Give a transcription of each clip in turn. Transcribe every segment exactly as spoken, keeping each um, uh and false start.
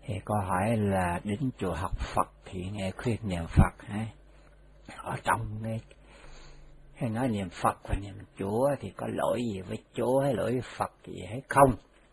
Thì câu hỏi là đến chùa học Phật thì nghe khuyên niệm Phật ha. Ở trong cái hay nói niệm Phật và niệm Chúa thì có lỗi gì với Chúa hay lỗi với Phật gì hay không?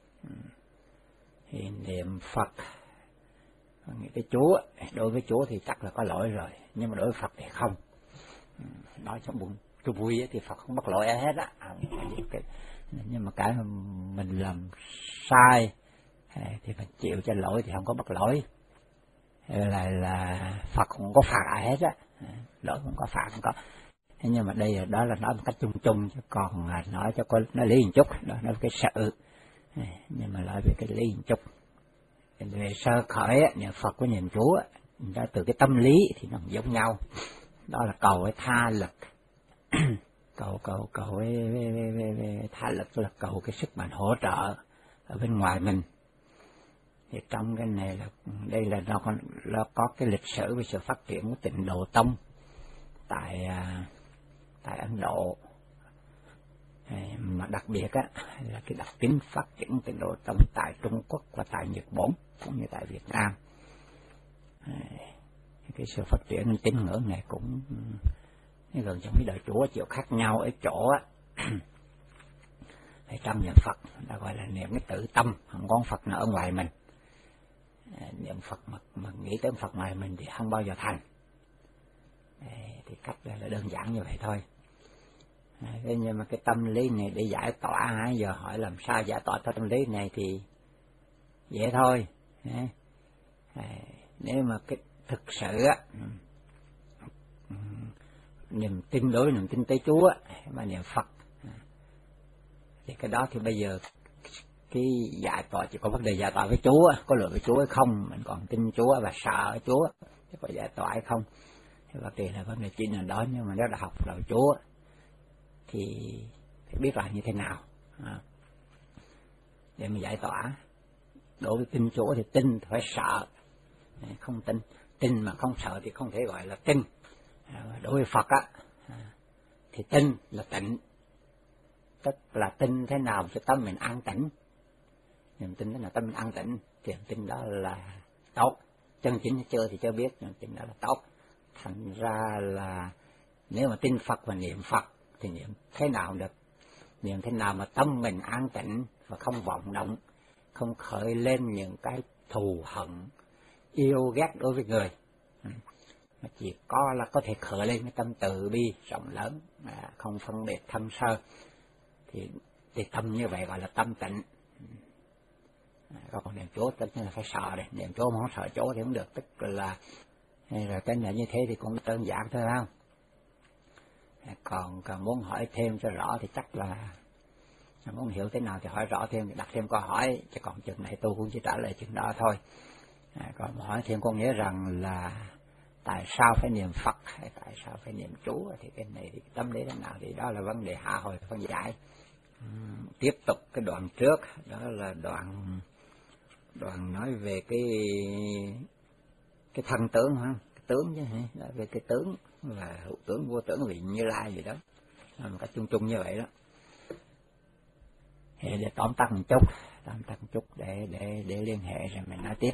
Thì niệm Phật cái Chúa, đối với Chúa thì chắc là có lỗi rồi, nhưng mà đối với Phật thì không. Nói trong bụng cho vui thì Phật không bắt lỗi ai hết á. Nhưng mà cái mà mình làm sai thì mình chịu cho lỗi thì không có bắt lỗi. Là là Phật không có phạt ai hết á, lỗi không có phạt không có. Thế nhưng mà đây đó là nói một cách chung chung, chứ còn nói cho có nói lý một chút, đó nói cái sự, nhưng mà nói về cái lý một chút. Về sơ khởi niệm Phật với niệm Chúa, đó từ cái tâm lý thì nó giống nhau, đó là cầu với tha lực, cầu cầu cầu với, với, với, với, với tha lực là cầu cái sức mạnh hỗ trợ ở bên ngoài mình. Thì trong cái này là đây là nó có, nó có cái lịch sử về sự phát triển của Tịnh Độ Tông tại tại Ấn Độ, mà đặc biệt á là cái đặc tính phát triển Tịnh Độ Tông tại Trung Quốc và tại Nhật Bản cũng như tại Việt Nam. Cái sự phát triển tín ngưỡng này cũng gần trong cái đời Chúa chịu khác nhau ở chỗ á. Thì trong niệm Phật đã gọi là niệm cái tự tâm, không có Phật nào ở ngoài mình. Niệm Phật mà, mà nghĩ tới Phật ngoài mình thì không bao giờ thành. Thì cách là đơn giản như vậy thôi. Thế nhưng mà cái tâm lý này để giải tỏa, giờ hỏi làm sao giải tỏa tâm lý này thì dễ thôi. Nếu mà cái thực sự á, niềm tin đối niềm tin tới Chúa mà niệm Phật thì cái đó thì bây giờ cái giải tỏa chỉ có vấn đề giải tỏa với Chúa, có lỗi với Chúa hay không, mình còn tin Chúa và sợ Chúa thì có giải tỏa hay không, thì vấn đề là vấn đề chính là đó. Nhưng mà nếu đã học lời Chúa thì phải biết là như thế nào à, để mà giải tỏa. Đối với tin Chúa thì tin phải sợ, không tin tin mà không sợ thì không thể gọi là tin. Đối với Phật á thì tin là tịnh, tức là tin thế nào cho tâm mình an tĩnh. Niềm tin thế nào tâm mình an tĩnh thì niềm tin đó là tốt. Chân chính hay chưa thì chưa biết, niềm tin đó là tốt. Thành ra là nếu mà tin Phật và niệm Phật thì niệm thế nào được? Niệm thế nào mà tâm mình an tĩnh và không vọng động, không khởi lên những cái thù hận, yêu ghét đối với người. Mà chỉ có là có thể khởi lên cái tâm từ bi rộng lớn, mà không phân biệt thâm sơ. Thì, thì tâm như vậy gọi là tâm tịnh. Còn niệm Chúa tất nhiên là phải sợ đấy, niệm Chúa mà không sợ Chúa thì không được, tức là rồi cái này như thế thì cũng đơn giản thôi không? Còn, còn muốn hỏi thêm cho rõ thì chắc là muốn hiểu thế nào thì hỏi rõ thêm, đặt thêm câu hỏi, chứ còn chừng này tôi cũng chỉ trả lời chừng đó thôi. À, còn hỏi thêm có nghĩa rằng là tại sao phải niệm Phật hay tại sao phải niệm Chúa, thì cái này thì tâm lý thế nào thì đó là vấn đề hạ hồi phân giải. Uhm, tiếp tục cái đoạn trước, đó là đoạn đoạn nói về cái cái thân tướng ha, cái tướng chứ hả? Nói về cái tướng là hữu tướng, vô tướng, vị Như Lai gì đó, là một cách chung chung như vậy đó. Thì để tóm tắt một chút, tóm tắt một chút để để để liên hệ rồi mình nói tiếp.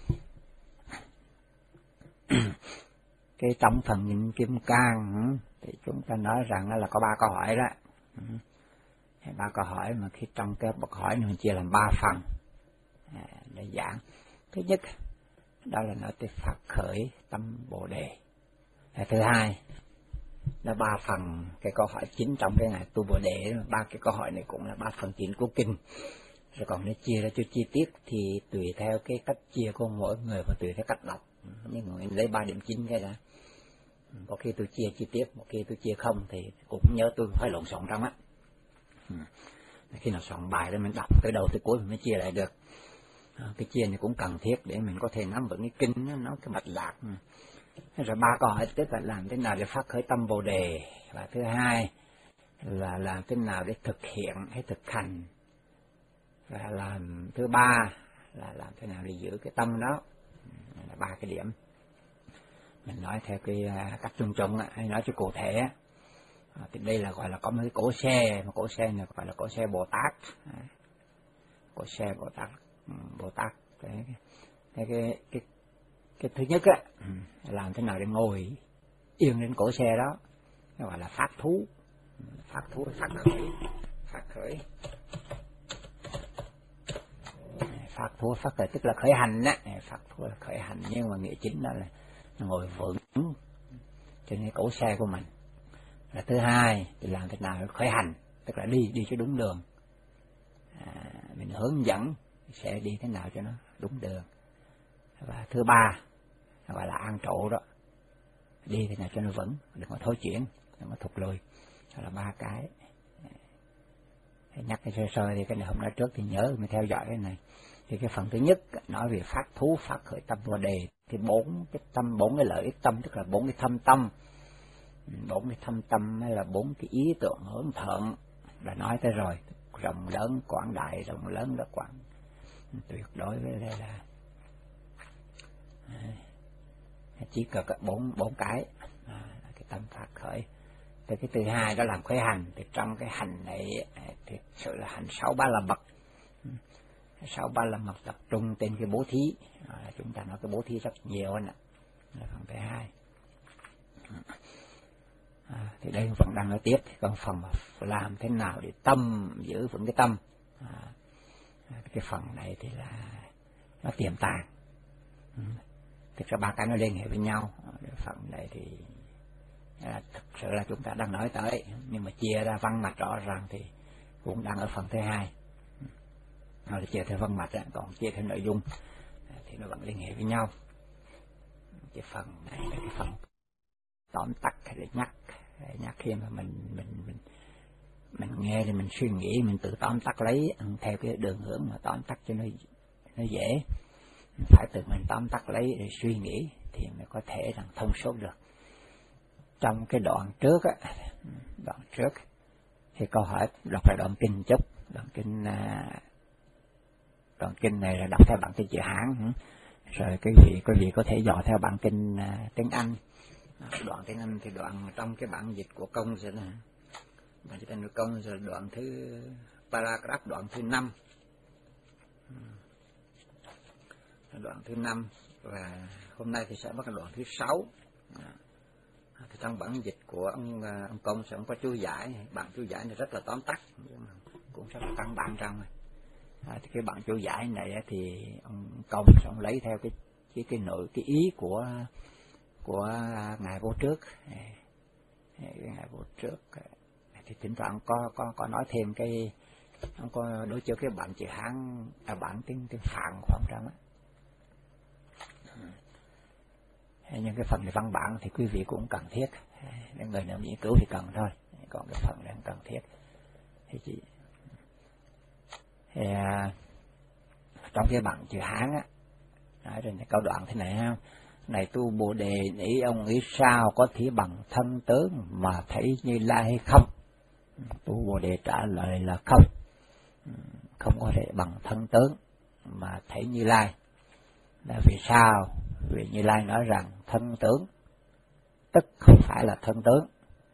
Cái trong phần Nghìn Kim Cang thì chúng ta nói rằng đó là có ba câu hỏi đó. Ba câu hỏi mà khi trong cái câu hỏi này mình chia làm ba phần để giảng. Thứ nhất đó là nói tới phát khởi tâm Bồ Đề. Thứ hai là ba phần cái câu hỏi chính trong cái ngày tu Bồ Đề. Ba cái câu hỏi này cũng là ba phần chính của kinh. Rồi còn nếu chia ra cho chi tiết thì tùy theo cái cách chia của mỗi người và tùy theo cách đọc. Nhưng mà lấy ba điểm chính cái đã. Có khi tôi chia chi tiết, một khi tôi chia không thì cũng nhớ tôi phải lộn xộn trong á. Khi nào soạn bài để mình đọc từ đầu tới cuối mình mới chia lại được. Cái chia này cũng cần thiết để mình có thể nắm vững cái kinh nó, nó cái mạch lạc. Rồi ba câu hỏi tức là làm thế nào để phát khởi tâm Bồ Đề, và thứ hai là làm thế nào để thực hiện hay thực hành, và làm thứ ba là làm thế nào để giữ cái tâm đó. Là ba cái điểm mình nói theo cái cách chung chung hay nói cho cụ thể á. Thì đây là gọi là có một cái cỗ xe, mà cỗ xe này gọi là cỗ xe Bồ Tát. Cỗ xe Bồ Tát, Bồ Tát cái cái cái cái, cái thứ nhất á, làm thế nào để ngồi yên lên cổ xe đó, nó gọi là phát thú, phát thú phát khởi, phát khởi, phát thú phát khởi tức là khởi hành á, phát thú là khởi hành, nhưng mà nghĩa chính là, là ngồi vững trên cái cổ xe của mình. Là thứ hai thì làm thế nào để khởi hành, tức là đi đi cho đúng đường, à, mình hướng dẫn sẽ đi thế nào cho nó đúng đường. Và thứ ba gọi là an trụ đó, đi thế nào cho nó vững, đừng có thối chuyển, đừng có thụt lùi. Đó là ba cái. Nhắc cái sơ sơ thì cái này hôm nay trước thì nhớ mình theo dõi cái này. Thì cái phần thứ nhất nói về phát thú phát khởi tâm Bồ đề, thì bốn cái tâm, bốn cái lợi ích tâm, tức là bốn cái thâm tâm, bốn cái thâm tâm hay là bốn cái ý tưởng hướng thượng đã nói tới rồi, rộng lớn quảng đại, rộng lớn đó quảng tuyệt đối với đây là chỉ cần bốn bốn cái, à, cái tâm phát khởi. Thì cái thứ hai đó làm khởi hành, thì trong cái hành này thì sự là hành sáu ba la mật, sáu ba la mật tập trung trên cái bố thí, à, chúng ta nói cái bố thí rất nhiều anh ạ, là phần thứ hai. À, thì đây vẫn đang nói tiếp, còn phần mà làm thế nào để tâm giữ vững cái tâm, à, cái phần này thì là nó tiềm tàng. Ừ. Thực ra ba cái nó liên hệ với nhau. Phần này thì à, thực sự là chúng ta đang nói tới, nhưng mà chia ra văn mạch rõ ràng thì cũng đang ở phần thứ hai. Nó là chia theo văn mạch, còn chia theo nội dung thì nó vẫn liên hệ với nhau. Cái phần này là cái phần tóm tắt hay là nhắc, nhắc khi mà mình mình mình mình nghe thì mình suy nghĩ, mình tự tóm tắt lấy theo cái đường hướng mà tóm tắt cho nó nó dễ. Mình phải tự mình tóm tắt lấy để suy nghĩ thì mới có thể rằng thông suốt được. Trong cái đoạn trước á, đoạn trước thì câu hỏi đọc lại đoạn kinh chút, đoạn kinh đoạn kinh này là đọc theo bản kinh chữ Hán, rồi cái vị quý vị có thể dò theo bản kinh tiếng Anh. Đoạn tiếng Anh thì đoạn trong cái bản dịch của Công sẽ là bản dịch của Công rồi đoạn thứ paragraph đoạn thứ năm, đoạn thứ năm, và hôm nay thì sẽ bắt đoạn thứ sáu. Thì trong bản dịch của ông ông Công sẽ ông có chú giải, bản chú giải này rất là tóm tắt, nhưng mà cũng rất là căn bản trong rồi. À, thì cái bản chú giải này thì ông Công sẽ ông lấy theo cái cái cái nội cái ý của của ngài vô trước, ngài vô trước thì thỉnh thoảng có có có nói thêm cái ông có đối chiếu cái bản chữ Hán, à, bản tiếng tiếng Phạn của ông trong á. Nhưng cái phần này văn bản thì quý vị cũng cần thiết, để người nào nghiên cứu thì cần thôi, còn cái phần này không cần thiết. Thì chỉ thì, à, trong cái bản chữ Hán á, nói trên câu đoạn thế này ha: này tu Bồ đề, ý ông nghĩ sao có thể bằng thân tướng mà thấy Như Lai hay không? Tu Bồ đề trả lời là không, không có thể bằng thân tướng mà thấy Như Lai. Là vì sao? Vì Như Lai nói rằng thân tướng tức không phải là thân tướng.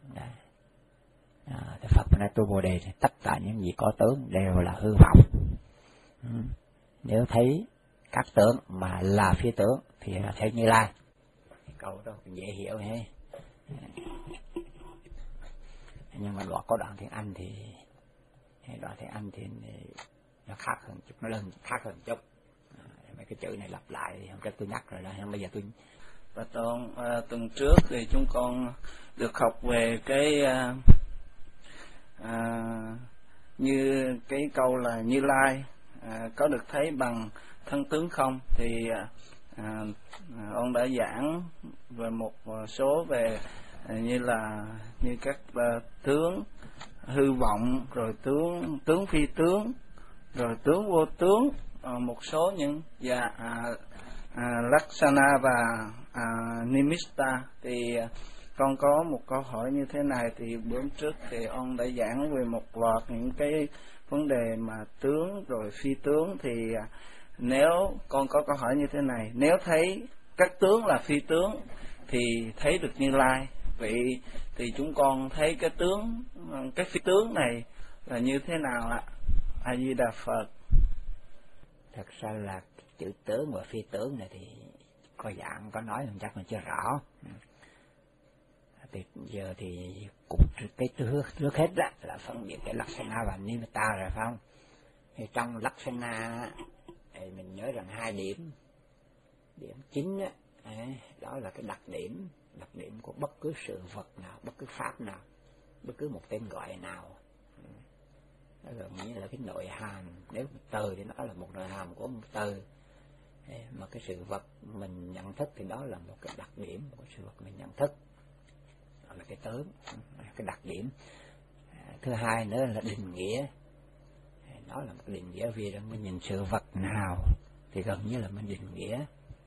À, Phật nói tu Bồ đề thì tất cả những gì có tướng đều là hư vọng. Ừ. Nếu thấy các tướng mà là phi tướng thì là thấy Như Lai. Câu đó dễ hiểu hết. Nhưng mà đoạn có đoạn tiếng Anh thì đoạn tiếng Anh thì nó khác hơn chút, nó lên khác hơn chút. Mấy cái chữ này lặp lại không chắc tôi nhắc rồi đó, bây giờ tôi và tuần à, tuần trước thì chúng con được học về cái à, à, như cái câu là Như Lai à, có được thấy bằng thân tướng không, thì à, ông đã giảng về một số về à, như là như các à, tướng hư vọng, rồi tướng tướng phi tướng, rồi tướng vô tướng, à, một số những dạ à, à, Laksana và à, Nimitta. Thì à, con có một câu hỏi như thế này, thì bữa trước thì ông đã giảng về một loạt những cái vấn đề mà tướng rồi phi tướng. Thì à, nếu con có câu hỏi như thế này, nếu thấy các tướng là phi tướng thì thấy được Như Lai, vậy thì chúng con thấy cái tướng, cái phi tướng này là như thế nào ạ? A Di Đà Phật. Thật ra là chữ tướng và phi tướng này thì có dạng có nói nhưng chắc mình chưa rõ. Thì giờ thì cũng cái trước trước hết đó là phân biệt cái Laksana và Nimitta rồi phải không? Thì trong Laksana thì mình nhớ rằng hai điểm, điểm chính đó, đó là cái đặc điểm, đặc điểm của bất cứ sự vật nào, bất cứ pháp nào, bất cứ một tên gọi nào. Đó gần như là cái nội hàm, nếu một từ thì nó là một nội hàm của một từ, mà cái sự vật mình nhận thức thì đó là một cái đặc điểm của sự vật mình nhận thức, đó là cái tướng, cái đặc điểm. Thứ hai nữa là định nghĩa, nó là một định nghĩa, vì rằng mình nhìn sự vật nào thì gần như là mình định nghĩa.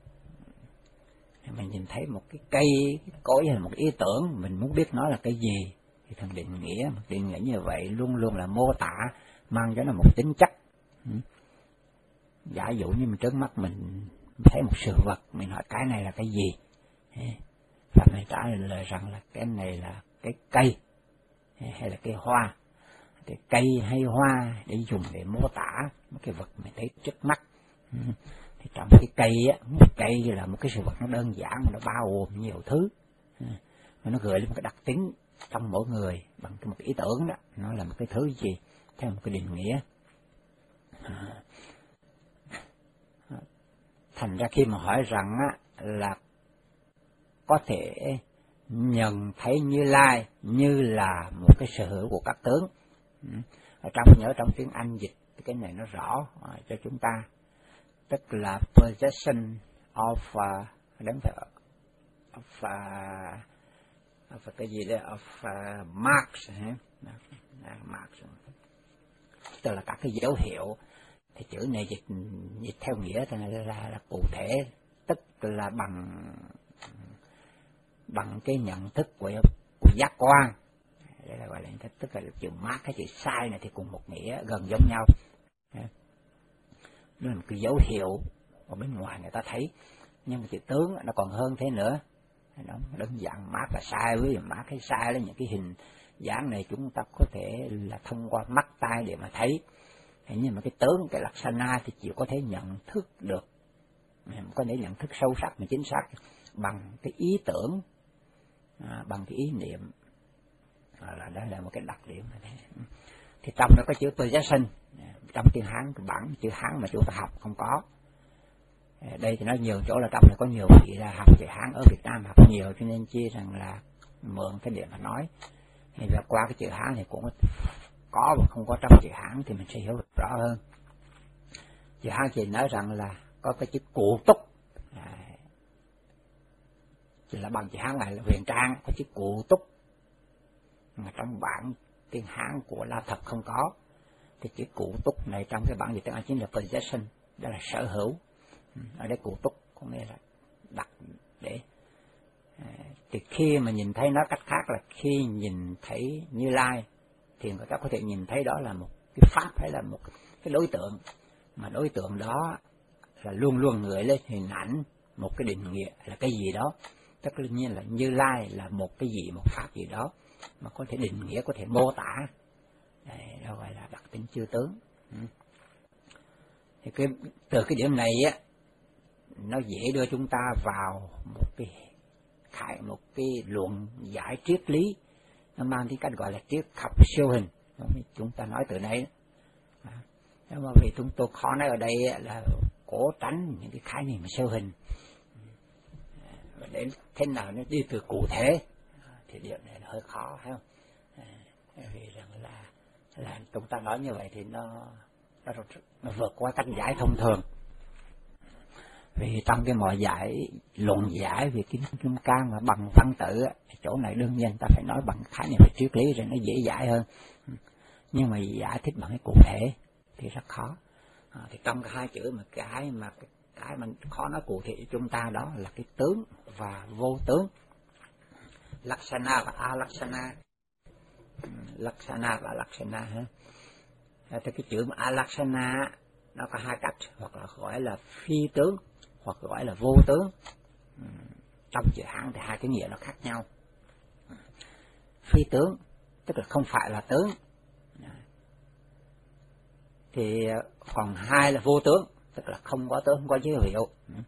Mình nhìn thấy một cái cây, cái cối hay là một ý tưởng, mình muốn biết nó là cái gì thì thường định nghĩa. Một định nghĩa như vậy luôn luôn là mô tả, mang cho nó một tính chất. Giả dụ như mình trước mắt mình thấy một sự vật, mình hỏi cái này là cái gì, và mình trả lời rằng là cái này là cái cây hay là cái hoa. Cái cây hay hoa để dùng để mô tả một cái vật mình thấy trước mắt. Thì trong cái cây á, một cây là một cái sự vật nó đơn giản, nó bao gồm nhiều thứ, mà nó gợi lên một cái đặc tính trong mỗi người bằng một cái ý tưởng đó, nó là một cái thứ gì theo một cái định nghĩa. Thành ra khi mà hỏi rằng á, là có thể nhận thấy Như Lai như là một cái sở hữu của các tướng. Ở trong nhớ trong tiếng Anh dịch thì cái này nó rõ cho chúng ta, tức là possession of uh, đáng phải of, uh, of cái gì đó, of uh, marks, hả? Marks, tức là các cái dấu hiệu. Thì chữ này dịch dịch theo nghĩa thì là, là, là cụ thể, tức là bằng bằng cái nhận thức của, của giác quan. Đây là gọi là thức, tức là chữ mark hay chữ sai này thì cùng một nghĩa, gần giống nhau. Đó là một cái dấu hiệu ở bên ngoài người ta thấy, nhưng mà chữ tướng nó còn hơn thế nữa. Nó đơn giản mark là sai, với mark hay sai là những cái hình dáng này chúng ta có thể là thông qua mắt tai để mà thấy. Thế nhưng mà cái tướng, cái Laksana thì chỉ có thể nhận thức được, có thể nhận thức sâu sắc mà chính xác bằng cái ý tưởng, à, bằng cái ý niệm, à, là đó là một cái đặc điểm. Thì trong đó có chữ possession, trong tiếng Hán, cái bản chữ Hán mà chúng ta học không có. Đây thì nói nhiều chỗ là trong này có nhiều vị là học chữ Hán ở Việt Nam học nhiều, cho nên chia rằng là mượn cái điểm mà nói. Thì qua cái chữ Hán thì cũng có và không có trong chữ Hán thì mình sẽ hiểu rõ hơn. Chữ Hán thì nói rằng là có cái chữ cụ túc, à, chỉ là bằng chữ Hán này là huyền trang, có chữ cụ túc, mà trong bản tiếng Hán của La Thập không có. Thì chữ cụ túc này trong cái bản dịch tiếng Anh chính là possession, đó là sở hữu. Ở đây cụ túc có nghĩa là đặt để. À, thì khi mà nhìn thấy nó, cách khác là khi nhìn thấy Như Lai thì người ta có thể nhìn thấy đó là một cái pháp hay là một cái đối tượng, mà đối tượng đó là luôn luôn gửi lên hình ảnh một cái định nghĩa là cái gì đó. Tất nhiên là Như Lai là một cái gì, một pháp gì đó mà có thể định nghĩa, có thể mô tả. Đây, đó gọi là đặc tính chư tướng. Ừ. Thì cái, từ cái điểm này á, nó dễ đưa chúng ta vào một cái khải, một cái luận giải triết lý, nó mang tính cách gọi là triết học siêu hình. Chúng ta nói từ đây, nhưng mà vì chúng tôi khó nói ở đây là cố tránh những cái khái niệm siêu hình, để thế nào nó đi từ cụ thể thì điều này là hơi khó, phải không? Vì rằng là là chúng ta nói như vậy thì nó nó, nó vượt qua cách giải thông thường. Vì trong cái mọi giải luận giải về Kim Kim Cang và bằng văn tự, chỗ này đương nhiên ta phải nói bằng khái niệm về triết lý rồi nó dễ giải hơn. Nhưng mà giải thích bằng cái cụ thể thì rất khó. À, thì trong cái hai chữ mà cái mà cái, cái mà khó nói cụ thể chúng ta đó là cái tướng và vô tướng, Laksana và Alaksana. Laksana và Alaksana ha. Thì cái chữ mà Alaksana nó có hai cách, hoặc là gọi là phi tướng hoặc gọi là vô tướng. Trong chữ Hán thì hai cái nghĩa nó khác nhau. Phi tướng tức là không phải là tướng, thì còn hai là vô tướng, tức là không có tướng, không có dấu hiệu.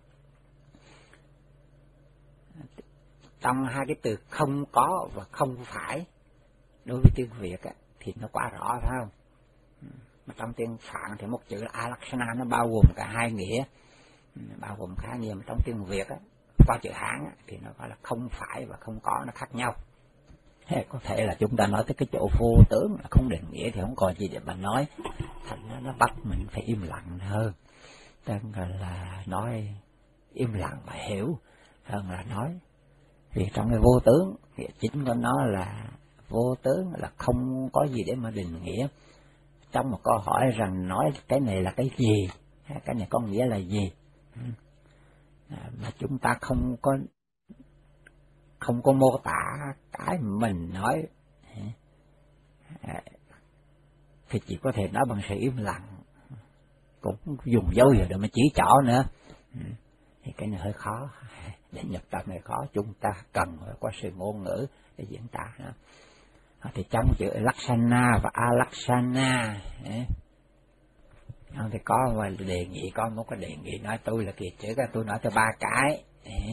Trong hai cái từ không có và không phải đối với tiếng Việt á, thì nó quá rõ phải không? Mà trong tiếng Phạn thì một chữ là Alaksana nó bao gồm cả hai nghĩa, bao gồm khá nhiều. Mà trong tiếng Việt á, qua chữ Hán á, thì nó gọi là không phải và không có, nó khác nhau. Thế có thể là chúng ta nói tới cái chỗ vô tướng là không định nghĩa thì không còn gì để mà nói, thành nó, nó bắt mình phải im lặng hơn, tức là nói im lặng mà hiểu hơn là nói. Vì trong cái vô tướng nghĩa chính của nó là vô tướng, là không có gì để mà định nghĩa. Trong một câu hỏi rằng nói cái này là cái gì, cái này có nghĩa là gì, mà chúng ta không có không có mô tả cái mình nói, thì chỉ có thể nói bằng sự im lặng, cũng dùng dấu hiệu để mà chỉ trỏ nữa, thì cái này hơi khó. Để nhập tập này khó, chúng ta cần phải có sự ngôn ngữ để diễn tả nữa. Thì trong chữ Laksana và Alaksana thì có và đề nghị, có một cái đề nghị nói tôi là kiệt chữ, tôi nói tới ba cái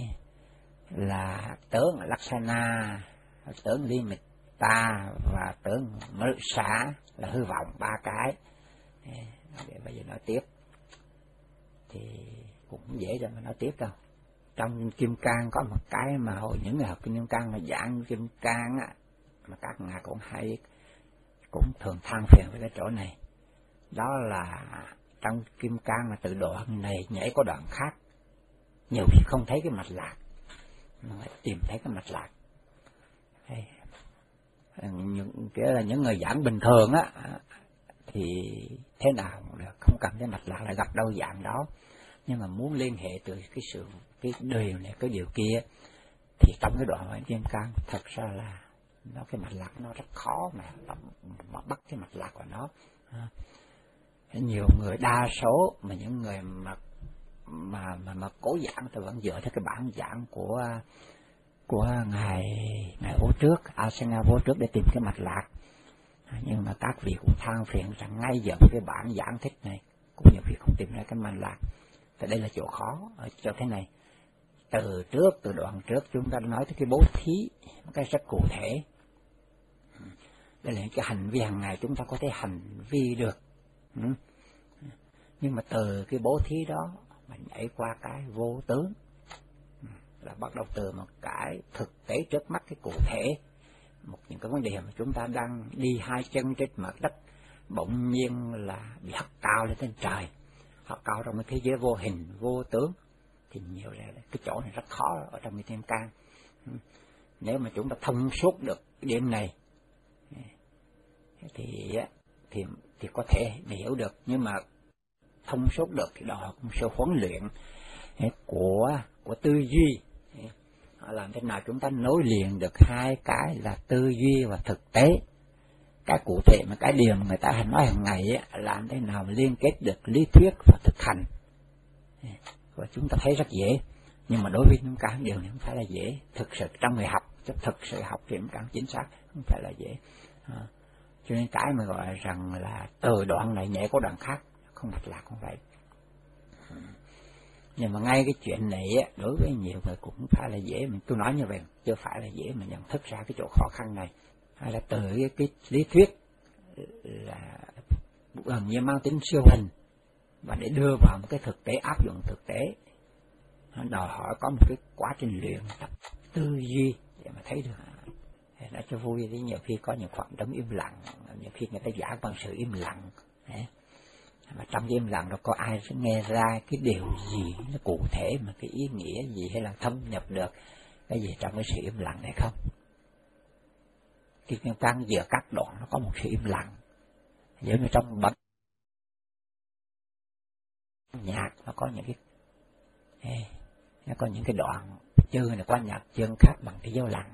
là tướng Laksana, tướng Limita và tướng Mrusa là hư vọng, ba cái. Để bây giờ nói tiếp thì cũng dễ rồi mà nói tiếp đâu. Trong Kim Cang có một cái mà hồi những người học Kim Cang mà giảng Kim Cang á, mà các ngài cũng hay cũng thường than phiền với cái chỗ này, đó là trong Kim Cang mà từ đoạn này nhảy có đoạn khác, nhiều khi không thấy cái mạch lạc, mà tìm thấy cái mạch lạc. Hay, những cái là những người giảng bình thường á thì thế nào cũng được, không cần cái mạch lạc, là gặp đâu dạng đó. Nhưng mà muốn liên hệ từ cái sự cái điều này cái điều kia thì trong cái đoạn Hoàng Kim Cang thật ra là nó cái mạch lạc nó rất khó mà mà bắt cái mạch lạc của nó. Nhiều người, đa số mà những người mà mà mà, mà cố giảng thì vẫn dựa theo cái bản giảng của của ngài ngài Vô Trước, Asanga Vô Trước để tìm cái mạch lạc. Nhưng mà các vị cũng than phiền rằng ngay giờ cái bản giảng thích này cũng nhiều vị không tìm ra cái mạch lạc. Thì đây là chỗ khó ở chỗ thế này. Từ trước, từ đoạn trước chúng ta nói tới cái bố thí một cái rất cụ thể. Đây là cái hành vi hàng ngày chúng ta có thể hành vi được. Nhưng mà từ cái bố thí đó mình nhảy qua cái vô tướng, là bắt đầu từ một cái thực tế trước mắt, cái cụ thể, một những cái vấn đề mà chúng ta đang đi hai chân trên mặt đất, bỗng nhiên là bị hất cao lên trên trời, hất cao trong cái thế giới vô hình vô tướng, thì nhiều là cái chỗ này rất khó ở trong cái Kim Cang. Nếu mà chúng ta thông suốt được cái điểm này thì thì thì có thể hiểu được, nhưng mà thông suốt được thì đòi hỏi sự huấn luyện của của tư duy, làm thế nào chúng ta nối liền được hai cái là tư duy và thực tế, cái cụ thể mà cái điều mà người ta nói hàng ngày ấy, làm thế nào liên kết được lý thuyết và thực hành. Và chúng ta thấy rất dễ, nhưng mà đối với những cái điều này không phải là dễ. Thực sự trong người học, thực sự học thì càng chính xác, không phải là dễ. À, cho nên cái mà gọi rằng là từ đoạn này nhảy có đoạn khác, không mạch lạc không vậy. Nhưng mà ngay cái chuyện này đối với nhiều người cũng phải là dễ, mình tôi nói như vậy chưa phải là dễ mà nhận thức ra cái chỗ khó khăn này. Hay là từ cái, cái lý thuyết là gần như mang tính siêu hình, và để đưa vào một cái thực tế, áp dụng thực tế, nó đòi hỏi có một cái quá trình luyện tập tư duy để mà thấy được. Nó cho vui, thì nhiều khi có những khoảng trống im lặng, nhiều khi người ta giảng bằng sự im lặng, mà trong cái im lặng đó có ai sẽ nghe ra cái điều gì nó cụ thể, mà cái ý nghĩa gì, hay là thâm nhập được cái gì trong cái sự im lặng này không? Khi Kim Cang giữa các đoạn nó có một sự im lặng, giống như trong bậc nhạc nó có những cái nó có những cái đoạn chư này qua nhạc chân khác bằng cái dấu lặng,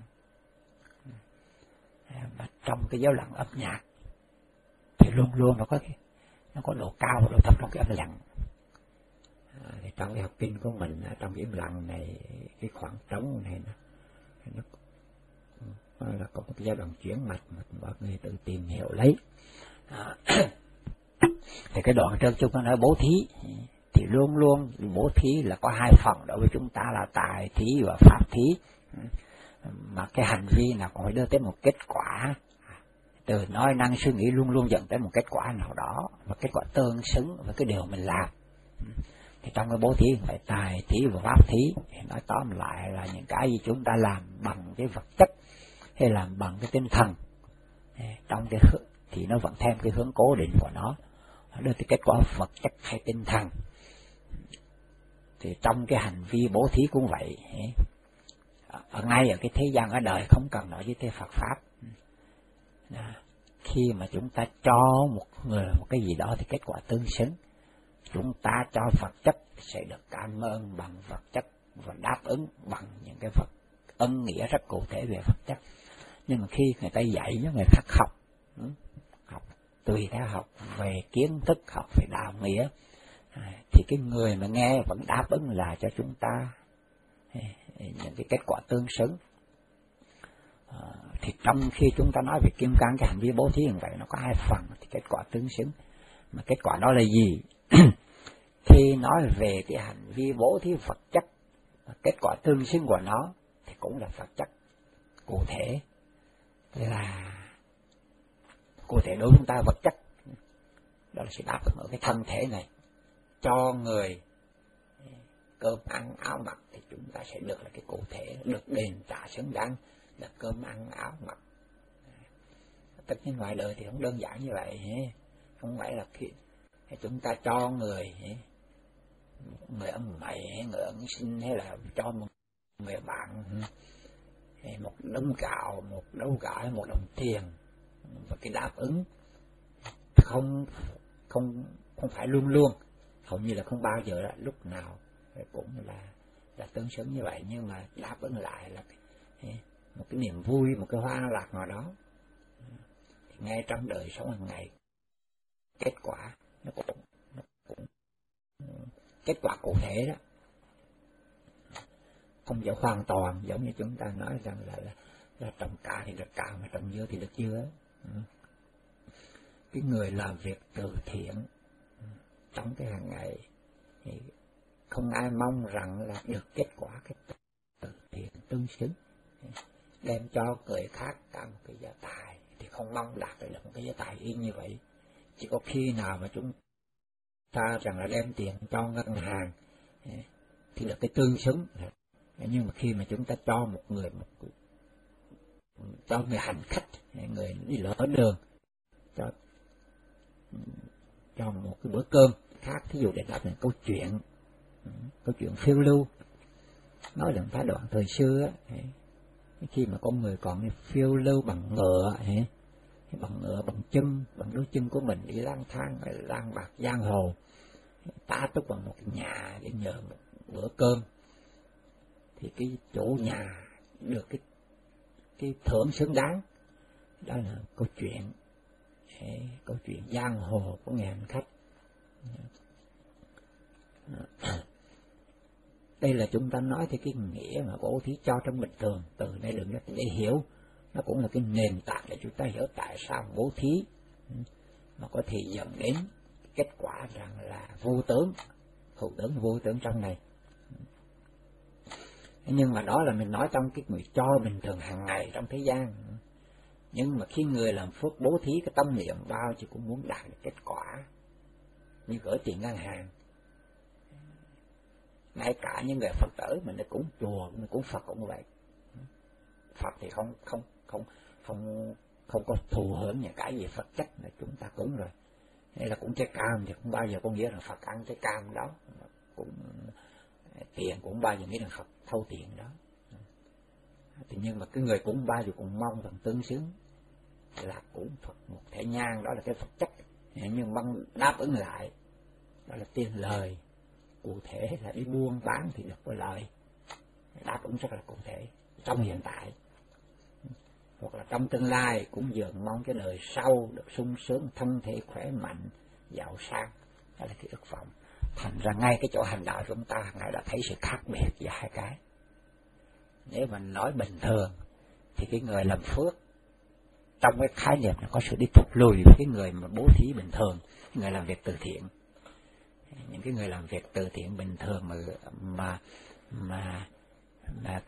mà trong cái dấu lặng âm nhạc thì luôn luôn nó có cái nó có độ cao và độ thấp trong cái âm lặng. À, thì trong cái học kinh của mình, trong cái im lặng này, cái khoảng trống này nó, nó, nó là có một cái giai đoạn chuyển mạch mà mọi người tự tìm hiểu lấy. À, thì cái đoạn trên chúng ta nói bố thí thì luôn luôn bố thí là có hai phần đối với chúng ta là tài thí và pháp thí, mà cái hành vi nào cũng phải đưa tới một kết quả, từ nói năng suy nghĩ luôn luôn dẫn tới một kết quả nào đó, và kết quả tương xứng với cái điều mình làm. Thì trong cái bố thí phải tài thí và pháp thí, thì nói tóm lại là những cái gì chúng ta làm bằng cái vật chất hay làm bằng cái tinh thần, trong cái thì nó vẫn thêm cái hướng cố định của nó, đưa tới kết quả vật chất hay tinh thần. Thì trong cái hành vi bố thí cũng vậy, ở ngay ở cái thế gian ở đời không cần nói với thế Phật pháp. Khi mà chúng ta cho một người một cái gì đó thì kết quả tương xứng. Chúng ta cho vật chất sẽ được cảm ơn bằng vật chất và đáp ứng bằng những cái vật ân nghĩa rất cụ thể về vật chất. Nhưng mà khi người ta dạy cho người khác học, học tùy theo học về kiến thức, học về đạo nghĩa, thì cái người mà nghe vẫn đáp ứng là cho chúng ta những cái kết quả tương xứng. À, thì trong khi chúng ta nói về kim cang cái hành vi bố thí như vậy nó có hai phần, thì kết quả tương xứng. Mà kết quả đó là gì? Khi nói về cái hành vi bố thí vật chất, kết quả tương xứng của nó thì cũng là vật chất cụ thể, là cụ thể đối với chúng ta vật chất, đó là sự đáp ứng ở cái thân thể này. Cho người cơm ăn áo mặc thì chúng ta sẽ được là cái cụ thể, được đền trả xứng đáng là cơm ăn áo mặc. Tất nhiên ngoài đời thì không đơn giản như vậy, không phải là khi chúng ta cho người người ân mày, người ân sinh, hay là cho một người bạn một đống gạo, một đấu gạo, một đồng tiền, và cái đáp ứng không không không phải luôn luôn, hầu như là không bao giờ là lúc nào cũng là là tương xứng như vậy, nhưng mà đáp ứng lại là một cái niềm vui, một cái hoa lạc nào đó. Thì ngay trong đời sống hàng ngày, kết quả nó cũng, nó cũng kết quả cụ thể đó, không phải hoàn toàn giống như chúng ta nói rằng là, là, là trồng cà thì được cà, mà trồng dưa thì được dưa. Cái người làm việc từ thiện trong cái hàng ngày thì không ai mong rằng là được kết quả cái từ thiện tương xứng, đem cho người khác cả một cái gia tài thì không mong đạt được một cái gia tài y như vậy. Chỉ có khi nào mà chúng ta rằng là đem tiền cho ngân hàng thì được cái tương xứng. Nhưng mà khi mà chúng ta cho một người, một cho người hành khách, người đi lỡ đường, cho cho một cái bữa cơm khác, thí dụ để đáp những câu chuyện, câu chuyện phiêu lưu, nói lần phá đoạn thời xưa ấy, khi mà con người còn phiêu lưu bằng ngựa, ấy, bằng ngựa, bằng chân, bằng đôi chân của mình đi lang thang, lang bạc giang hồ, tá túc bằng một cái nhà để nhờ một bữa cơm, thì cái chủ nhà được cái cái thưởng xứng đáng. Đó là câu chuyện, ấy, câu chuyện giang hồ của người hành khách. Đây là chúng ta nói thì cái nghĩa mà bố thí cho trong bình thường, từ đây đừng để hiểu, nó cũng là cái nền tảng để chúng ta hiểu tại sao bố thí mà có thể dẫn đến kết quả rằng là vô tướng, hữu tướng vô tướng trong này. Nhưng mà đó là mình nói trong cái người cho bình thường hàng ngày trong thế gian. Nhưng mà khi người làm phước bố thí, cái tâm niệm bao chứ cũng muốn đạt được kết quả, như gửi tiền ngân hàng. Ngay cả những người Phật tử mình cũng chùa, mình cũng Phật cũng vậy. Phật thì không không không không không có thù hưởng những cái gì Phật chất là chúng ta cũng rồi. Hay là cũng trái cam thì không bao giờ có nghĩa là Phật ăn trái cam đó, cũng tiền cũng bao giờ nghĩ là Phật thâu tiền đó. Thì nhưng mà cái người cũng bao giờ cũng mong rằng tương xứng là cũng Phật một thể nhang, đó là cái Phật chất, nhưng mong đáp ứng lại đó là tiền lời cụ thể, là đi buôn bán thì được có lợi, đáp ứng rất là cụ thể trong hiện tại, hoặc là trong tương lai cũng dường mong cái đời sau được sung sướng, thân thể khỏe mạnh, giàu sang, đó là cái ước vọng. Thành ra ngay cái chỗ hành đạo chúng ta ngài đã thấy sự khác biệt giữa hai cái. Nếu mà nói bình thường thì cái người làm phước trong cái khái niệm nó có sự đi thụt lùi với cái người mà bố thí bình thường, người làm việc từ thiện. những cái người làm việc từ thiện bình thường mà mà mà, mà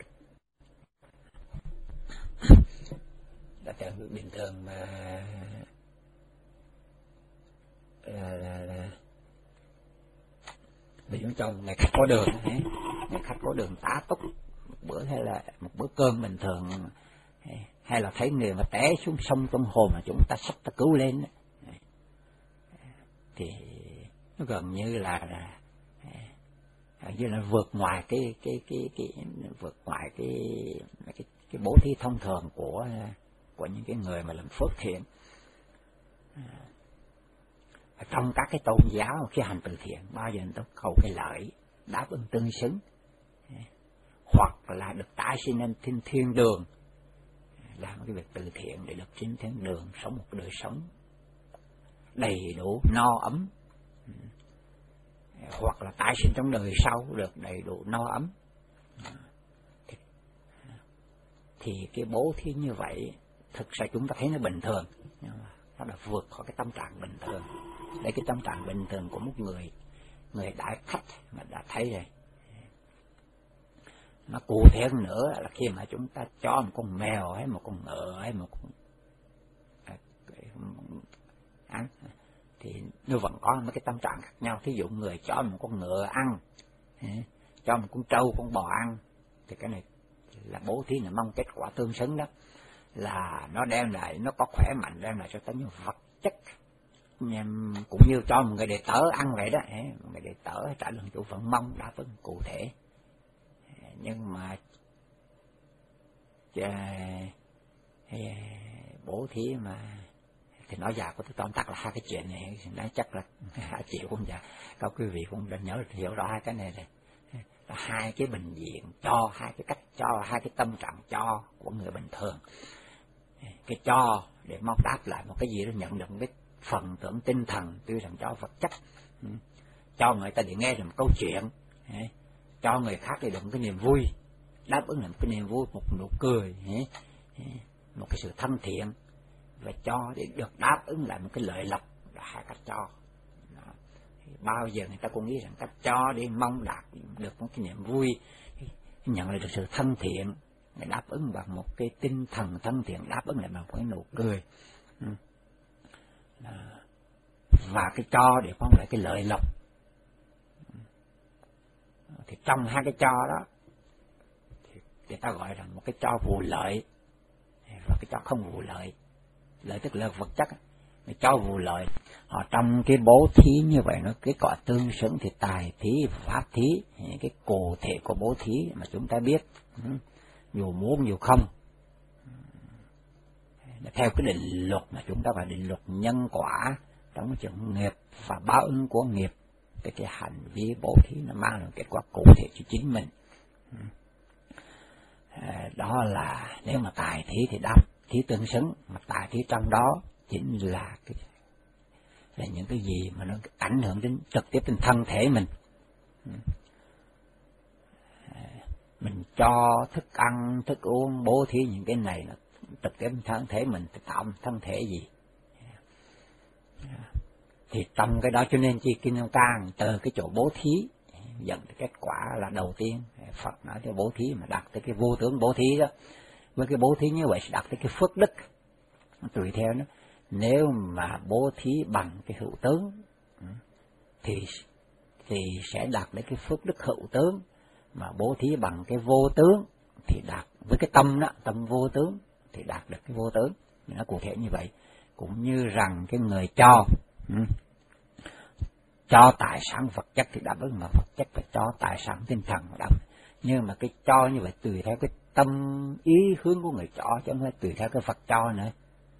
đã từ bình thường mà là, là, là bị chúng trong ngày khách có đường, ngày khách có đường tá túc một bữa hay là một bữa cơm bình thường, hay là thấy người mà té xuống sông trong hồ mà chúng ta sắp ta cứu lên, thì nó gần như là, là gần như là vượt ngoài cái cái cái cái vượt ngoài cái cái cái bố thí thông thường của của những cái người mà làm phước thiện. Ở trong các cái tôn giáo khi hành từ thiện bao giờ người ta cầu cái lợi đáp ứng tương xứng, hoặc là được tái sinh lên thiên thiên đường, làm cái việc từ thiện để được sinh thiên đường, sống một đời sống đầy đủ no ấm, hoặc là tái sinh trong đời sau được đầy đủ no ấm. Thì, thì cái bố thí như vậy thực sự chúng ta thấy nó bình thường, nhưng mà nó đã vượt khỏi cái tâm trạng bình thường. Đấy, cái tâm trạng bình thường của một người người đại khách mà đã thấy rồi. Nó cụ thể hơn nữa là khi mà chúng ta cho một con mèo hay một con ngựa hay một con à, thì nó vẫn có mấy cái tâm trạng khác nhau. Thí dụ người cho một con ngựa ăn, cho một con trâu, con bò ăn, thì cái này là bố thí, là mong kết quả tương xứng đó, là nó đem lại, nó có khỏe mạnh, đem lại cho ta nhiều vật chất, cũng như cho một người đệ tử ăn vậy đó. Một người đệ tử trả lời chủ vẫn mong đáp ứng cụ thể. Nhưng mà bố thí mà thì nói dài của tôi tóm tắt là hai cái chuyện này, nói chắc là hai triệu cũng dạ, các quý vị cũng đã nhớ hiểu rõ hai cái này rồi. Là hai cái bình diện cho, hai cái cách cho, hai cái tâm trạng cho của người bình thường. Cái cho để mong đáp lại một cái gì đó, nhận được một cái phần thưởng tinh thần, tuy rằng cho vật chất, cho người ta để nghe được một câu chuyện, cho người khác để được một cái niềm vui, đáp ứng là một cái niềm vui, một nụ cười, một cái sự thân thiện, và cho để được đáp ứng lại một cái lợi lộc, là hai cách cho. Đó. Bao giờ người ta cũng nghĩ rằng cách cho để mong đạt được một cái niềm vui, nhận lại được sự thân thiện, để đáp ứng bằng một cái tinh thần thân thiện, đáp ứng lại bằng một cái nụ cười. Đó. Và cái cho để mong lại cái lợi lộc. Thì trong hai cái cho đó thì người ta gọi là một cái cho vụ lợi và cái cho không vụ lợi. Lợi tức là vật chất, cái cho vụ lợi. Họ trong cái bố thí như vậy, nó cái cõi tương xứng thì tài thí và pháp thí, cái cụ thể của bố thí mà chúng ta biết, dù muốn dù không, theo cái định luật mà chúng ta gọi định luật nhân quả trong cái chuyện nghiệp và báo ứng của nghiệp. Cái, cái hành vi bố thí nó mang lại kết quả cụ thể cho chính mình. À, đó là nếu mà tài thí thì đáp thí tương xứng, mà tài thí trong đó chính là cái là những cái gì mà nó ảnh hưởng đến trực tiếp đến thân thể mình. À, mình cho thức ăn, thức uống, bố thí những cái này nó trực tiếp đến thân thể mình, thì tạo thân thể gì? À, thì trong cái đó cho nên chi Kim Cang Càng từ cái chỗ bố thí dẫn tới kết quả là đầu tiên Phật nói tới bố thí mà đạt tới cái vô tướng bố thí đó. Với cái bố thí như vậy sẽ đạt tới cái phước đức. Tùy theo nó, nếu mà bố thí bằng cái hữu tướng thì thì sẽ đạt đến cái phước đức hữu tướng, mà bố thí bằng cái vô tướng thì đạt với cái tâm đó, tâm vô tướng thì đạt được cái vô tướng. Nó cụ thể như vậy. Cũng như rằng cái người cho Ừ. cho tài sản vật chất thì đáp ứng, mà vật chất phải cho tài sản tinh thần đáp. Nhưng mà cái cho như vậy tùy theo cái tâm ý hướng của người cho, chứ không phải tùy theo cái vật cho nữa.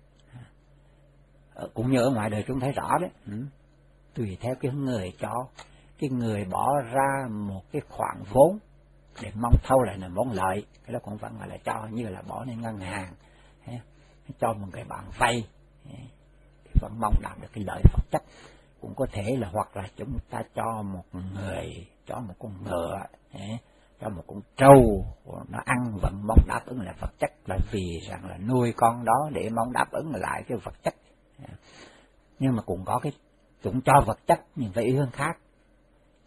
Cũng như ở ngoài đời chúng thấy rõ đấy, ừ. tùy theo cái người cho, cái người bỏ ra một cái khoản vốn để mong thâu lại là vốn lợi, cái đó cũng vẫn gọi là cho, như là bỏ lên ngân hàng, cho một người bạn vay thì vẫn mong đạt được cái lợi vật chất. Cũng có thể là hoặc là chúng ta cho một người, cho một con ngựa, cho một con trâu nó ăn vẫn mong đáp ứng lại vật chất, là vì rằng là nuôi con đó để mong đáp ứng lại cái vật chất. Nhưng mà cũng có cái chúng cho vật chất nhưng với ý hướng khác,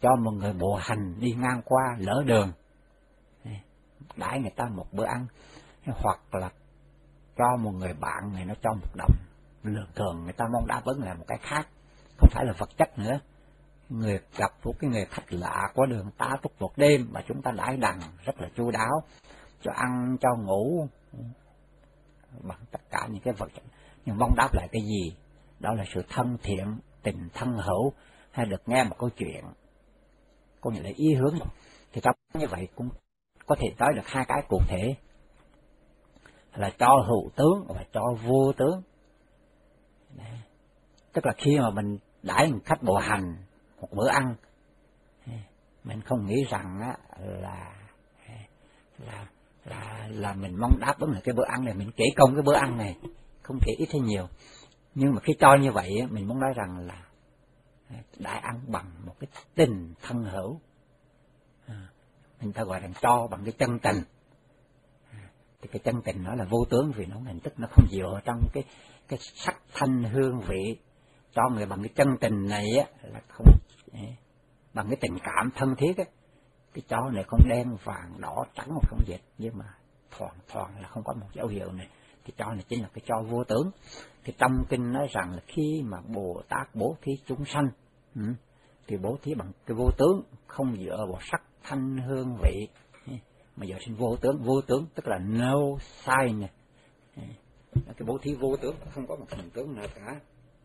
cho một người bộ hành đi ngang qua lỡ đường, đãi người ta một bữa ăn, hoặc là cho một người bạn người nó cho một đồng. Thường thường người ta mong đáp ứng là một cái khác, không phải là vật chất nữa. Người gặp một cái người khách lạ qua đường ta túc một đêm mà chúng ta đãi đằng rất là chu đáo, cho ăn cho ngủ bằng tất cả những cái vật chất. Nhưng mong đáp lại cái gì? Đó là sự thân thiện, tình thân hữu, hay được nghe một câu chuyện, có nghĩa là ý hướng. Thì trong như vậy cũng có thể nói được hai cái cụ thể, là cho hữu tướng và cho vô tướng. Đấy. Tức là khi mà mình đãi khách bộ hành một bữa ăn, mình không nghĩ rằng á, là là là là mình mong đáp ứng là cái bữa ăn này, mình kể công cái bữa ăn này, không kể ít hay nhiều. Nhưng mà khi cho như vậy, mình muốn nói rằng là đãi ăn bằng một cái tình thân hữu. Mình ta gọi rằng cho bằng cái chân tình. Thì cái chân tình nó là vô tướng, vì nó hình thức nó không dựa trong cái cái sắc thanh hương vị. Cho người bằng cái chân tình này á là không, bằng cái tình cảm thân thiết á, cái cho này không đen vàng đỏ trắng hoặc không dịch, nhưng mà thoảng thoảng là không có một dấu hiệu này, thì cho này chính là cái cho vô tướng. Thì trong kinh nói rằng là khi mà Bồ Tát bố thí chúng sanh, thì bố thí bằng cái vô tướng, không dựa vào sắc thanh hương vị, mà dựa trên vô tướng. Vô tướng tức là no sign này, cái bố thí vô tướng, không có một hình tướng nào cả,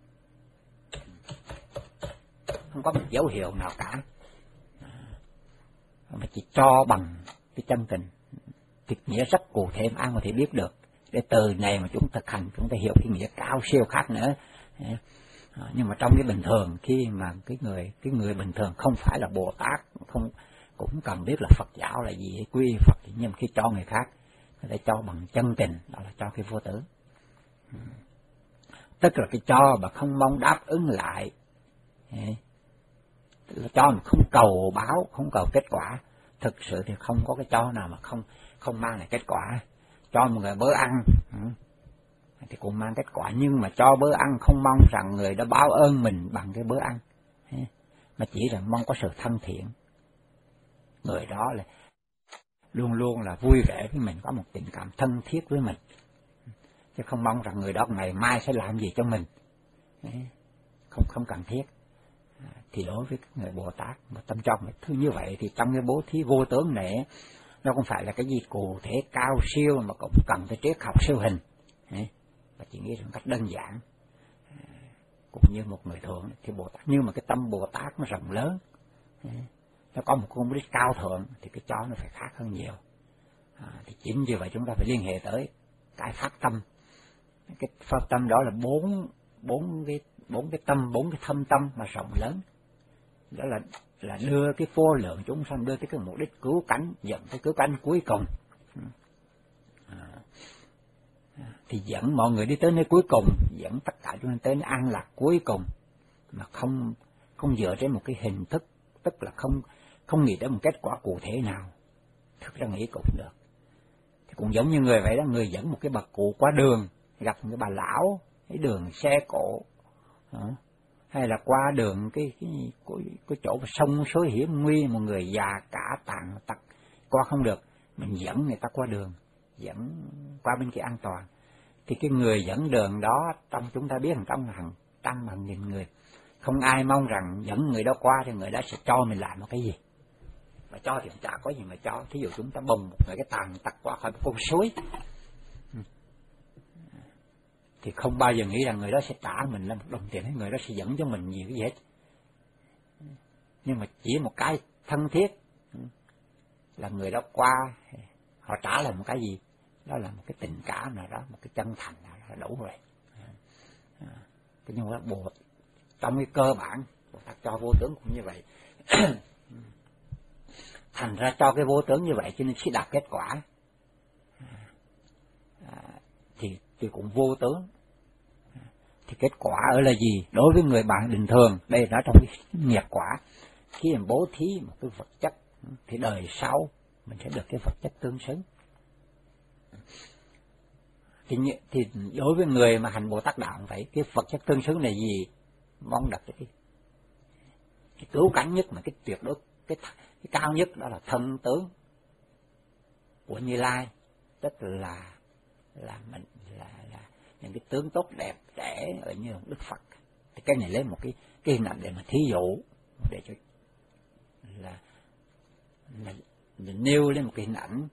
không có một dấu hiệu nào cả, mà chỉ cho bằng cái chân tình. Thì nghĩa rất cụ thể mà ai có thể biết được. Để từ này mà chúng thực hành, chúng ta hiểu cái nghĩa cao siêu khác nữa. Nhưng mà trong cái bình thường, khi mà cái người cái người bình thường không phải là Bồ Tát, không cũng cần biết là Phật giáo là gì, hay quy Phật, nhưng khi cho người khác, người ta cho bằng chân tình, đó là cho cái vô tướng. Tức là cái cho mà không mong đáp ứng lại, cho mà không cầu báo, không cầu kết quả. Thực sự thì không có cái cho nào mà không không mang lại kết quả. Cho một người bữa ăn thì cũng mang kết quả, nhưng mà cho bữa ăn không mong rằng người đó báo ơn mình bằng cái bữa ăn, mà chỉ là mong có sự thân thiện. Người đó là luôn luôn là vui vẻ với mình, có một tình cảm thân thiết với mình, chứ không mong rằng người đó ngày mai sẽ làm gì cho mình. Không không cần thiết. Thì đối với người Bồ Tát mà tâm trong thứ như vậy, thì trong cái bố thí vô tướng này, nó không phải là cái gì cụ thể cao siêu mà cũng cần tới triết học siêu hình, và chỉ nghĩ một cách đơn giản, cũng như một người thường thì Bồ Tát. Nhưng mà cái tâm Bồ Tát nó rộng lớn, nó có một công đức cao thượng, thì cái cho nó phải khác hơn nhiều. À, thì chính vì vậy chúng ta phải liên hệ tới cái phát tâm. Cái phát tâm đó là bốn bốn cái bốn cái tâm, bốn cái thâm tâm mà rộng lớn. Đó là là đưa cái vô lượng chúng sanh, đưa tới cái mục đích cứu cánh, dẫn tới cứu cánh cuối cùng. À, thì dẫn mọi người đi tới nơi cuối cùng, dẫn tất cả chúng ta tới nơi an lạc cuối cùng, mà không không dựa trên một cái hình thức, tức là không không nghĩ đến một kết quả cụ thể nào. Thực ra nghĩ cũng được. Thì cũng giống như người vậy đó, người dẫn một cái bà cụ qua đường, gặp một cái bà lão, cái đường xe cộ, à, hay là qua đường cái cái, cái, cái chỗ sông suối hiểm nguy, một người già cả tàn tật qua không được, mình dẫn người ta qua đường, dẫn qua bên kia an toàn. Thì cái người dẫn đường đó, trong chúng ta biết rằng trong hàng trăm hàng nghìn người, không ai mong rằng dẫn người đó qua thì người đó sẽ cho mình làm một cái gì. Mà cho thì chả có gì mà cho. Thí dụ chúng ta bồng một người cái tàn tật qua khỏi một con suối, thì không bao giờ nghĩ rằng người đó sẽ trả mình là một đồng tiền, hay người đó sẽ dẫn cho mình nhiều cái gì hết. Nhưng mà chỉ một cái thân thiết là người đó qua, họ trả lại một cái gì, đó là một cái tình cảm nào đó, một cái chân thành nào đó là đủ rồi. Nhưng mà Bồ trong cái cơ bản, Bồ Tát cho vô tướng cũng như vậy. Thành ra cho cái vô tướng như vậy cho nên sẽ đạt kết quả. À, thì, thì cũng vô tướng. Thì kết quả ở là gì? Đối với người bạn bình thường, đây là trong cái nghiệp quả. Khi mình bố thí một cái vật chất, thì đời sau mình sẽ được cái vật chất tương xứng. Thì, thì đối với người mà hành Bồ Tát đạo vậy, cái vật chất tương xứng là gì? Mong đặt cái cái cứu cánh nhất mà cái tuyệt đối cái, cái cao nhất đó là thân tướng của Như Lai, tức là là mình là, là những cái tướng tốt đẹp trẻ ở như Đức Phật. Thì cái này lấy một cái cái hình ảnh để mà thí dụ, để cho là, là, là nêu lên một cái hình ảnh,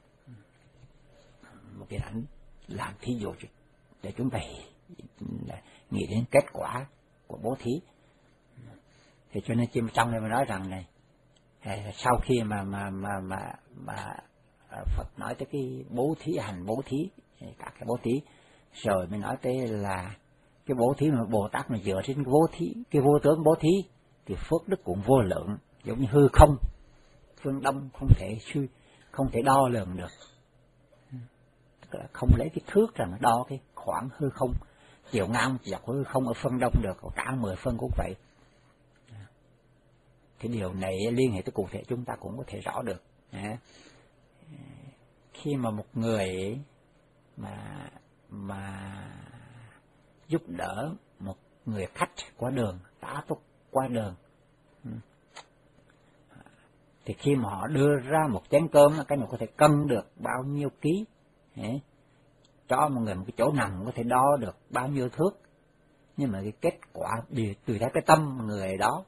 một cái hình ảnh làm thí dụ để chúng ta nghĩ đến kết quả của bố thí. Thì cho nên chim trong này mà nói rằng này, sau khi mà mà mà mà, mà Phật nói tới cái bố thí, hành bố thí, cả cái bố thí, rồi mới nói tới là cái bố thí mà Bồ Tát mà dựa trên cái bố thí, cái vô tướng bố thí thì phước đức cũng vô lượng, giống như hư không, phương đông không thể suy, không thể đo lường được. Tức là không lấy cái thước rằng đo cái khoảng hư không, chiều ngang dọc hư không ở phương đông được, cả mười phương cũng vậy. Thì điều này liên hệ tới cụ thể chúng ta cũng có thể rõ được. Khi mà một người mà mà giúp đỡ một người khách qua đường, tá túc qua đường, thì khi mà họ đưa ra một chén cơm, cái nào có thể cân được bao nhiêu ký, cho một người một cái chỗ nằm có thể đo được bao nhiêu thước, nhưng mà cái kết quả tùy tùy theo cái tâm người đó,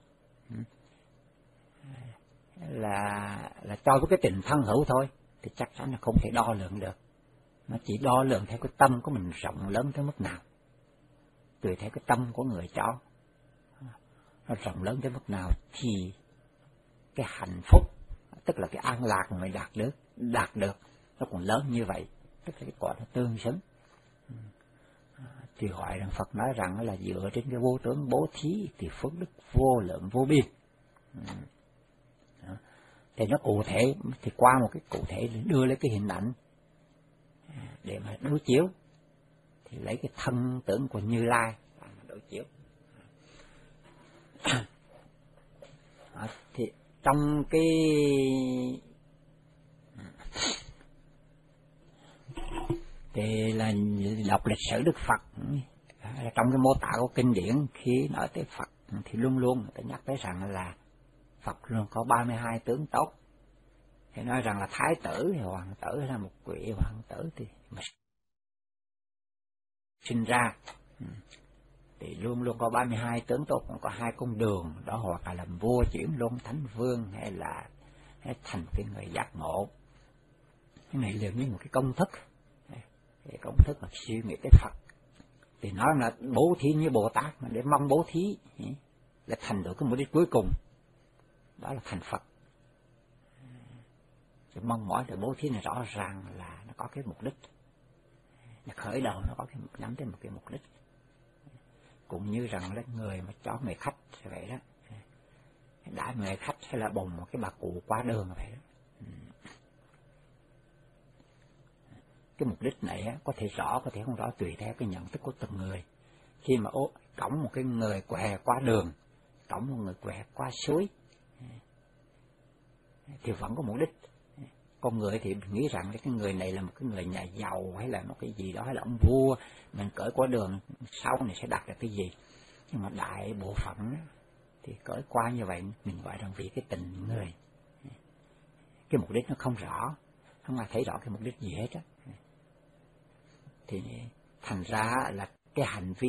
là là cho với cái tình thân hữu thôi, thì chắc chắn là không thể đo lường được. Nó chỉ đo lường theo cái tâm của mình rộng lớn tới mức nào, tùy theo cái tâm của người cho nó rộng lớn tới mức nào thì cái hạnh phúc, tức là cái an lạc mà mình đạt được đạt được nó còn lớn như vậy, tức là cái quả nó tương xứng. Thì hỏi rằng Phật nói rằng là dựa trên cái vô tướng bố thí thì phước đức vô lượng vô biên. Thì nó cụ thể, thì qua một cái cụ thể đưa lên cái hình ảnh để mà đối chiếu, thì lấy cái thân tưởng của Như Lai mà đối chiếu. Thì trong cái thì là đọc lịch sử Đức Phật, trong cái mô tả của kinh điển khi nói tới Phật thì luôn luôn người ta nhắc tới rằng là Phật luôn có ba mươi hai tướng tốt. Thì nói rằng là thái tử hay hoàng tử hay là một vị hoàng tử thì mà sinh ra thì luôn luôn có ba mươi hai tướng tốt, còn có hai con đường đó, hoặc là làm vua chuyển luân thánh vương, hay là hay thành cái người giác ngộ. Cái này liền như một cái công thức, cái công thức mà suy nghĩ tới Phật. Thì nói là bố thí như Bồ Tát mà để mong bố thí là thành được cái mục đích cuối cùng, đó là thành Phật. Thì mong mỏi để bố thí này rõ ràng là nó có cái mục đích, nó khởi đầu nó có cái nhắm tới một cái mục đích. Cũng như rằng là người mà cho người khách vậy đó, đã người khách hay là bồng một cái bà cụ qua đường vậy đó. Cái mục đích này có thể rõ, có thể không rõ, tùy theo cái nhận thức của từng người. Khi mà ô, cõng một cái người què qua đường, cõng một người què qua suối, thì vẫn có mục đích. Con người thì nghĩ rằng cái người này là một cái người nhà giàu hay là một cái gì đó, hay là ông vua, mình cởi qua đường sau này sẽ đạt được cái gì. Nhưng mà đại bộ phận thì cởi qua như vậy mình gọi rằng vì cái tình người, cái mục đích nó không rõ, không ai thấy rõ cái mục đích gì hết á. Thì thành ra là cái hành vi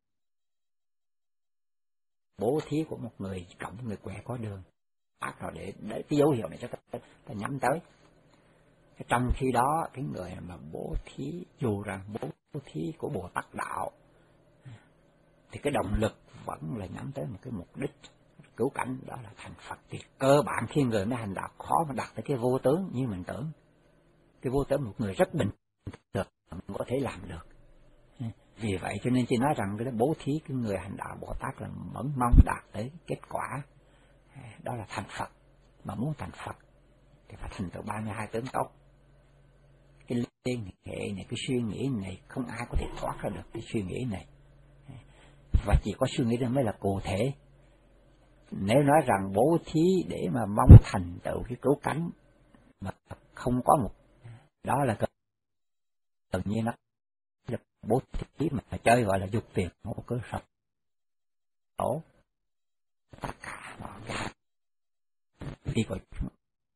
bố thí của một người cộng người què qua đường ác rồi, để, để cái dấu hiệu này cho ta, ta, ta nhắm tới. Trong khi đó cái người mà bố thí, dù rằng bố thí của Bồ Tát đạo, thì cái động lực vẫn là nhắm tới một cái mục đích cứu cảnh, đó là thành Phật. Thì cơ bản khi người mới hành đạo khó mà đạt tới cái vô tướng như mình tưởng. Cái vô tướng một người rất bình thường có thể làm được. Vì vậy cho nên chỉ nói rằng cái bố thí cái người hành đạo Bồ Tát là vẫn mong đạt tới kết quả, đó là thành Phật. Mà muốn thành Phật thì phải thành tựu ba mươi hai tướng tốt. Cái liên hệ này, cái suy nghĩ này không ai có thể thoát ra được cái suy nghĩ này, và chỉ có suy nghĩ đó mới là cụ thể. Nếu nói rằng bố thí để mà mong thành tựu cái cứu cánh mà không có một, đó là tự nhiên nó bố thí mà chơi gọi là dục tiền, không có cơ sở. Tất cả cái đi của chúng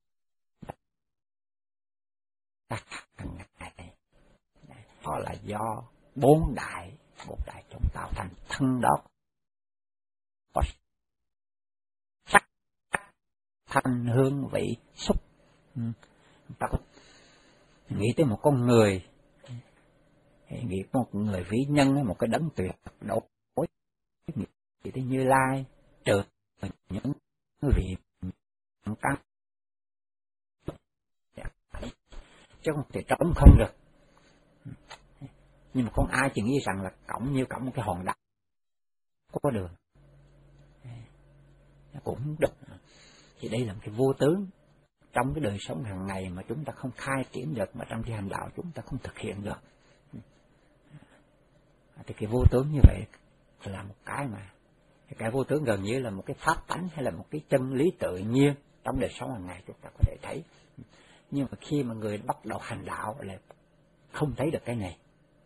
ta hàng ngày đó là do bốn đại bốn đại chúng tạo thành. Thân đó có sắc, thanh, hương, vị, xúc. Ta có nghĩ tới một con người, nghĩ tới một người vĩ nhân, một cái đấng tuyệt đối, nghĩ tới Như Lai, trừ những vị tăng, chứ không thể trống không được. Nhưng mà không ai chỉ nghĩ rằng là cổng như cổng một cái hòn đá có đường, nó cũng được. Thì đây là một cái vô tướng trong cái đời sống hàng ngày mà chúng ta không khai triển được, mà trong khi hành đạo chúng ta không thực hiện được. Thì cái vô tướng như vậy là một cái mà cái vô tướng gần như là một cái pháp tánh hay là một cái chân lý tự nhiên trong đời sống hàng ngày chúng ta có thể thấy. Nhưng mà khi mà người bắt đầu hành đạo lại không thấy được cái này.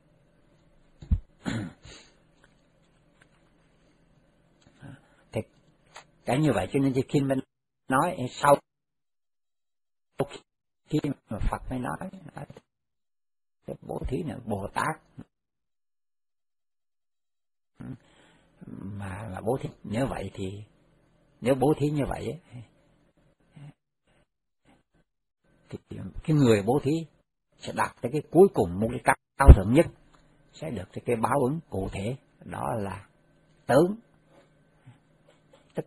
Thì cái như vậy cho nên khi mình nói sau khi mà Phật mới nói, nói bố thí là Bồ Tát mà mà bố thí như vậy thì nếu bố thí như vậy thì cái người bố thí sẽ đạt tới cái cuối cùng, một cái cao thượng nhất, sẽ được cái, cái báo ứng cụ thể, đó là tướng. Tức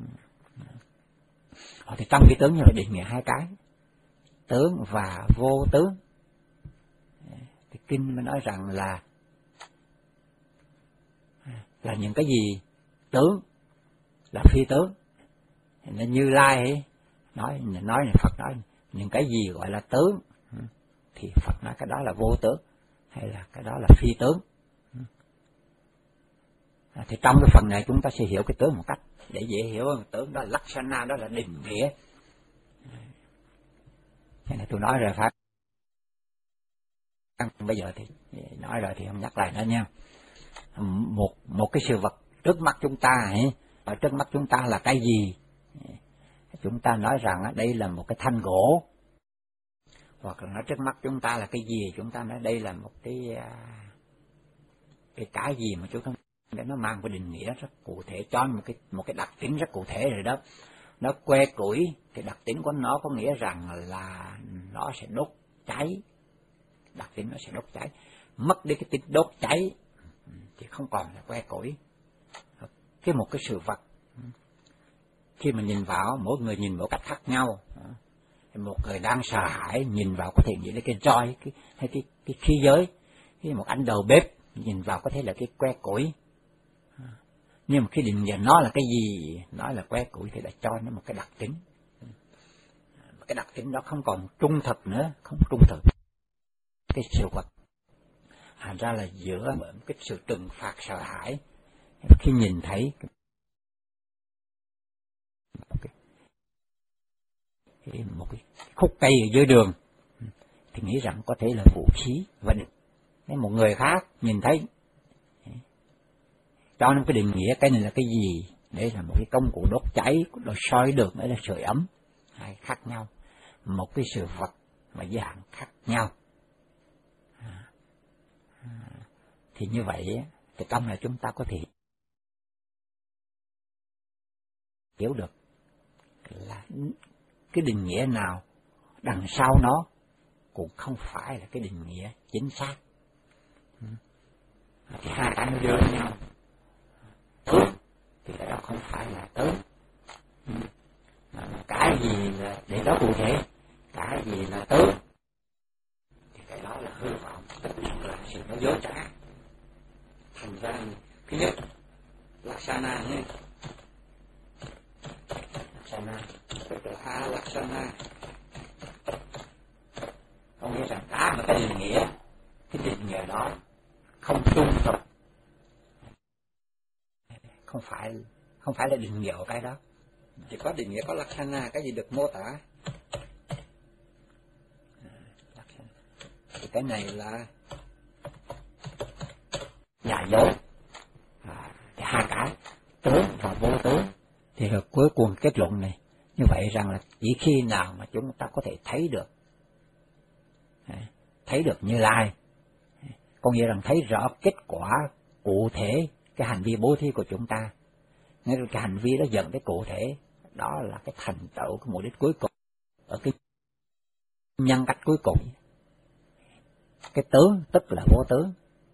thì trong cái tướng như vậy định nghĩa hai cái, tướng và vô tướng. Thì kinh mới nói rằng là là những cái gì tướng là phi tướng. Nên Như Lai ấy, nói nói Phật nói những cái gì gọi là tướng thì Phật nói cái đó là vô tướng hay là cái đó là phi tướng. À, thì trong cái phần này chúng ta sẽ hiểu cái tướng một cách để dễ hiểu hơn. Tướng đó là Laksana, đó là định nghĩa. Cái này tôi nói rồi phải. Bây giờ thì nói rồi thì không nhắc lại nữa nha. Một một cái sự vật trước mắt chúng ta ấy, ở trước mắt chúng ta là cái gì? Chúng ta nói rằng đây là một cái thanh gỗ, hoặc là nói trước mắt chúng ta là cái gì, chúng ta nói đây là một cái cái cái gì mà chúng ta để nó mang cái định nghĩa rất cụ thể, cho một cái một cái đặc tính rất cụ thể rồi đó. Nó que củi, cái đặc tính của nó có nghĩa rằng là nó sẽ đốt cháy, đặc tính nó sẽ đốt cháy. Mất đi cái tính đốt cháy thì không còn là que củi. Cái một cái sự vật khi mà nhìn vào, mỗi người nhìn một cách khác nhau. Một người đang sợ hãi nhìn vào có thể nghĩ là cái roi, cái hay cái cái khí giới. Cái một anh đầu bếp nhìn vào có thể là cái que củi. Nhưng mà khi định nghĩa nó là cái gì, nó là que củi thì đã cho nó một cái đặc tính. Cái đặc tính đó không còn trung thực nữa, không trung thực. Cái sự vật thành ra là giữa cái sự trừng phạt sợ hãi khi nhìn thấy một cái khúc cây ở dưới đường thì nghĩ rằng có thể là vũ khí và địch. Nếu một người khác nhìn thấy cho nó cái định nghĩa cái này là cái gì, đây là một cái công cụ đốt cháy, đốt soi được, đấy là sưởi ấm, hai khác nhau, một cái sự vật mà dạng khác nhau. À, à, thì như vậy thì trong này chúng ta có thể hiểu được là cái định nghĩa nào đằng sau nó cũng không phải là cái định nghĩa chính xác. Thì hai cái nó đưa nhau. Tướng thì cái đó không phải là tướng. Mà cái gì là để đó cụ thể, cái gì là tướng thì cái đó là hư vọng, tất nhiên là sự nó dối trá. Thành ra thứ nhất Laksana nhé, Laksana tức là A Laksana, có nghĩa rằng cả một cái định nghĩa, cái định nghĩa đó không trung thực, không phải không phải là định nghĩa của cái đó. Chỉ có định nghĩa có Laksana, cái gì được mô tả. Thì cái này là giả dối. À, hai cái tướng và vô tướng thì Thì rồi cuối cùng kết luận này như vậy rằng là chỉ khi nào mà chúng ta có thể thấy được, thấy được Như Lai, có nghĩa rằng thấy rõ kết quả cụ thể cái hành vi bố thí của chúng ta, nghĩa là cái hành vi đó dẫn tới cụ thể, đó là cái thành tựu, cái mục đích cuối cùng, ở cái nhân cách cuối cùng. Cái tướng tức là vô tướng,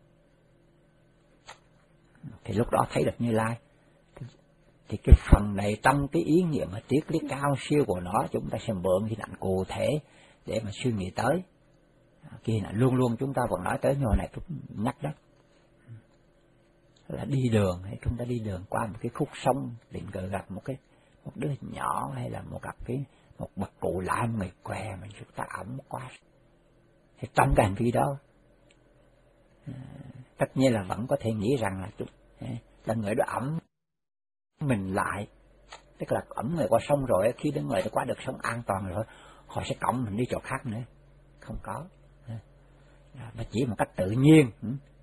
thì lúc đó thấy được Như Lai. Thì cái phần này trong cái ý nghĩa mà triết lý cao siêu của nó, chúng ta sẽ mượn hình ảnh cụ thể để mà suy nghĩ tới. Cái hình ảnh luôn luôn chúng ta vẫn nói tới, nhưng hồi này tôi nhắc đó là đi đường, hay chúng ta đi đường qua một cái khúc sông, định cờ gặp một cái một đứa nhỏ, hay là một gặp cái một bậc cụ lạ người què mà chúng ta ẩm qua. Thì trong cái hành vi đó, tất nhiên là vẫn có thể nghĩ rằng là chúng là người đó ẩm mình lại, tức là ẩm người qua sông rồi, khi đến người đã qua được sông an toàn rồi, họ sẽ cõng mình đi chỗ khác nữa. Không có, mà chỉ một cách tự nhiên,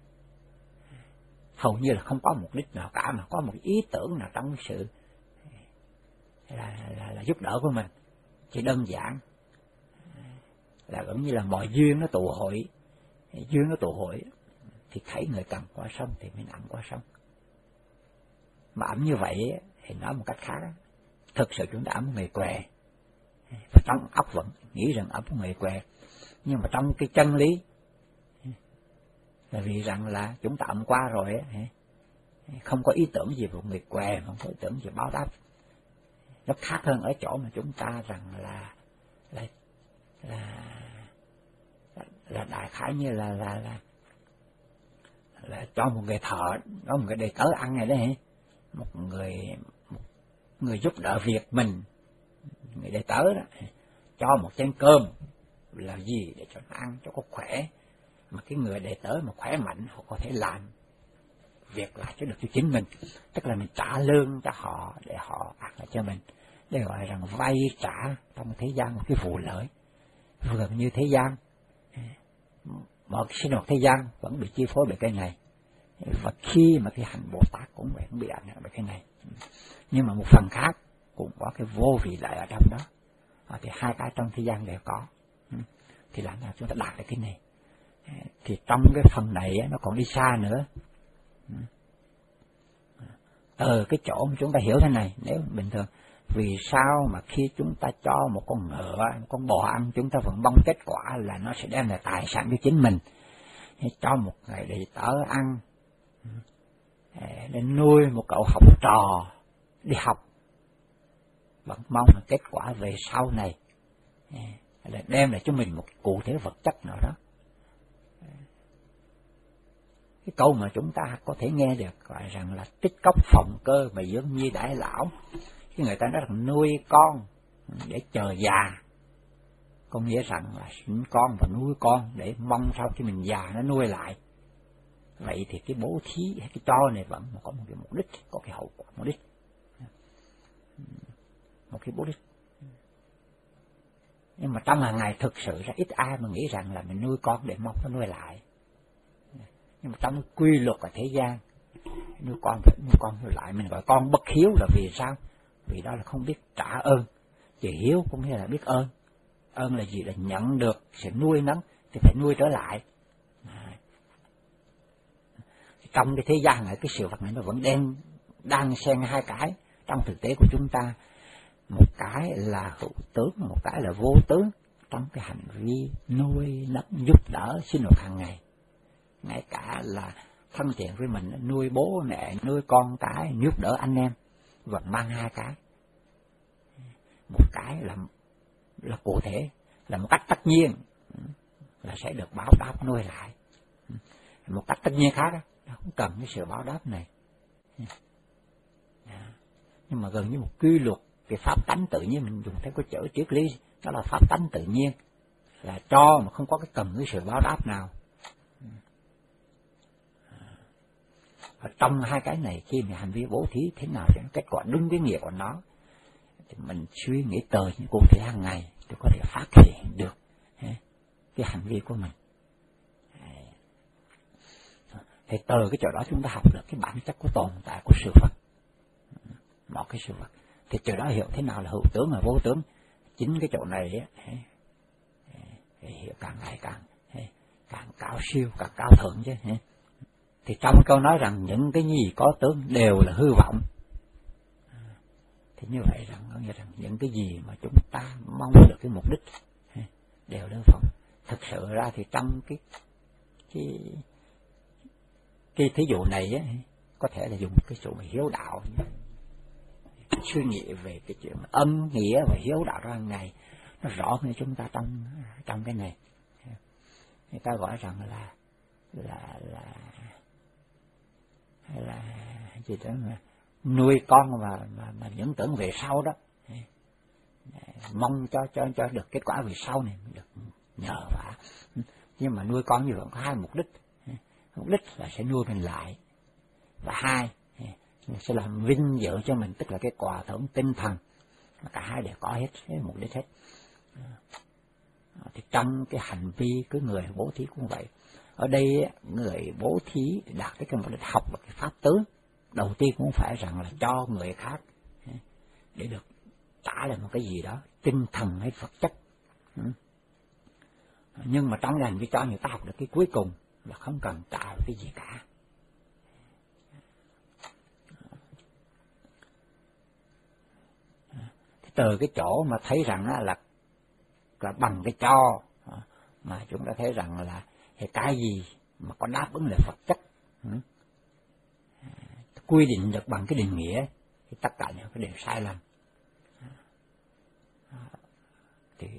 hầu như là không có mục đích nào cả, mà có một ý tưởng nào trong sự là, là, là giúp đỡ của mình. Chỉ đơn giản là giống như là mọi duyên nó tụ hội, duyên nó tụ hội thì thấy người cần qua sông thì mình ẩm qua sông. Mà ẩm như vậy thì nói một cách khác, thực sự chúng ta ẩm người què, và trong óc vẫn nghĩ rằng ẩm người què, nhưng mà trong cái chân lý là vì rằng là chúng ta ẩm qua rồi, không có ý tưởng gì về người què, không có ý tưởng gì báo đáp. Nó khác hơn ở chỗ mà chúng ta rằng là là là, là đại khái như là là là, là cho một người thợ, đó một người đầy tớ ăn này đấy, một người một người giúp đỡ việc mình, người đầy tớ đó, cho một chén cơm là gì để cho nó ăn cho có khỏe. Mà cái người đệ tử mà khỏe mạnh, họ có thể làm việc lại cho được cho chính mình, tức là mình trả lương cho họ để họ ăn lại cho mình. Đây gọi rằng vay trả trong thế gian một cái vụ lợi. Vừa như thế gian, một sinh hoạt thế gian vẫn bị chi phối bởi cái này, và khi mà cái hành Bồ Tát cũng vậy, cũng bị ảnh hưởng bởi cái này. Nhưng mà một phần khác cũng có cái vô vị lợi ở trong đó, thì hai cái trong thế gian đều có, thì làm sao chúng ta đạt được cái này. Thì trong cái phần này nó còn đi xa nữa. Từ cái chỗ mà chúng ta hiểu thế này, nếu bình thường, vì sao mà khi chúng ta cho một con ngựa, một con bò ăn, chúng ta vẫn mong kết quả là nó sẽ đem lại tài sản cho chính mình. Cho một người đệ tử ăn, để nuôi một cậu học trò đi học, vẫn mong là kết quả về sau này là đem lại cho mình một cụ thể vật chất nào đó. Cái câu mà chúng ta có thể nghe được gọi rằng là tích cốc phòng cơ mà dưỡng nhi đại lão. Cái người ta nói rằng nuôi con để chờ già, có nghĩa rằng là sinh con và nuôi con để mong sau khi mình già nó nuôi lại. Vậy thì cái bố thí hay cái cho này vẫn có một cái mục đích, có cái hậu quả mục đích, một cái mục đích. Nhưng mà trong hàng ngày thực sự ra ít ai mà nghĩ rằng là mình nuôi con để mong nó nuôi lại. Nhưng mà trong quy luật ở thế gian, nuôi con phải nuôi con nuôi lại. Mình gọi con bất hiếu là vì sao? Vì đó là không biết trả ơn. Chỉ hiếu cũng nghĩa là biết ơn. Ơn là gì? Là nhận được sự nuôi nấng thì phải nuôi trở lại. Trong cái thế gian này, cái sự vật này nó vẫn đang đang xen hai cái trong thực tế của chúng ta. Một cái là hữu tướng, một cái là vô tướng trong cái hành vi nuôi nấng giúp đỡ sinh hoạt hàng ngày. Ngay cả là thân thiện với mình, nuôi bố mẹ, nuôi con cái, giúp đỡ anh em, vẫn mang hai cái. Một cái là là cụ thể, là một cách tất nhiên là sẽ được báo đáp nuôi lại. Một cách tất nhiên khác đó, không cần cái sự báo đáp này. Nhưng mà gần như một quy luật, cái pháp tánh tự nhiên, mình dùng theo cái chữ triết lý, đó là pháp tánh tự nhiên, là cho mà không có cái cần cái sự báo đáp nào. Ở trong hai cái này, khi mình hành vi bố thí thế nào thì kết quả đúng cái nghĩa của nó, thì mình suy nghĩ từ những cụ thể hàng ngày thì có thể phát hiện được cái hành vi của mình. Thì từ cái chỗ đó chúng ta học được cái bản chất của tồn tại của sự vật, mọi cái sự vật. Thì từ đó hiểu thế nào là hữu tướng và vô tướng. Chính cái chỗ này ấy, hiểu càng ngày càng càng cao siêu, càng cao thượng chứ. Thì trong câu nói rằng những cái gì có tướng đều là hư vọng. Thì như vậy rằng có nghĩa rằng những cái gì mà chúng ta mong được cái mục đích đều là hư vọng. Thực sự ra thì trong cái cái cái thí dụ này ấy, có thể là dùng cái chỗ hiếu đạo, suy nghĩ về cái chuyện ân nghĩa và hiếu đạo ra hàng ngày nó rõ hơn chúng ta trong trong cái này. Người ta gọi rằng là là là hay là gì đó mà nuôi con mà mà, mà những tưởng về sau đó, mong cho cho cho được kết quả về sau này được nhờ vả. Nhưng mà nuôi con như vậy có hai mục đích. Mục đích là sẽ nuôi mình lại, và hai sẽ làm vinh dự cho mình, tức là cái quà thưởng tinh thần. Cả hai đều có hết, hết mục đích hết. Thì trong cái hành vi cái người bố thí cũng vậy. Ở đây người bố thí đạt tới cái mục đích học và cái pháp tướng, đầu tiên cũng phải rằng là cho người khác để được trả lại một cái gì đó, tinh thần hay vật chất. Nhưng mà trong cái hành vi cho người ta học được cái cuối cùng là không cần trả cái gì cả. Từ cái chỗ mà thấy rằng là, là bằng cái cho mà chúng ta thấy rằng là cái gì mà có đáp ứng lại vật chất, quy định được bằng cái định nghĩa, thì tất cả những cái đều sai lầm. Thì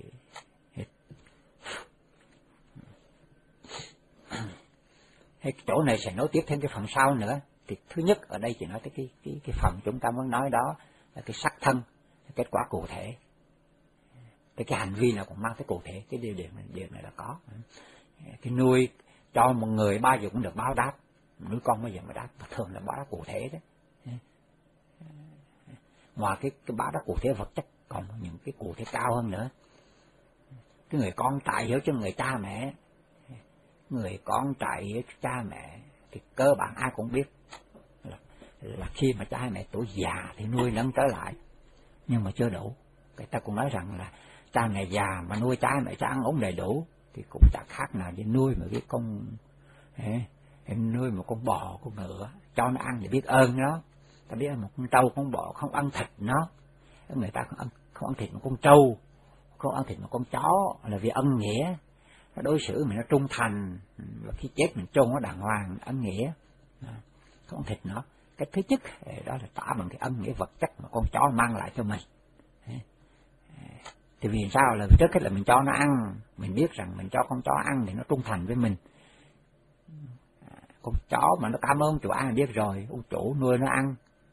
cái chỗ này sẽ nói tiếp thêm cái phần sau nữa. Thì thứ nhất ở đây chỉ nói tới cái cái cái phần chúng ta muốn nói đó là cái sắc thân, cái kết quả cụ thể. Cái cái hành vi nào cũng mang tới cụ thể, cái điều điểm này, điều này là có. Cái nuôi cho một người bao giờ cũng được báo đáp, nuôi con bao giờ mà đáp, thường là báo đáp cụ thể đó. Ngoài cái, cái báo đáp cụ thể vật chất, còn những cái cụ thể cao hơn nữa. Cái người con trại hiếu cho người cha mẹ, người con trại hiếu cho cha mẹ thì cơ bản ai cũng biết là, là khi mà cha mẹ tuổi già thì nuôi nấng trở lại, nhưng mà chưa đủ. Người ta cũng nói rằng là cha mẹ già mà nuôi cha mẹ cho ăn uống đầy đủ thì cũng chẳng khác nào như nuôi một cái con nuôi một con bò, con ngựa, cho nó ăn để biết ơn nó. Ta biết một con trâu, con bò không ăn thịt nó, người ta không ăn, không ăn thịt một con trâu, không ăn thịt một con chó là vì ân nghĩa. Nó đối xử mình nó trung thành, và khi chết mình chôn nó đàng hoàng, ân nghĩa, không ăn thịt nó. Cái thứ nhất đó là tỏ bằng cái ân nghĩa vật chất mà con chó mang lại cho mình. Thì vì sao? Là trước hết là mình cho nó ăn, mình biết rằng mình cho con chó ăn thì nó trung thành với mình. Con chó mà nó cảm ơn chủ ăn biết rồi, ông chủ nuôi nó ăn.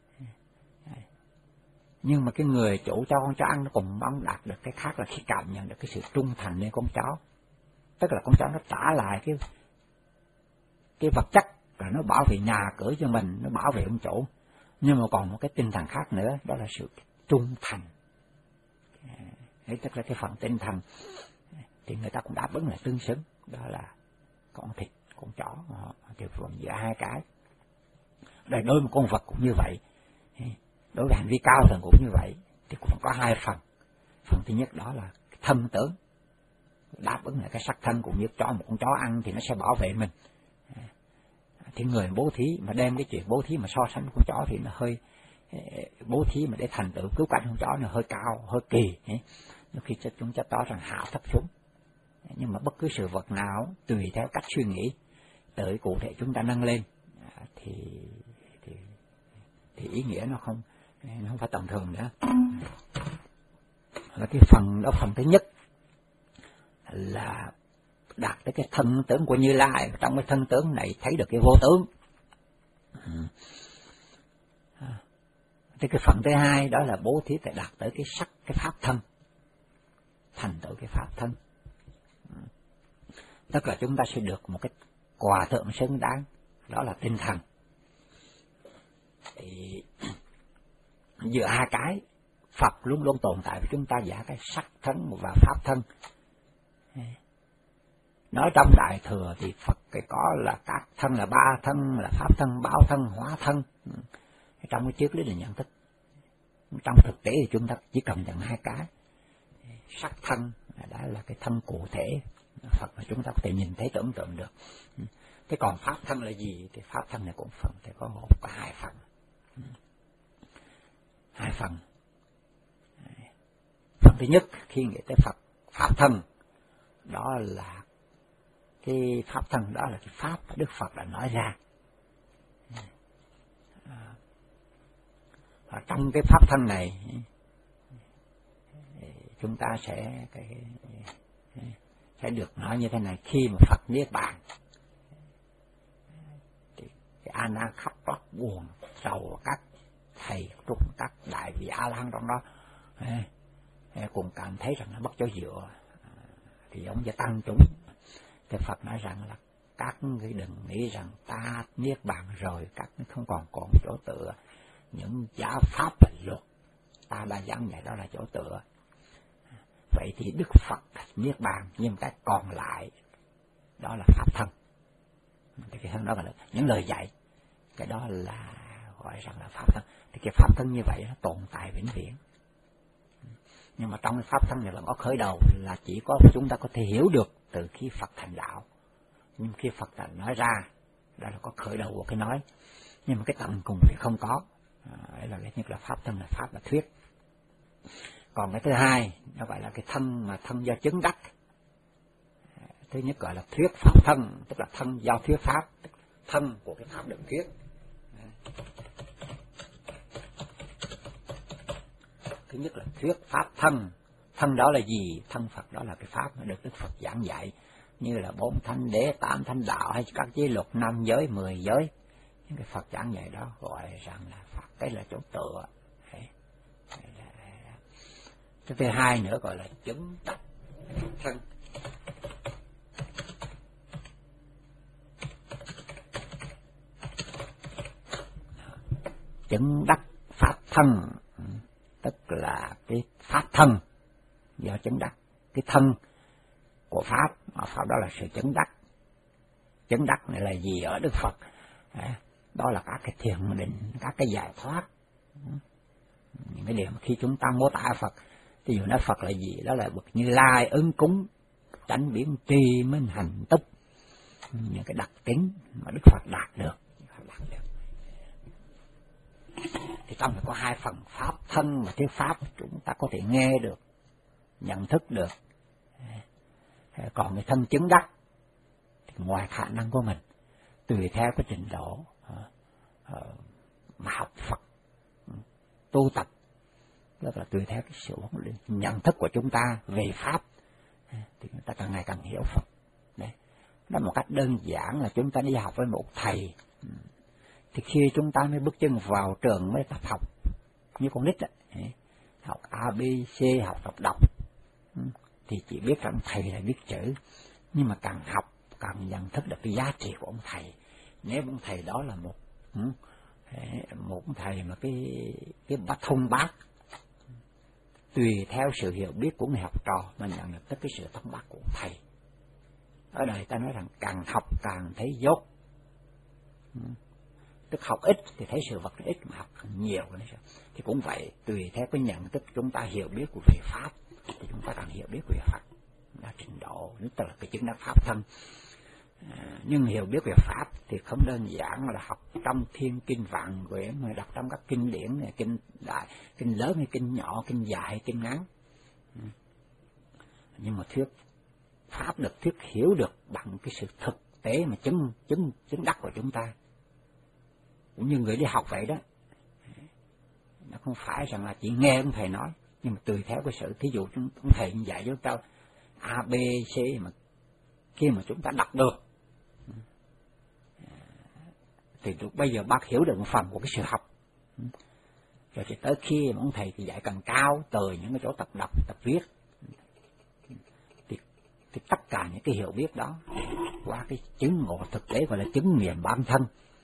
Nhưng mà cái người chủ cho con chó ăn nó cũng mong đạt được cái khác là khi cảm nhận được cái sự trung thành với con chó. Tức là con chó nó trả lại cái cái vật chất, là nó bảo vệ nhà cửa cho mình, nó bảo vệ ông chủ. Nhưng mà còn một cái tinh thần khác nữa, đó là sự trung thành. Đấy, tức là cái phần tinh thần thì người ta cũng đáp ứng là tương xứng, đó là con thịt, con chó, thì phần giữa hai cái. Đối với một con vật cũng như vậy, đối với hành vi cao thượng cũng như vậy, thì cũng có hai phần. Phần thứ nhất đó là thân tướng, đáp ứng là cái sắc thân, cũng như cho một con chó ăn thì nó sẽ bảo vệ mình. Thì người bố thí mà đem cái chuyện bố thí mà so sánh con chó thì nó hơi, bố thí mà để thành tựu cứu cánh con chó nó hơi cao, hơi kỳ. Lúc khi chúng ta tỏ rằng hạ thấp xuống. Nhưng mà bất cứ sự vật nào tùy theo cách suy nghĩ tới cụ thể chúng ta nâng lên thì thì thì ý nghĩa nó không nó không phải tầm thường nữa. Là cái phần đó, phần thứ nhất là đạt tới cái thân tướng của Như Lai. Trong cái thân tướng này thấy được cái vô tướng. Thì cái phần thứ hai đó là bố thí phải đạt tới cái sắc, cái pháp thân, thành tựu cái pháp thân. Tức là chúng ta sẽ được một cái quà thượng xứng đáng, đó là tinh thần. Thì giữa hai cái, Phật luôn luôn tồn tại với chúng ta giả cái sắc thân và pháp thân. Nói trong Đại Thừa thì Phật cái có là các thân là ba thân, là pháp thân, báo thân, hóa thân. Trong cái triết lý là nhận thức. Trong thực tế thì chúng ta chỉ cần nhận hai cái. Sắc thân đã là cái thân cụ thể Phật mà chúng ta có thể nhìn thấy tưởng tượng được. Thế còn pháp thân là gì? Thì pháp thân này cũng phần thì có một có hai phần. Hai phần. Phần thứ nhất khi nghĩ tới Phật pháp thân, đó là cái pháp thân, đó là cái pháp mà Đức Phật đã nói ra. Và trong cái pháp thân này chúng ta sẽ cái, sẽ được nói như thế này: khi mà Phật niết bàn thì cái A Nan khóc lóc buồn sầu, các thầy trúc các đại vị A Lan trong đó cũng cảm thấy rằng nó mất chỗ dựa, thì giống như tăng chúng. Thì Phật nói rằng là các ngươi đừng nghĩ rằng ta niết bàn rồi các ngươi không còn còn chỗ tựa, những giáo pháp và luật ta đã giảng dạy đó là chỗ tựa. Vậy thì Đức Phật niết bàn, nhưng cái còn lại đó là pháp thân. Cái thân đó là những lời dạy, cái đó là gọi rằng là pháp thân. Thì cái pháp thân như vậy nó tồn tại vĩnh viễn. Nhưng mà trong cái pháp thân này là có khởi đầu, là chỉ có chúng ta có thể hiểu được từ khi Phật thành đạo. Nhưng khi Phật thành nói ra, đó là có khởi đầu của cái nói. Nhưng mà cái tận cùng thì không có. Đấy là cái nhất là pháp thân, là pháp là thuyết. Còn cái thứ hai, nó gọi là cái thân mà thân do chứng đắc. Thứ nhất gọi là thuyết pháp thân, tức là thân do thuyết pháp, tức thân của cái pháp được thuyết. Thứ nhất là thuyết pháp thân. Thân đó là gì? Thân Phật đó là cái pháp mà được Đức Phật giảng dạy, như là bốn thánh đế, tám thánh đạo hay các giới luật, năm giới, mười giới. Những cái Phật giảng dạy đó gọi rằng là Phật, cái là chỗ tựa. Cái thứ hai nữa gọi là chứng đắc thân. Chứng đắc pháp thân, tức là cái pháp thân do chứng đắc. Cái thân của pháp, mà pháp đó là sự chứng đắc. Chứng đắc này là gì ở Đức Phật? Đó là các cái thiền định, các cái giải thoát. Những cái điểm khi chúng ta mô tả Phật, ví dụ nói Phật là gì? Đó là bậc Như Lai ứng cúng, chánh biến tri minh hành túc. Những cái đặc tính mà Đức Phật đạt được. Đạt được. Thì trong này có hai phần: pháp thân và thuyết pháp chúng ta có thể nghe được, nhận thức được. Còn cái thân chứng đắc thì ngoài khả năng của mình, tùy theo cái trình độ mà học Phật, tu tập, tức là tùy theo cái sự nhận thức của chúng ta về pháp, thì chúng ta càng ngày càng hiểu Phật. Đấy. Đó một cách đơn giản là chúng ta đi học với một thầy, thì khi chúng ta mới bước chân vào trường mới tập học như con nít ấy, học A B C, học đọc đọc, thì chỉ biết rằng thầy là biết chữ, nhưng mà càng học càng nhận thức được cái giá trị của ông thầy. Nếu ông thầy đó là một một thầy mà cái cái bát thông bát, tùy theo sự hiểu biết của người học trò mà nhận được tất cái sự thông bát của thầy. Ở đây ta nói rằng càng học càng thấy dốt. Tức học ít thì thấy sự vật ít, mà học nhiều thì cũng vậy. Tùy theo cái nhận thức chúng ta hiểu biết của về pháp thì chúng ta càng hiểu biết về Phật. Đó trình độ, tức là cái chứng đắc pháp thân. À, nhưng hiểu biết về pháp thì không đơn giản là học trong thiên kinh vạn quyển, mà đọc trong các kinh điển này, kinh đại, kinh lớn hay kinh nhỏ, kinh dài hay kinh ngắn. Ừ. Nhưng mà thuyết pháp được thuyết hiểu được bằng cái sự thực tế mà chứng chứng chứng đắc của chúng ta. Cũng như người đi học vậy đó, nó không phải rằng là chỉ nghe ông thầy nói, nhưng mà tùy theo cái sự, thí dụ ông thầy dạy cho ta A B C, mà khi mà chúng ta đọc được thì bây giờ bác hiểu được một phần của cái sự học. Rồi thì tới khi mà ông thầy thì dạy càng cao, từ những cái chỗ tập đọc, tập viết, thì, thì tất cả những cái hiểu biết đó qua cái chứng ngộ thực tế gọi là chứng nghiệm bản thân.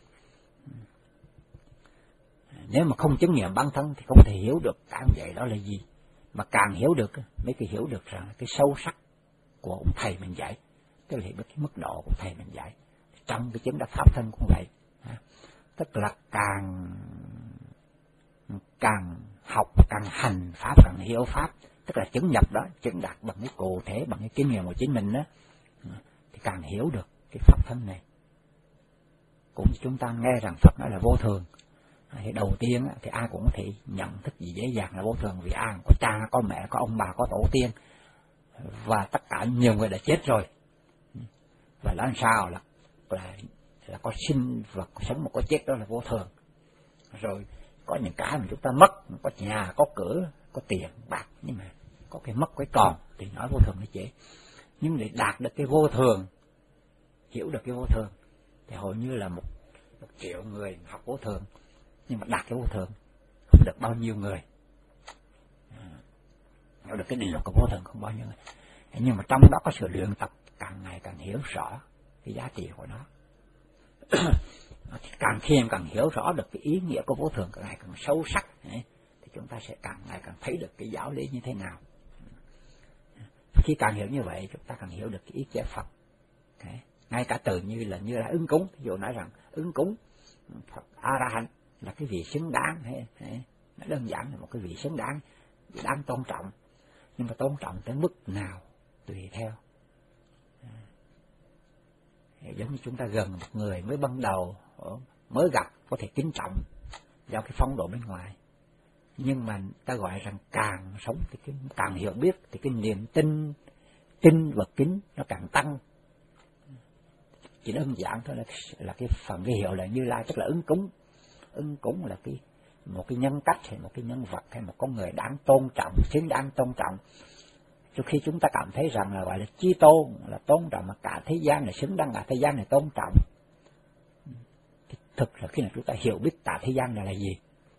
Nếu mà không chứng nghiệm bản thân thì không thể hiểu được cái vậy đó là gì. Mà càng hiểu được mới cái hiểu được rằng cái sâu sắc của ông thầy mình dạy, tức là hiểu được cái mức độ của thầy mình dạy. Trong cái chứng đắc pháp thân cũng vậy, tức là càng càng học càng hành pháp càng hiểu pháp, tức là chứng nhập đó, chứng đạt bằng cái cụ thể, bằng cái kinh nghiệm của chính mình đó, thì càng hiểu được cái pháp thân này. Cũng chúng ta nghe rằng Phật nói là vô thường, thì đầu tiên thì ai cũng có thể nhận thức gì dễ dàng là vô thường, vì ai có cha, có mẹ, có ông bà, có tổ tiên, và tất cả nhiều người đã chết rồi, và làm sao là là là có sinh và có sống mà có chết, đó là vô thường. Rồi có những cái mà chúng ta mất, có nhà, có cửa, có tiền, bạc, nhưng mà có cái mất cái còn thì nói vô thường nó dễ. Nhưng để đạt được cái vô thường, hiểu được cái vô thường, thì hầu như là một, một triệu người học vô thường, nhưng mà đạt cái vô thường không được bao nhiêu người. Hiểu được cái định luật của vô thường không bao nhiêu người. Nhưng mà trong đó có sự luyện tập, càng ngày càng hiểu rõ cái giá trị của nó. Càng khi em càng hiểu rõ được cái ý nghĩa của vô thường càng ngày càng sâu sắc, thì chúng ta sẽ càng ngày càng thấy được cái giáo lý như thế nào. Khi càng hiểu như vậy, chúng ta càng hiểu được cái ý nghĩa Phật. Okay. Ngay cả từ như là như là ứng cúng, ví dụ nói rằng ứng cúng Phật A La Hán là cái vị xứng đáng, hay, hay, nó đơn giản là một cái vị xứng đáng, vị đáng tôn trọng, nhưng mà tôn trọng tới mức nào tùy theo. Giống như chúng ta gần một người mới ban đầu, mới gặp, có thể kính trọng do cái phong độ bên ngoài, nhưng mà ta gọi rằng càng sống thì cái, càng hiểu biết thì cái niềm tin tin và kính nó càng tăng. Chỉ đơn giản thôi là là cái phần cái hiệu là Như Lai, tức là ứng cúng. Ứng cúng là cái một cái nhân cách hay một cái nhân vật hay một con người đáng tôn trọng, xứng đáng tôn trọng. Trước khi chúng ta cảm thấy rằng là gọi là chi tôn, là tôn trọng mà cả thế gian này xứng đáng, cả thế gian này tôn trọng, thì thực là khi nào chúng ta hiểu biết cả thế gian này là gì.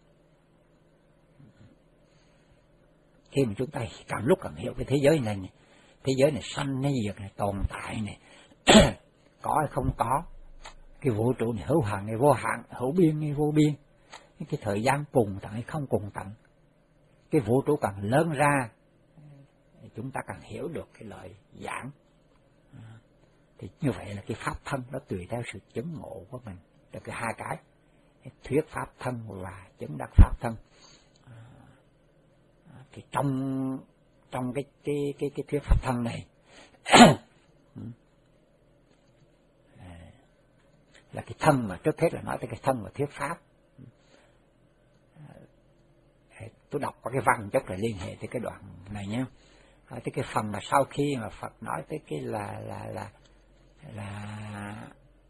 Khi mà chúng ta càng lúc càng hiểu cái thế giới này, này thế giới này sanh này, diệt này, tồn tại này, có hay không có, cái vũ trụ này hữu hạn này vô hạn, hữu biên này vô biên, cái thời gian cùng tận hay không cùng tận, cái vũ trụ càng lớn ra, chúng ta càng hiểu được cái lời giảng. Thì như vậy là cái pháp thân nó tùy theo sự chứng ngộ của mình, được cái hai cái, cái thuyết pháp thân và chứng đắc pháp thân. Thì trong trong cái cái cái cái thuyết pháp thân này là cái thân, mà trước hết là nói tới cái thân và thuyết pháp. Tôi đọc qua cái văn chút rồi liên hệ tới cái đoạn này nhé. Tới cái phần mà sau khi mà Phật nói tới cái là là là là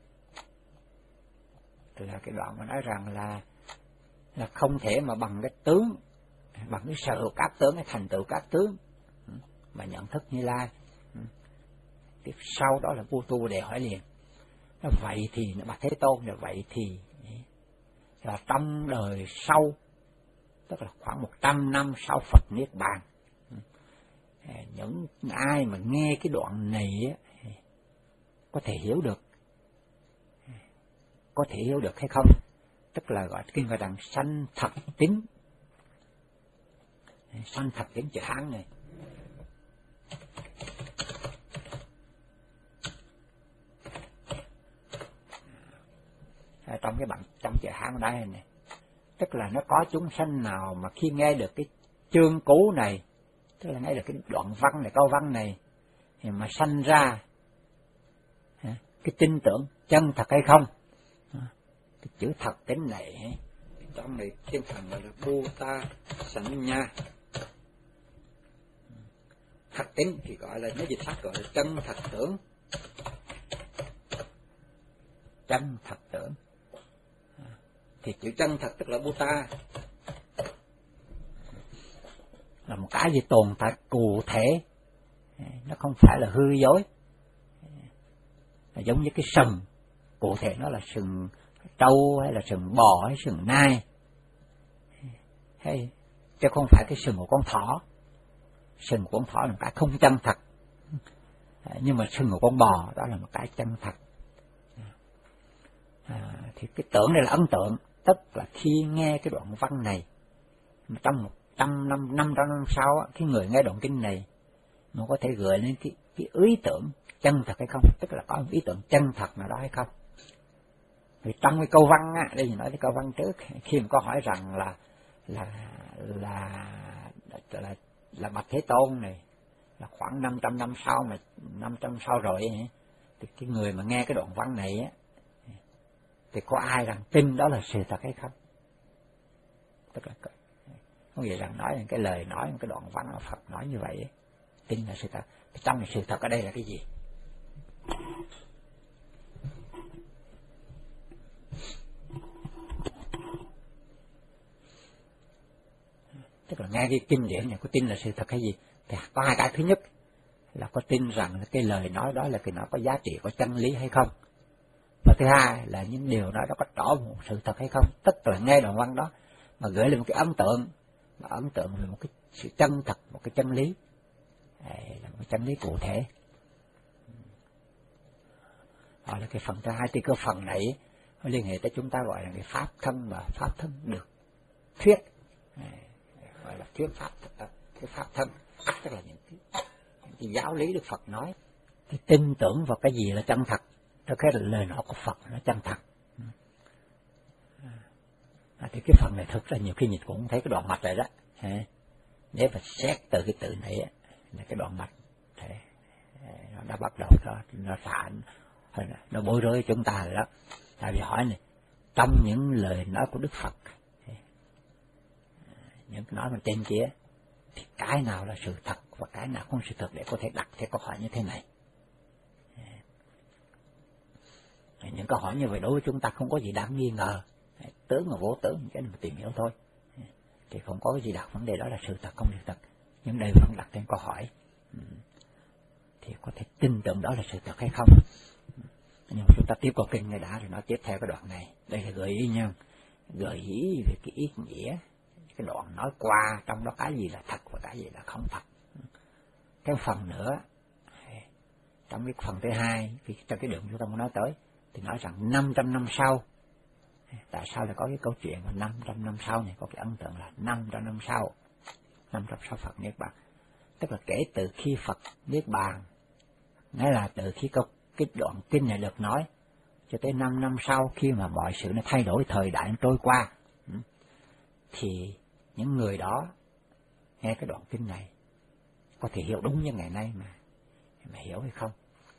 là cái đoạn mà nói rằng là là không thể mà bằng cái tướng, bằng cái sở hữu các tướng, cái thành tựu các tướng mà nhận thức Như Lai. Tiếp sau đó là vô tu để hỏi liền, nó vậy thì nó Bạch Thế Tôn là vậy thì là trong đời sau, tức là khoảng một trăm năm sau Phật niết bàn, những ai mà nghe cái đoạn này có thể hiểu được, có thể hiểu được hay không, tức là gọi kinh gọi rằng sanh thật tính, sanh thật tính chữ Hán này. Trong cái bản trong chữ Hán đây này, tức là nó có chúng sanh nào mà khi nghe được cái chương cú này, tức là nghe được cái đoạn văn này, câu văn này, thì mà sanh ra cái tin tưởng chân thật hay không. Cái chữ thật tính này trong này thiên thần gọi là Buddha Sanya. Thật tính thì gọi là, nếu dịch sách gọi là chân thật tưởng, chân thật tưởng. Thì chữ chân thật tức là Buddha, là một cái gì tồn tại cụ thể, nó không phải là hư dối. Là giống như cái sừng, cụ thể nó là sừng trâu hay là sừng bò hay sừng nai, hay chứ không phải cái sừng của con thỏ. Sừng của con thỏ là một cái không chân thật, nhưng mà sừng của con bò đó là một cái chân thật. À, thì cái tưởng này là ấn tượng, tức là khi nghe cái đoạn văn này, trong một trăm năm, năm trăm năm sau, cái người nghe đoạn kinh này nó có thể gợi lên cái, cái ý tưởng chân thật hay không, tức là có một ý tưởng chân thật nào đó hay không. Thì trong cái câu văn á, đây thì nói cái câu văn trước, khi mà có hỏi rằng là là là là là Bạch Thế Tôn này, là khoảng năm trăm năm sau, mà năm trăm sau rồi ấy, thì cái người mà nghe cái đoạn văn này á, thì có ai rằng tin đó là sự thật hay không? Tức là có nghĩa rằng nói cái lời nói, cái đoạn văn mà Phật nói như vậy ấy, tin là sự thật. Trong này sự thật ở đây là cái gì? Tức là nghe cái kinh điển này có tin là sự thật hay gì? Thì có hai cái. Thứ nhất là có tin rằng là cái lời nói đó là cái nó có giá trị, có chân lý hay không. Và thứ hai là những điều đó nó có trỏ một sự thật hay không. Tức là nghe đoạn văn đó mà gửi lên một cái ấn tượng, mà ấn tượng về một cái sự chân thật, một cái chân lý, là một cái chân lý cụ thể. Hoặc là cái phần thứ hai. Thì cái phần này nó liên hệ tới chúng ta gọi là cái pháp thân, và pháp thân được thuyết, gọi là thuyết pháp, cái pháp thân, tức là những cái, những cái giáo lý Đức Phật nói. Cái tin tưởng vào cái gì là chân thật, đó cái lời nói của Phật nó chân thật. À, thì cái phần này thực ra nhiều khi nhìn cũng thấy cái đoạn mạch này đó. Nếu mà xét từ cái từ này là cái đoạn mạch, thì nó đã bắt đầu nó, nó phản, nó bối rối chúng ta rồi đó. Tại vì hỏi này, trong những lời nói của Đức Phật, những cái nói bên trên kia, thì cái nào là sự thật và cái nào không sự thật, để có thể đặt cái câu hỏi như thế này. Những câu hỏi như vậy đối với chúng ta không có gì đáng nghi ngờ, tướng và vô tướng, cái này mà tìm hiểu thôi, thì không có gì đặt vấn đề đó là sự thật không sự thật. Nhưng đây vẫn đặt thêm câu hỏi, thì có thể tin tưởng đó là sự thật hay không. Nhưng mà chúng ta tiếp câu kinh này đã, thì nói tiếp theo cái đoạn này. Đây là gợi ý nha, gợi ý về cái ý nghĩa, cái đoạn nói qua trong đó cái gì là thật và cái gì là không thật. Cái phần nữa, trong cái phần thứ hai, trong cái đoạn chúng ta muốn nói tới, thì nói rằng năm trăm năm sau, tại sao lại có cái câu chuyện mà năm trăm năm sau này, có cái ấn tượng là năm trăm năm sau, năm trăm sau Phật Niết Bàn. Tức là kể từ khi Phật Niết Bàn, nghĩa là từ khi câu cái đoạn kinh này được nói, cho tới năm năm sau, khi mà mọi sự nó thay đổi, thời đại nó trôi qua, thì những người đó nghe cái đoạn kinh này có thể hiểu đúng như ngày nay mà, mà hiểu hay không.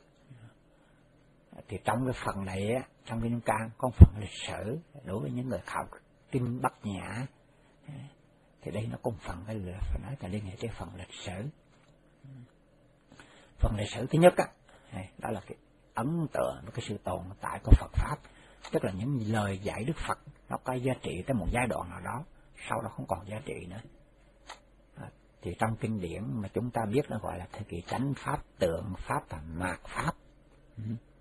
Thì trong cái phần này á, trong cái Kim Cang có phần lịch sử đối với những người khảo kinh Bát Nhã, thì đây nó cũng phần cái là phải nói là liên hệ tới phần lịch sử. Phần lịch sử thứ nhất á, đó là cái ấn tượng với cái sự tồn tại của Phật pháp, tức là những lời dạy Đức Phật nó có giá trị tới một giai đoạn nào đó, sau đó không còn giá trị nữa. À, thì trong kinh điển mà chúng ta biết nó gọi là thời kỳ chánh pháp, tượng pháp và mạt pháp. Ừ.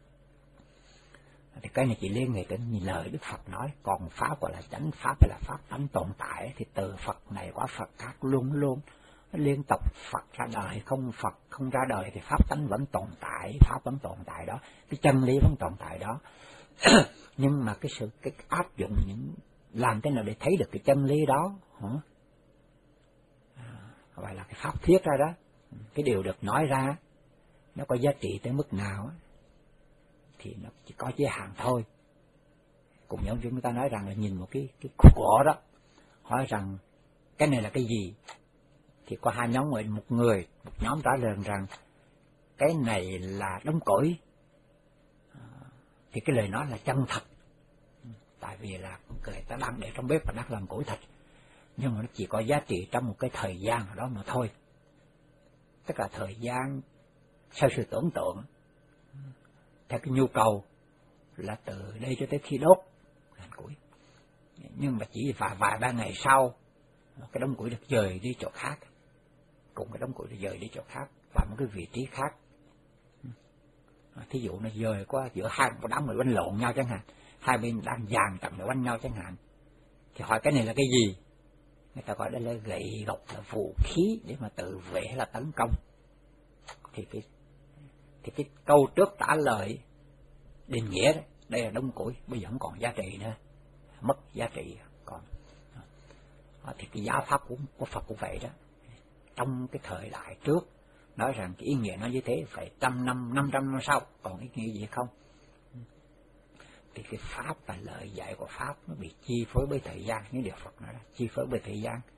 Thì cái này chỉ liên hệ đến lời Đức Phật nói, còn pháp gọi là chánh pháp hay là pháp tánh tồn tại, thì từ Phật này qua Phật khác luôn luôn liên tục, Phật ra đời không Phật không ra đời thì pháp tánh vẫn tồn tại, pháp vẫn tồn tại đó, cái chân lý vẫn tồn tại đó. Nhưng mà cái sự cái áp dụng những làm thế nào để thấy được cái chân lý đó, hả? À, gọi là cái pháp thuyết ra đó, cái điều được nói ra nó có giá trị tới mức nào thì nó chỉ có giới hạn thôi. Cũng giống chúng ta nói rằng là nhìn một cái cái khúc gỗ đó, hỏi rằng cái này là cái gì, thì có hai nhóm người, một người một nhóm trả lời rằng cái này là đống củi, thì cái lời nói là chân thật, tại vì là người ta đang để trong bếp và đang làm củi thật, nhưng mà nó chỉ có giá trị trong một cái thời gian nào đó mà thôi, tức là thời gian theo sự tưởng tượng, theo cái nhu cầu là từ đây cho tới khi đốt làm củi. Nhưng mà chỉ vài vài ba ngày sau, cái đống củi được dời đi chỗ khác, cùng cái đống củi được dời đi chỗ khác và một cái vị trí khác. Thí dụ nó dời qua giữa hai một đám người quanh lộn nhau chẳng hạn, hai bên đang dàn trận để quanh nhau chẳng hạn, thì hỏi cái này là cái gì, người ta gọi đây là gậy gộc, là vũ khí để mà tự vệ hay là tấn công. Thì cái thì cái câu trước trả lời định nghĩa đấy, đây là đống củi, bây giờ không còn giá trị nữa, mất giá trị còn. Thì cái giáo pháp của, của Phật cũng vậy đó. Trong cái thời đại trước nói rằng cái ý nghĩa nó như thế, phải trăm năm, năm trăm năm sau còn ý nghĩa gì không? Thì cái pháp và lời dạy của pháp nó bị chi phối bởi thời gian, những điều Phật nói là chi phối bởi thời gian.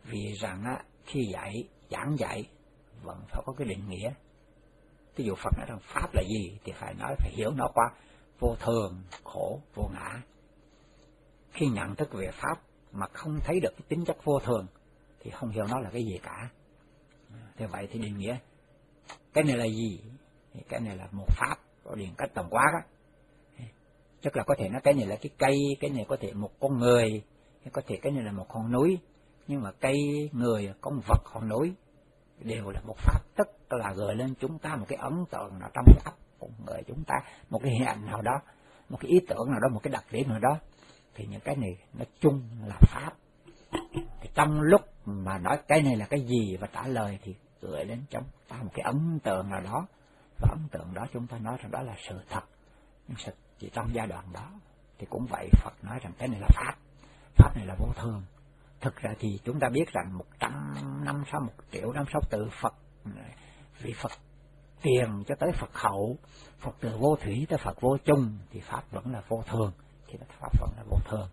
Vì rằng á, khi dạy, giảng dạy vẫn phải có cái định nghĩa. Ví dụ Phật nói rằng Pháp là gì thì phải nói, phải hiểu nó qua vô thường, khổ, vô ngã. Khi nhận thức về Pháp mà không thấy được cái tính chất vô thường thì không hiểu nó là cái gì cả. Thế vậy thì định nghĩa cái này là gì? Cái này là một Pháp, có điển cách tổng quát á. Tức là có thể nói cái này là cái cây, cái này có thể một con người, có thể cái này là một hòn núi. Nhưng mà cây, người, con vật, hòn núi đều là một Pháp, tức là gợi lên chúng ta một cái ấn tượng nào trong óc của người chúng ta, một cái hình ảnh nào đó, một cái ý tưởng nào đó, một cái đặc điểm nào đó. Thì những cái này nói chung là Pháp. Thì trong lúc mà nói cái này là cái gì và trả lời thì gửi đến chúng ta một cái ấn tượng nào đó, và ấn tượng đó chúng ta nói rằng đó là sự thật. Nhưng sự chỉ trong giai đoạn đó thì cũng vậy, Phật nói rằng cái này là Pháp, Pháp này là vô thường. Thực ra thì chúng ta biết rằng một trăm năm sau, một triệu năm sau từ Phật, vì Phật tiền cho tới Phật hậu, Phật từ vô thủy tới Phật vô chung, thì Pháp vẫn là vô thường, thì Pháp vẫn là vô thường.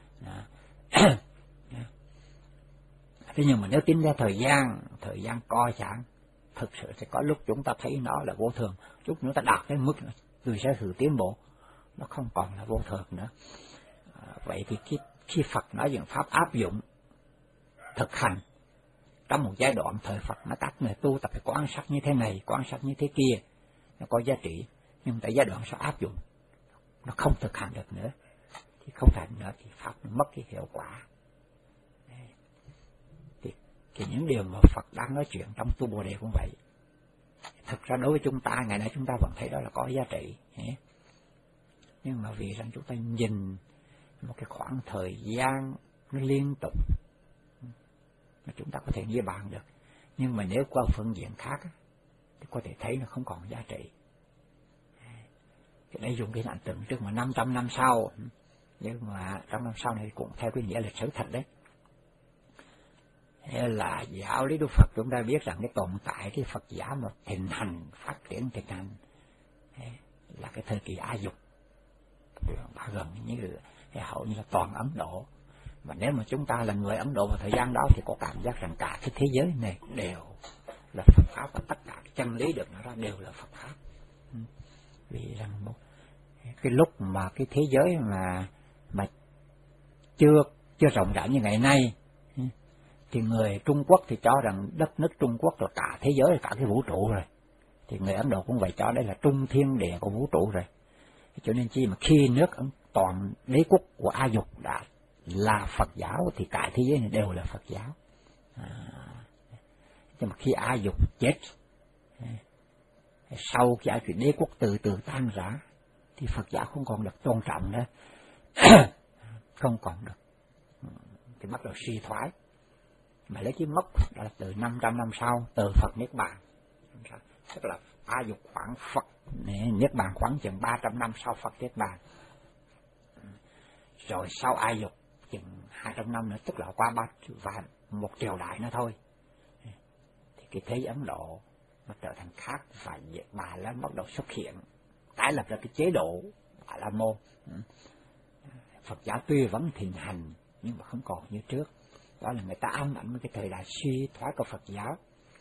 Thế nhưng mà nếu tính ra thời gian, thời gian co giãn, thực sự sẽ có lúc chúng ta thấy nó là vô thường, lúc chúng ta đạt đến mức người sẽ thử tiến bộ, nó không còn là vô thường nữa. À, vậy thì khi, khi Phật nói những Pháp áp dụng, thực hành, trong một giai đoạn thời Phật nó các người tu tập phải quan sát như thế này, quan sát như thế kia, nó có giá trị, nhưng tại giai đoạn sau áp dụng, nó không thực hành được nữa, thì không thành nữa thì Pháp nó mất cái hiệu quả. Thì, thì những điều mà Phật đang nói chuyện trong tu Bồ Đề cũng vậy. Thực ra đối với chúng ta, ngày nay chúng ta vẫn thấy đó là có giá trị. Nhưng mà vì rằng chúng ta nhìn một cái khoảng thời gian nó liên tục mà chúng ta có thể ghi bàn được. Nhưng mà nếu qua phương diện khác thì có thể thấy nó không còn giá trị. Thì đây dùng cái ảnh tượng trước mà năm trăm năm sau, nhưng mà trong năm sau này cũng theo cái nghĩa lịch sử thật đấy. Thế là giáo lý Đức Phật chúng ta biết rằng cái tồn tại cái Phật giáo mà thịnh hành, phát triển thịnh hành là cái thời kỳ A Dục, đã gần như hầu như là toàn Ấn Độ. Và nếu mà chúng ta là người Ấn Độ vào thời gian đó thì có cảm giác rằng cả cái thế giới này đều là Phật Pháp, và tất cả chân lý được nói ra đều là Phật Pháp. Vì rằng một cái lúc mà cái thế giới mà mà chưa chưa rộng rãi như ngày nay, thì người Trung Quốc thì cho rằng đất nước Trung Quốc là cả thế giới, cả cái vũ trụ rồi. Thì người Ấn Độ cũng vậy, cho đây là trung thiên địa của vũ trụ rồi. Cho nên chi mà khi nước toàn đế quốc của A Dục đã là Phật giáo thì cả thế giới này đều là Phật giáo. À, nhưng mà khi A Dục chết, sau khi A Dục đế quốc từ từ tan rã, thì Phật giáo không còn được tôn trọng nữa, không còn được, thì bắt đầu suy thoái. Mà lấy cái mốc đó là từ năm trăm năm sau, từ Phật Niết Bàn, tức là A Dục khoảng Phật Niết Bàn khoảng chừng ba trăm năm sau Phật Niết Bàn. Rồi sau A Dục chừng hai trăm năm nữa, tức là qua ba và một triều đại nữa thôi, thì cái thế giới Ấn Độ nó trở thành khác, và Bà La bắt đầu xuất hiện, tái lập ra cái chế độ Bà La Môn. Phật giáo tuy vẫn thịnh hành nhưng mà không còn như trước. Đó là người ta ám ảnh với cái thời đại suy thoái của Phật giáo.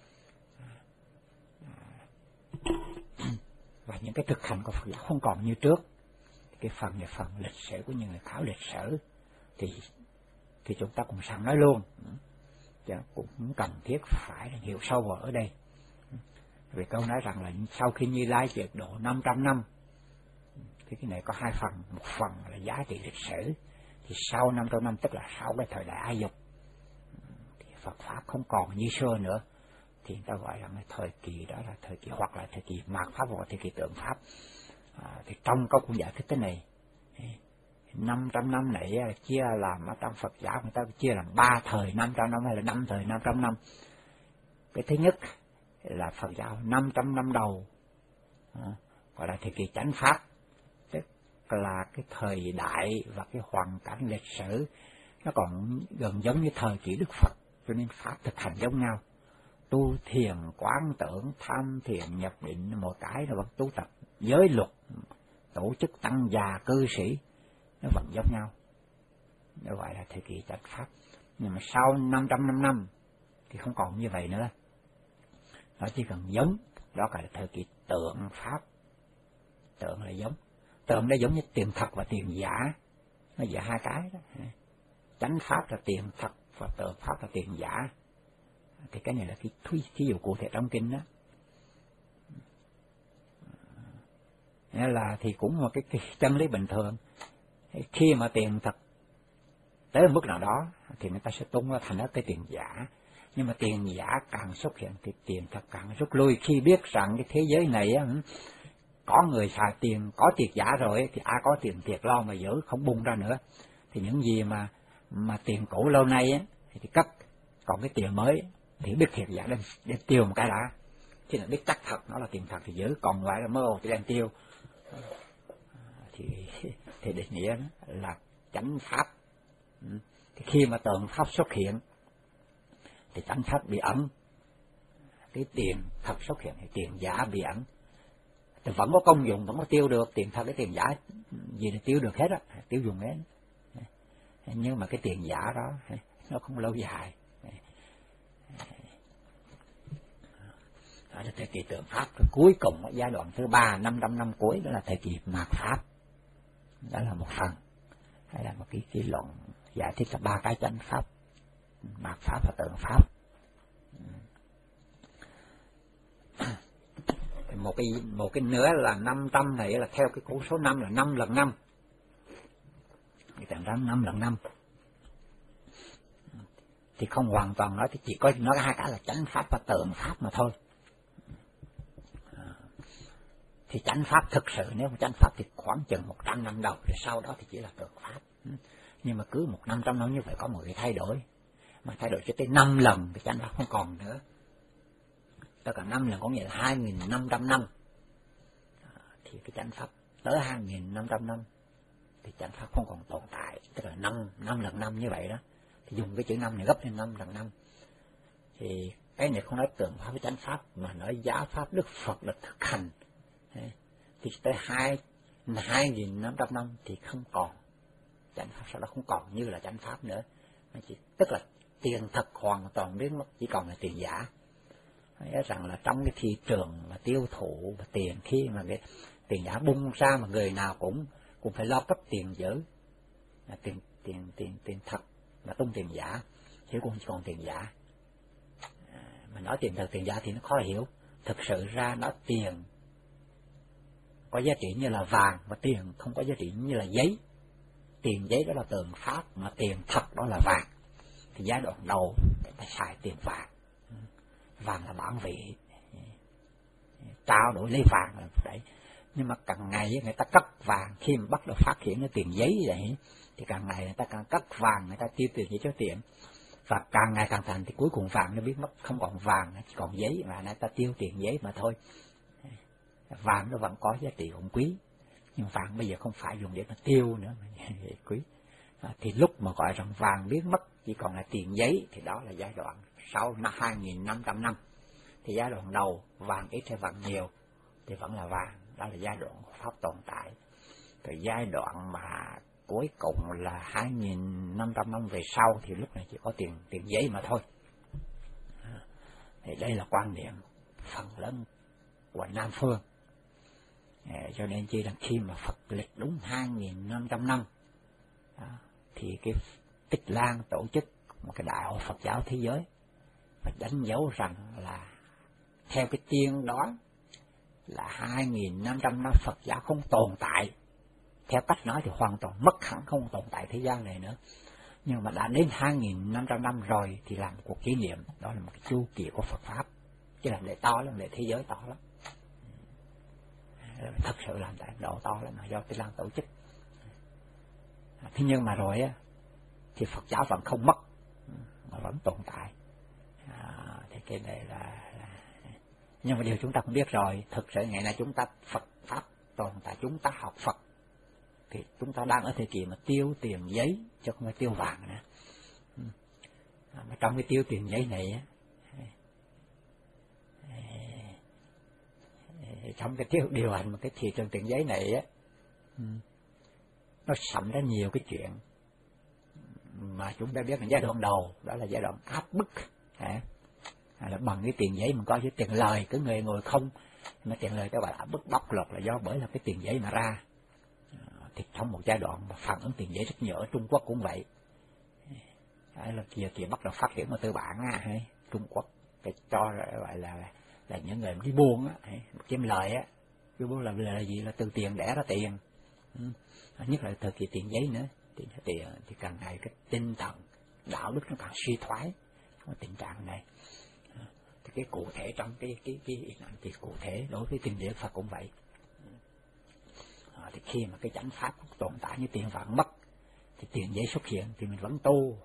Và những cái thực hành của Phật giáo không còn như trước. Cái phần này phần lịch sử của những người khảo lịch sử thì thì chúng ta cũng sẵn nói luôn, chứ cũng cần thiết phải hiểu sâu vào ở đây. Vì câu nói rằng là sau khi Như Lai diệt độ năm trăm năm, thì cái này có hai phần, một phần là giá trị lịch sử, thì sau năm trăm năm tức là sau cái thời đại A Dục, thì Phật Pháp không còn như xưa nữa, thì người ta gọi rằng cái thời kỳ đó là thời kỳ hoặc là thời kỳ mạt Pháp hoặc là thời kỳ tượng Pháp. À, thì trong câu cũng giải thích thế này, năm trăm năm này là chia làm ở trong Phật giáo người ta chia làm ba thời năm trăm năm hay là năm thời năm trăm năm. Cái thứ nhất là Phật giáo năm trăm năm đầu, à, gọi là thời kỳ chánh Pháp, tức là cái thời đại và cái hoàn cảnh lịch sử nó còn gần giống như thời kỳ Đức Phật, cho nên Pháp thực hành giống nhau. Tu thiền, quán tưởng, tham thiền, nhập định, một cái là vẫn tu tập, giới luật, tổ chức tăng già, cư sĩ, nó vẫn giống nhau. Nó gọi là thời kỳ chánh Pháp. Nhưng mà sau năm trăm năm năm thì không còn như vậy nữa. Nó chỉ cần giống, đó là thời kỳ tượng pháp. Tượng là giống. Tượng nó giống như tiền thật và tiền giả. Nó giả hai cái đó. Chánh pháp là tiền thật và tượng pháp là tiền giả. Thì cái này là cái thí dụ cụ thể trong kinh đó. Nghĩa là thì cũng một cái, cái chân lý bình thường. Khi mà tiền thật tới mức nào đó thì người ta sẽ tung nó thành cái tiền giả. Nhưng mà tiền giả càng xuất hiện thì tiền thật càng rút lui. Khi biết rằng cái thế giới này á, có người xài tiền, có tiền giả rồi thì ai có tiền thiệt lo mà giữ, không bung ra nữa. Thì những gì mà mà tiền cũ lâu nay á thì cất, còn cái tiền mới thì biết thiệt giả đem, đem tiêu một cái đã. Chứ là biết chắc thật nó là tiền thật thì giữ, còn ngoài là mơ hồ thì đem tiêu. Thì thì định nghĩa là chánh pháp. Thì khi mà tượng pháp xuất hiện thì chánh pháp bị ẩn, cái tiền thật xuất hiện thì tiền giả bị ẩn. Thì vẫn có công dụng, vẫn có tiêu được, tiền thật cái tiền giả gì thì tiêu được hết á, tiêu dùng hết. Nhưng mà cái tiền giả đó nó không lâu dài. Đó là thời kỳ tượng pháp. Rồi cuối cùng giai đoạn thứ ba, năm trăm năm cuối đó là thời kỳ mạt pháp. Đó là một phần, hay là một cái cái luận giải thích là ba cái chánh pháp: mạt pháp và tượng pháp. Một cái một cái nữa là năm trăm này là theo cái con số năm là năm lần năm. Cái tượng năm năm lần năm thì không hoàn toàn nói, thì chỉ có nói hai cái là chánh pháp và tượng pháp mà thôi. Thì chánh pháp thực sự, nếu mà chánh pháp thì khoảng chừng một trăm năm đầu, rồi sau đó thì chỉ là tượng pháp. Nhưng mà cứ một năm trăm năm như vậy có một cái thay đổi, mà thay đổi cho tới năm lần thì chánh pháp không còn nữa. Tất cả năm lần có nghĩa là hai nghìn năm trăm năm. Thì cái chánh pháp tới hai nghìn năm trăm năm thì chánh pháp không còn tồn tại, tức là năm năm lần năm như vậy đó. Thì dùng cái chữ năm này gấp lên năm lần năm. Thì cái này không nói tượng pháp với chánh pháp, mà nói giá pháp Đức Phật là thực hành. Thì tới hai hai nghìn năm trăm năm thì không còn chánh pháp, sau đó không còn như là chánh pháp nữa. Chỉ, tức là tiền thật hoàn toàn biến mất, chỉ còn là tiền giả. Nói rằng là trong cái thị trường mà tiêu thụ và tiền, khi mà cái tiền giả bung ra mà người nào cũng cũng phải lo cấp tiền giữ, là tiền tiền tiền tiền thật mà tung tiền giả, chứ cũng chỉ còn tiền giả. À, mà nói tiền thật tiền giả thì nó khó hiểu. Thực sự ra nó tiền có giá trị như là vàng, và tiền không có giá trị như là giấy. Tiền giấy đó là tượng pháp, mà tiền thật đó là vàng. Thì giai đoạn đầu người ta xài tiền vàng. Vàng là bản vị, trao đổi lấy vàng là đấy. Nhưng mà càng ngày người ta cất vàng, khi mà bắt đầu phát hiện cái tiền giấy vậy, thì càng ngày người ta càng cất vàng, người ta tiêu tiền giấy cho tiền. Và càng ngày càng thành thì cuối cùng vàng nó biến mất, không còn vàng, chỉ còn giấy, và người ta tiêu tiền giấy mà thôi. Vàng nó vẫn có giá trị cũng quý, nhưng vàng bây giờ không phải dùng để mà tiêu nữa mà quý. À, thì lúc mà gọi rằng vàng biến mất chỉ còn là tiền giấy, thì đó là giai đoạn sau năm hai nghìn năm trăm năm. Thì giai đoạn đầu vàng ít hay vàng nhiều thì vẫn là vàng, đó là giai đoạn pháp tồn tại. Rồi giai đoạn mà cuối cùng là hai nghìn năm trăm năm về sau thì lúc này chỉ có tiền tiền giấy mà thôi. À, thì đây là quan niệm phần lớn của Nam Phương. À, cho nên chỉ là khi mà Phật lịch đúng hai nghìn năm trăm năm đó, thì cái Tích Lan tổ chức một cái đại hội Phật giáo thế giới và đánh dấu rằng là theo cái tiên đó là hai nghìn năm trăm năm Phật giáo không tồn tại. Theo cách nói thì hoàn toàn mất hẳn, không tồn tại thế gian này nữa. Nhưng mà đã đến hai nghìn năm trăm năm rồi thì làm một cuộc kỷ niệm, đó là một cái chu kỳ của Phật Pháp. Chứ làm lễ to lắm, lễ thế giới to lắm. Thật sự làm tại độ to lắm mà do Tích Lan tổ chức. Thế nhưng mà rồi á thì Phật giáo vẫn không mất, mà vẫn tồn tại. À, thì cái này là, là nhưng mà điều chúng ta cũng biết rồi, thực sự ngày nay chúng ta Phật Pháp tồn tại, chúng ta học Phật thì chúng ta đang ở thời kỳ mà tiêu tiền giấy chứ không phải tiêu vàng nữa. À, mà trong cái tiêu tiền giấy này á, trong cái tiêu điều hành một cái thị trường tiền giấy này á, nó sẵm ra nhiều cái chuyện mà chúng ta biết là giai đoạn đầu đó là giai đoạn áp bức, à, là bằng cái tiền giấy mình coi với tiền lời, cứ người ngồi không, mà tiền lời các bạn áp bức bóc lột là do bởi là cái tiền giấy mà ra. Thì trong một giai đoạn mà phản ứng tiền giấy rất nhiều, ở Trung Quốc cũng vậy. Đấy là giờ thì bắt đầu phát triển mà tư bản á, hay Trung Quốc cái cho gọi là là những người đi buôn á, kiếm lời á, cái buôn là là gì, là từ tiền đẻ ra tiền. Ừ. Nhất là thời kỳ tiền giấy nữa, thì tiền thì càng ngày cái tinh thần đạo đức nó càng suy thoái, cái tình trạng này. Thì cái cụ thể trong cái cái cái thì cụ thể đối với kinh điển Phật cũng vậy. À, thì khi mà cái chánh pháp tồn tại như tiền vàng mất, thì tiền giấy xuất hiện thì mình vẫn tu.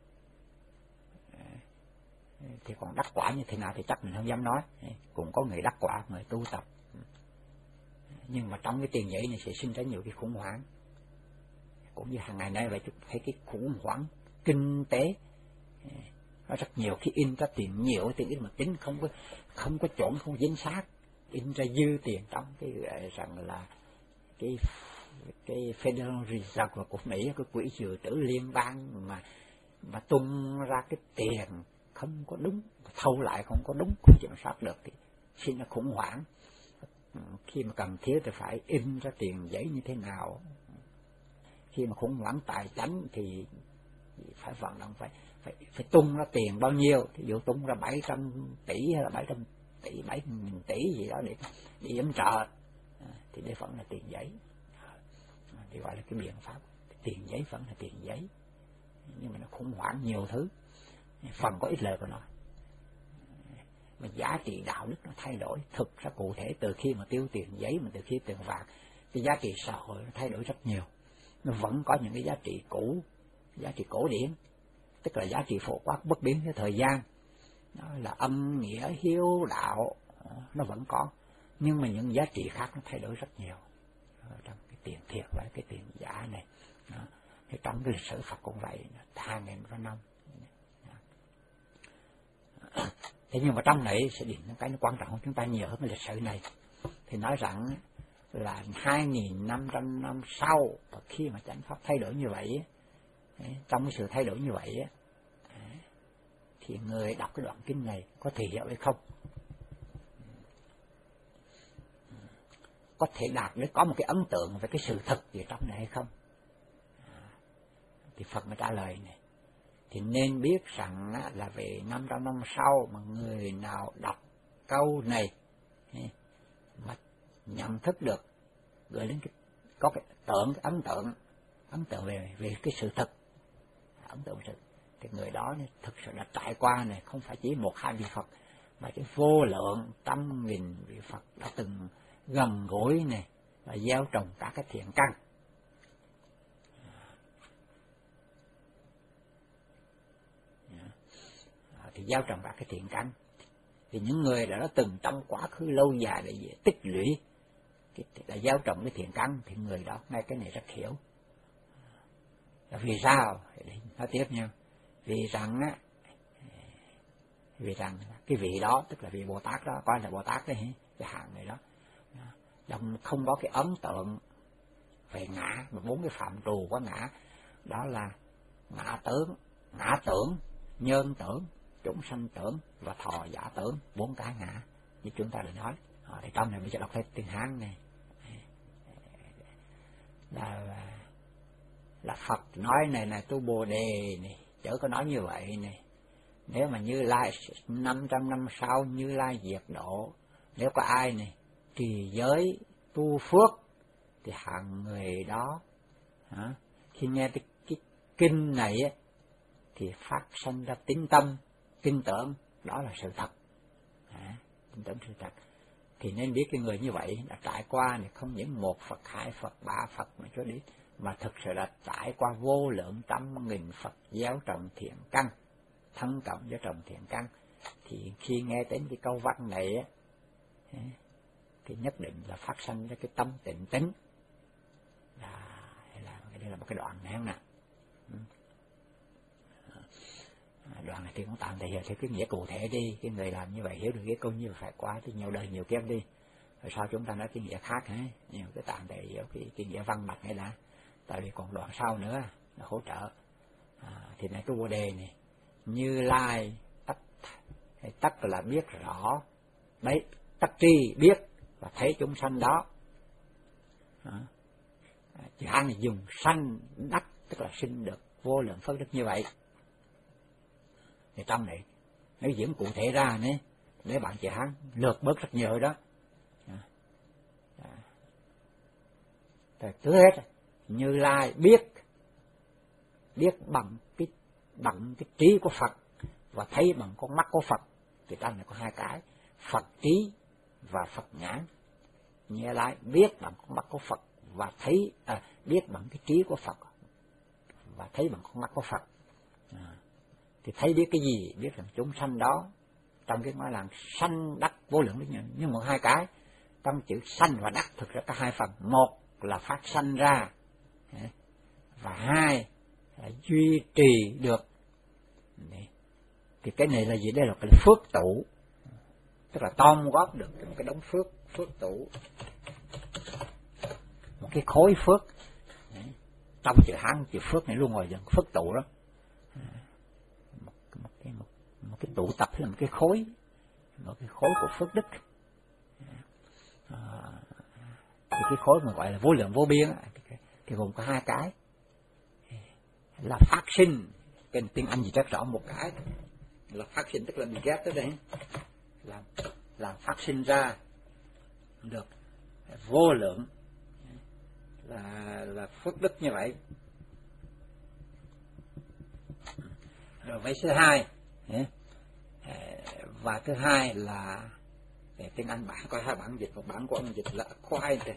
Thì còn đắc quả như thế nào thì chắc mình không dám nói. Cũng có người đắc quả, người tu tập, nhưng mà trong cái tiền giấy này sẽ sinh ra nhiều cái khủng hoảng. Cũng như hàng ngày nay vậy, chúng thấy cái khủng hoảng kinh tế nó rất nhiều. Khi in ra tiền nhiều, tiền ít mà tính không có không có chuẩn, không chính xác, in ra dư tiền trong cái gọi rằng là cái cái Federal Reserve của Mỹ, cái quỹ dự trữ liên bang mà mà tung ra cái tiền không có đúng, thâu lại không có đúng, không kiểm soát được thì sinh ra khủng hoảng. Khi mà cần thiết thì phải in ra tiền giấy như thế nào. Khi mà khủng hoảng tài chính thì phải vận động, phải phải phải tung ra tiền bao nhiêu, ví dụ tung ra bảy trăm tỷ hay là bảy trăm tỷ, bảy nghìn tỷ gì đó để để yểm trợ, thì đây vẫn là tiền giấy, thì gọi là cái biện pháp. Tiền giấy vẫn là tiền giấy, nhưng mà nó khủng hoảng nhiều thứ, phần có ít lợi của nó. Mà giá trị đạo đức nó thay đổi thực ra cụ thể từ khi mà tiêu tiền giấy, mà từ khi tiền vàng, cái giá trị xã hội nó thay đổi rất nhiều. Nó vẫn có những cái giá trị cũ, giá trị cổ điển, tức là giá trị phổ quát bất biến với thời gian, đó là âm nghĩa hiếu đạo, nó vẫn có, nhưng mà những giá trị khác nó thay đổi rất nhiều trong cái tiền thiệt và cái tiền giả này. Đó. Thì trong cái lịch sử Phật cũng vậy, hai nghìn năm. Thế nhưng mà trong này sẽ điểm những cái nó quan trọng hơn chúng ta nhiều hơn cái lịch sử này. Thì nói rằng là hai nghìn năm trăm năm sau, và khi mà chánh pháp thay đổi như vậy, trong cái sự thay đổi như vậy, thì người đọc cái đoạn kinh này có thể hiểu hay không, có thể đạt được có một cái ấn tượng về cái sự thật gì trong này hay không. Thì Phật mới trả lời này, thì nên biết rằng là về năm trăm năm sau mà người nào đọc câu này mà nhận thức được, gửi đến cái, có cái tượng, cái ấn tượng, ấn tượng về về cái sự thật, ấn tượng sự, thì người đó thực sự đã trải qua này, không phải chỉ một hai vị Phật, mà cái vô lượng trăm nghìn vị Phật đã từng gần gũi này và gieo trồng cả cái thiện căn. Thì gieo trồng cả cái thiện căn, thì những người đã từng trong quá khứ lâu dài để tích lũy, đã gieo trồng cái thiện căn, thì người đó ngay cái này rất hiểu. Vì sao? Nói tiếp nha. Vì rằng á, vì rằng cái vị đó, tức là vị Bồ Tát đó, coi là Bồ Tát đấy, cái hạng người đó, đồng không có cái ấn tượng về ngã, mà bốn cái phạm trù của ngã, đó là ngã tướng, ngã tưởng, nhân tưởng, chúng sanh tưởng và thọ giả tưởng, bốn cái ngã như chúng ta đã nói. Ở đây trong này bây giờ đọc hết tiếng Hán này, là là Phật nói này là tu Bồ Đề này, chớ có nói như vậy này. Nếu mà Như Lai năm trăm năm sau Như Lai diệt độ, nếu có ai này trì giới tu phước, thì hạng người đó hả, khi nghe cái, cái kinh này á, thì phát sinh ra tín tâm, tin tưởng đó là sự thật, à, tin tưởng sự thật. Thì nên biết cái người như vậy đã trải qua này không những một Phật, hai Phật, ba Phật mà cho đi, mà thực sự là trải qua vô lượng trăm nghìn Phật gieo trồng thiện căn, thân cộng gieo trồng thiện căn. Thì khi nghe đến cái câu văn này á, thì nhất định là phát sinh ra cái tâm tịnh tính, là là đây là một cái đoạn này nè. Đoạn này thì cũng tạm thể hiện theo cái nghĩa cụ thể đi, cái người làm như vậy hiểu được cái câu như phải qua thì nhiều đời nhiều kiếp đi, rồi sau chúng ta nói cái nghĩa khác ấy, nhiều cái tạm thể hiểu cái, cái nghĩa văn mạch này đã, tại vì còn đoạn sau nữa là hỗ trợ. À, thì này cái vô đề này, Như Lai tất, tất là biết rõ, đấy, tất tri biết và thấy chúng sanh đó. À, chữ Hán này dùng sanh đắc, tức là sinh được vô lượng phước đức như vậy. Thì trong này nếu diễn cụ thể ra này, để bạn chữ Hán lược bớt rất nhiều đó. À, à. Rồi thứ hết, Như Lai biết, biết bằng cái bằng cái trí của Phật và thấy bằng con mắt của Phật. Thì trong này có hai cái, Phật trí và Phật nhãn. Như Lai biết bằng con mắt của Phật và thấy, à, biết bằng cái trí của Phật và thấy bằng con mắt của Phật. À, thì thấy biết cái gì? Biết rằng chúng sanh đó, trong cái nói là sanh đắc vô lượng đức nhân, nhưng một hai cái trong chữ sanh và đắc thực ra có hai phần, một là phát sanh ra và hai là duy trì được. Thì cái này là gì? Đây là cái phước tụ, tức là tom góp được một cái đống phước, phước tụ, một cái khối phước. Trong chữ Hán chữ phước này luôn rồi, dần phước tụ đó, một, một, cái, một, một cái tụ tập là một cái khối, một cái khối của phước đức. À, thì cái khối mà gọi là vô lượng vô biên thì, thì gồm có hai cái, là phát sinh, cái tiếng Anh gì rất rõ, một cái là phát sinh tức là bị ghép tới đây, làm làm phát sinh ra được vô lượng là là phước đức như vậy. Rồi với thứ hai, và thứ hai là tiếng Anh bản có hai bản dịch, một bản của ông dịch là acquire.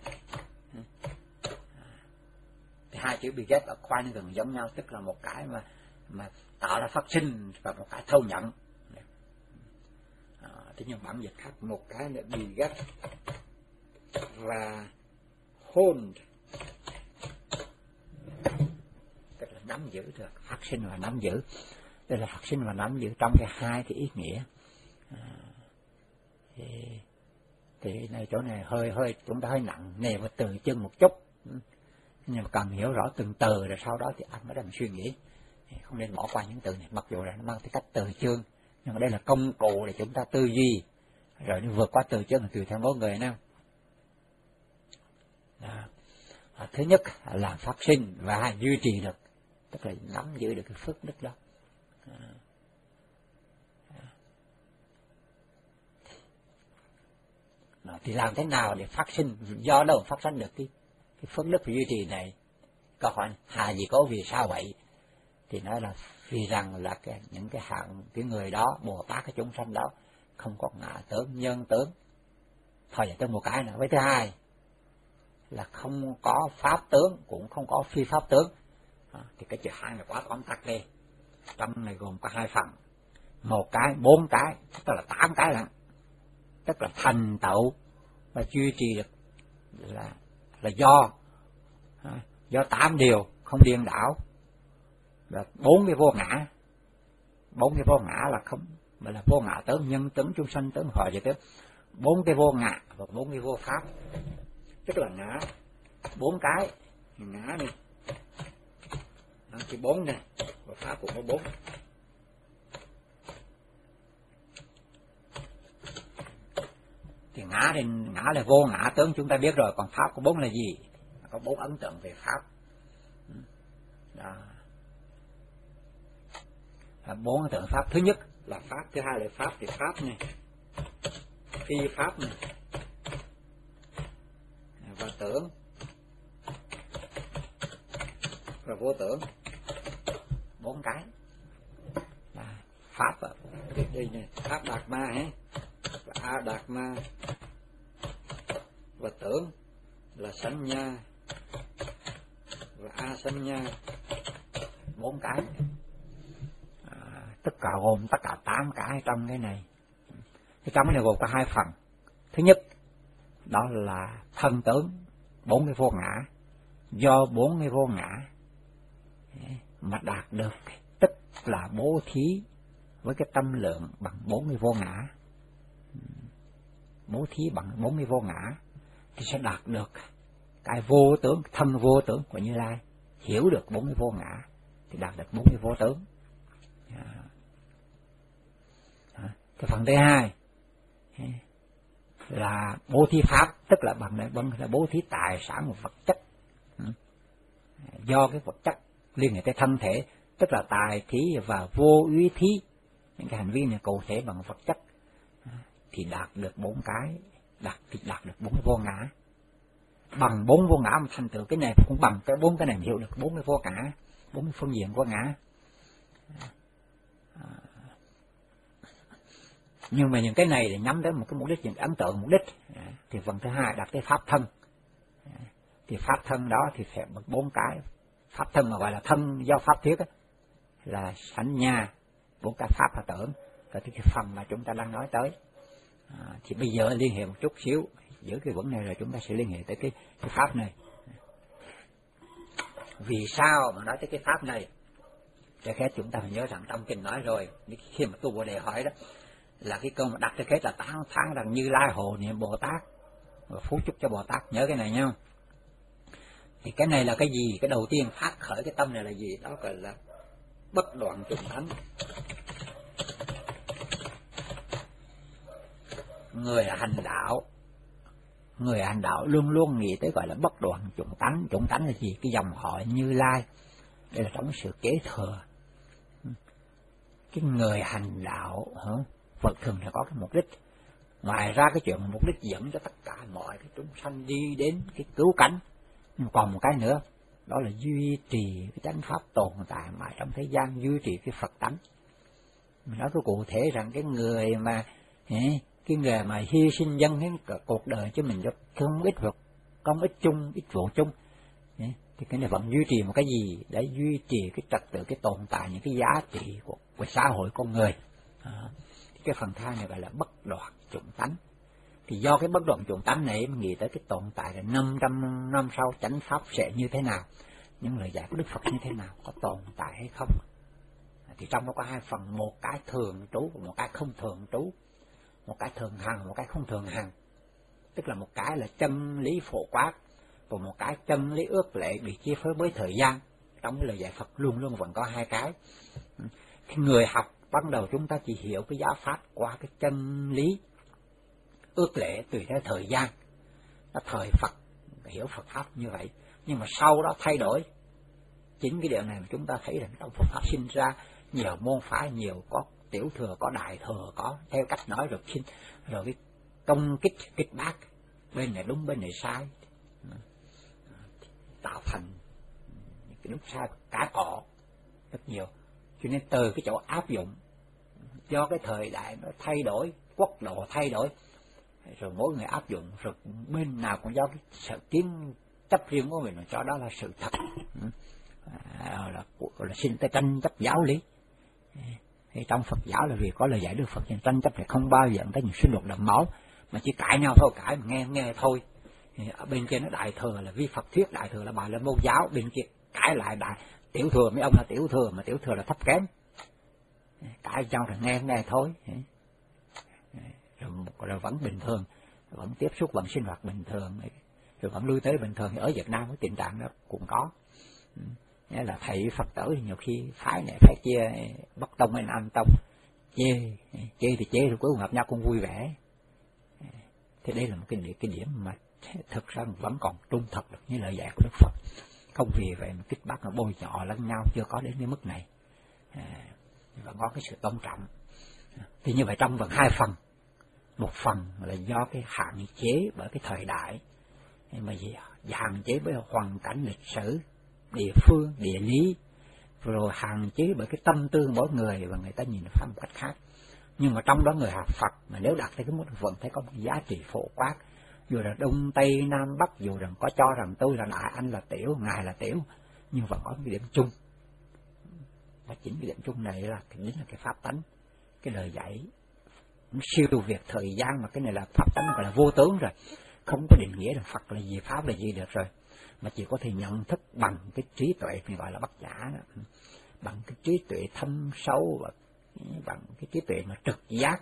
Thì hai chữ bị ghép acquire gần giống nhau, tức là một cái mà mà tạo ra phát sinh và một cái thâu nhận. À, thế nhưng bản dịch khác, một cái là bị ghép và hold, tức là nắm giữ được, phát sinh và nắm giữ. Đây là phát sinh và nắm giữ trong cái hai cái ý nghĩa. À, thì, thì này chỗ này hơi hơi chúng ta hơi nặng nề và từ chân một chút, nhưng mà cần hiểu rõ từng từ rồi sau đó thì anh mới đang suy nghĩ, không nên bỏ qua những từ này, mặc dù là nó mang cái cách từ chương, nhưng mà đây là công cụ để chúng ta tư duy, rồi nó vượt qua từ chương là tùy theo mỗi người nào. À, thứ nhất là phát sinh và duy trì được, tức là nắm giữ được cái phước đức đó. À, à. Thì làm thế nào để phát sinh, do đâu phát sinh được cái cái phước đức duy trì này? Câu hỏi hà gì có vì sao vậy? Thì nói là vì rằng là cái, những cái hạng cái người đó, Bồ Tát cái chúng sanh đó không có ngã tướng, nhân tướng. Thôi vậy tới một cái nữa. Với thứ hai là không có pháp tướng, cũng không có phi pháp tướng. À, thì cái chữ hai là quá tóm tắt đi. Trong này gồm có hai phần, một cái, bốn cái, tức là tám cái lận. Tức là thành tựu và duy trì được là là do à, do tám điều không điên đảo, là bốn cái vô ngã. Bốn cái vô ngã là không, mà là vô ngã tướng, nhân tướng, chúng sanh tướng, họ vậy tướng. Bốn cái vô ngã và bốn cái vô pháp, tức là ngã bốn cái, ngã này cái bốn này, và pháp cũng có bốn. Thì ngã thì ngã là vô ngã tướng chúng ta biết rồi, còn pháp có bốn là gì? Có bốn ấn tượng về pháp. Đó. Bốn ấn tượng pháp, thứ nhất là pháp, thứ hai là pháp thì pháp này, phi pháp này, và tưởng và vô tưởng. Bốn cái là pháp ở đây này, pháp đạt ma ấy, và a đạt ma, và tưởng là sanh nha, và a sanh nha. Bốn cái, à, tất cả gồm tất cả tám cái trong cái này. Cái trong cái này gồm có hai phần. Thứ nhất đó là thân tướng, bốn cái vô ngã, do bốn cái vô ngã mà đạt được, tức là bố thí với cái tâm lượng bằng bốn cái vô ngã. Bố thí bằng bốn cái vô ngã thì sẽ đạt được cái vô tướng, thân vô tướng của Như Lai. Hiểu được bốn cái vô ngã thì đạt được bốn cái vô tướng. Cái phần thứ hai là bố thí pháp, tức là bằng này bằng là bố thí tài sản và vật chất. Do cái vật chất liên hệ tới thân thể, tức là tài thí và vô úy thí, những cái hành vi này cụ thể bằng vật chất thì đạt được bốn cái, đạt thì đạt được bốn cái vô ngã. Bằng bốn vô ngã mà thành tựu cái này cũng bằng cái bốn cái này hiểu được bốn cái vô ngã, bốn cái phương diện vô ngã. Nhưng mà những cái này thì nhắm đến một cái mục đích, những ấn tượng mục đích. Thì phần thứ hai đặt cái pháp thân. Thì pháp thân đó thì phải bằng bốn cái. Pháp thân mà gọi là thân do pháp thiết á, là sanh nha, bốn cái pháp và tưởng. Rồi cái phần mà chúng ta đang nói tới. À, thì bây giờ liên hệ một chút xíu, giữ cái vững này rồi chúng ta sẽ liên hệ tới cái, cái pháp này. Vì sao mà nói tới cái pháp này? Để khác chúng ta phải nhớ rằng trong kinh nói rồi, khi mà tu Bồ Đề hỏi đó, là cái câu mà đặt cái kết là tán thán rằng Như Lai hộ niệm Bồ Tát và phú chúc cho Bồ Tát, nhớ cái này nha. Thì cái này là cái gì? Cái đầu tiên phát khởi cái tâm này là gì? Đó gọi là bất đoạn trùng thánh. Người hành đạo, người hành đạo luôn luôn nghĩ tới gọi là bất đoạn chủng tánh. Chủng tánh là gì? Cái dòng họ Như Lai. Đây là trong sự kế thừa. Cái người hành đạo hả? Phật thường là có cái mục đích. Ngoài ra cái chuyện mục đích dẫn cho tất cả mọi cái chúng sanh đi đến cái cứu cánh. Nhưng còn một cái nữa, đó là duy trì cái chánh pháp tồn tại mãi trong thế gian, duy trì cái Phật tánh. Mình nói cái cụ thể rằng cái người mà cái người mà hy sinh dân cái cuộc đời cho mình cho không ít vật, không ít chung, ít vụ chung, thì cái này vẫn duy trì một cái gì để duy trì cái trật tự, cái tồn tại những cái giá trị của, của xã hội con người. À, cái phần hai này gọi là bất đoạn chủng tánh. Thì do cái bất đoạn chủng tánh này mình nghĩ tới cái tồn tại là năm trăm năm sau chánh pháp sẽ như thế nào, những lời dạy của Đức Phật như thế nào, có tồn tại hay không. À, thì trong đó có hai phần, một cái thường trú và một cái không thường trú, một cái thường hằng, một cái không thường hằng. Tức là một cái là chân lý phổ quát, và một cái chân lý ước lệ bị chia phối với thời gian. Trong cái lời dạy Phật luôn luôn vẫn có hai cái. Khi người học ban đầu chúng ta chỉ hiểu cái giáo pháp qua cái chân lý ước lệ tùy theo thời gian. Nó thời Phật hiểu Phật pháp như vậy, nhưng mà sau đó thay đổi. Chính cái điều này mà chúng ta thấy rằng trong Phật pháp sinh ra nhiều môn phái, nhiều có tiểu thừa, có đại thừa, có theo cách nói rồi sinh, rồi cái công kích kích bác, bên này đúng bên này sai, tạo thành những cái đúng sai cá cọ rất nhiều. Cho nên từ cái chỗ áp dụng, do cái thời đại nó thay đổi, quốc độ thay đổi, rồi mỗi người áp dụng, rồi bên nào cũng do cái sự kiến chấp riêng của mình mà cho đó là sự thật. À, là, là xin tới tranh chấp giáo lý. Thì trong Phật giáo là vì có lời dạy Đức Phật, nên tranh chấp thì không bao giờ tới những xung đột đẫm máu, mà chỉ cãi nhau thôi, cãi mà nghe nghe thôi. Thì ở bên kia nó đại thừa là vi Phật thuyết, đại thừa là Bà La Môn giáo, bên kia cãi lại đại tiểu thừa, mấy ông là tiểu thừa, mà tiểu thừa là thấp kém, cãi nhau rồi nghe nghe thôi. Rồi, rồi vẫn bình thường, vẫn tiếp xúc, vẫn sinh hoạt bình thường, rồi vẫn lui tới bình thường. Ở Việt Nam cái tình trạng đó cũng có. Nghĩa là thầy Phật tử thì nhiều khi phái này phái kia, Bắc Tông hay Nam Tông, chê, chê thì chê, rồi cuối cùng gặp nhau cũng vui vẻ. Thì đây là một cái, cái điểm mà thực ra vẫn còn trung thực được như lời dạy của Đức Phật. Không vì vậy mà kích bác nó bôi nhọ lẫn nhau, chưa có đến cái mức này. À, vẫn có cái sự tôn trọng. Thì như vậy trong phần hai phần, một phần là do cái hạn chế bởi cái thời đại, mà gì hạn chế bởi hoàn cảnh lịch sử, địa phương, địa lý, rồi hạn chế bởi cái tâm tư mỗi người và người ta nhìn pháp một cách khác. Nhưng mà trong đó người học Phật mà nếu đặt tới cái mức vẫn thấy có một giá trị phổ quát, dù là Đông Tây Nam Bắc, dù rằng có cho rằng tôi là đại, anh là tiểu, ngài là tiểu, nhưng vẫn có cái điểm chung. Và chính cái điểm chung này là chính là cái pháp tánh, cái lời dạy siêu việt thời gian, mà cái này là pháp tánh gọi là vô tướng rồi, không có định nghĩa là Phật là gì, pháp là gì được rồi, mà chỉ có thể nhận thức bằng cái trí tuệ, mình gọi là bát nhã đó, bằng cái trí tuệ thâm sâu và bằng cái trí tuệ mà trực giác,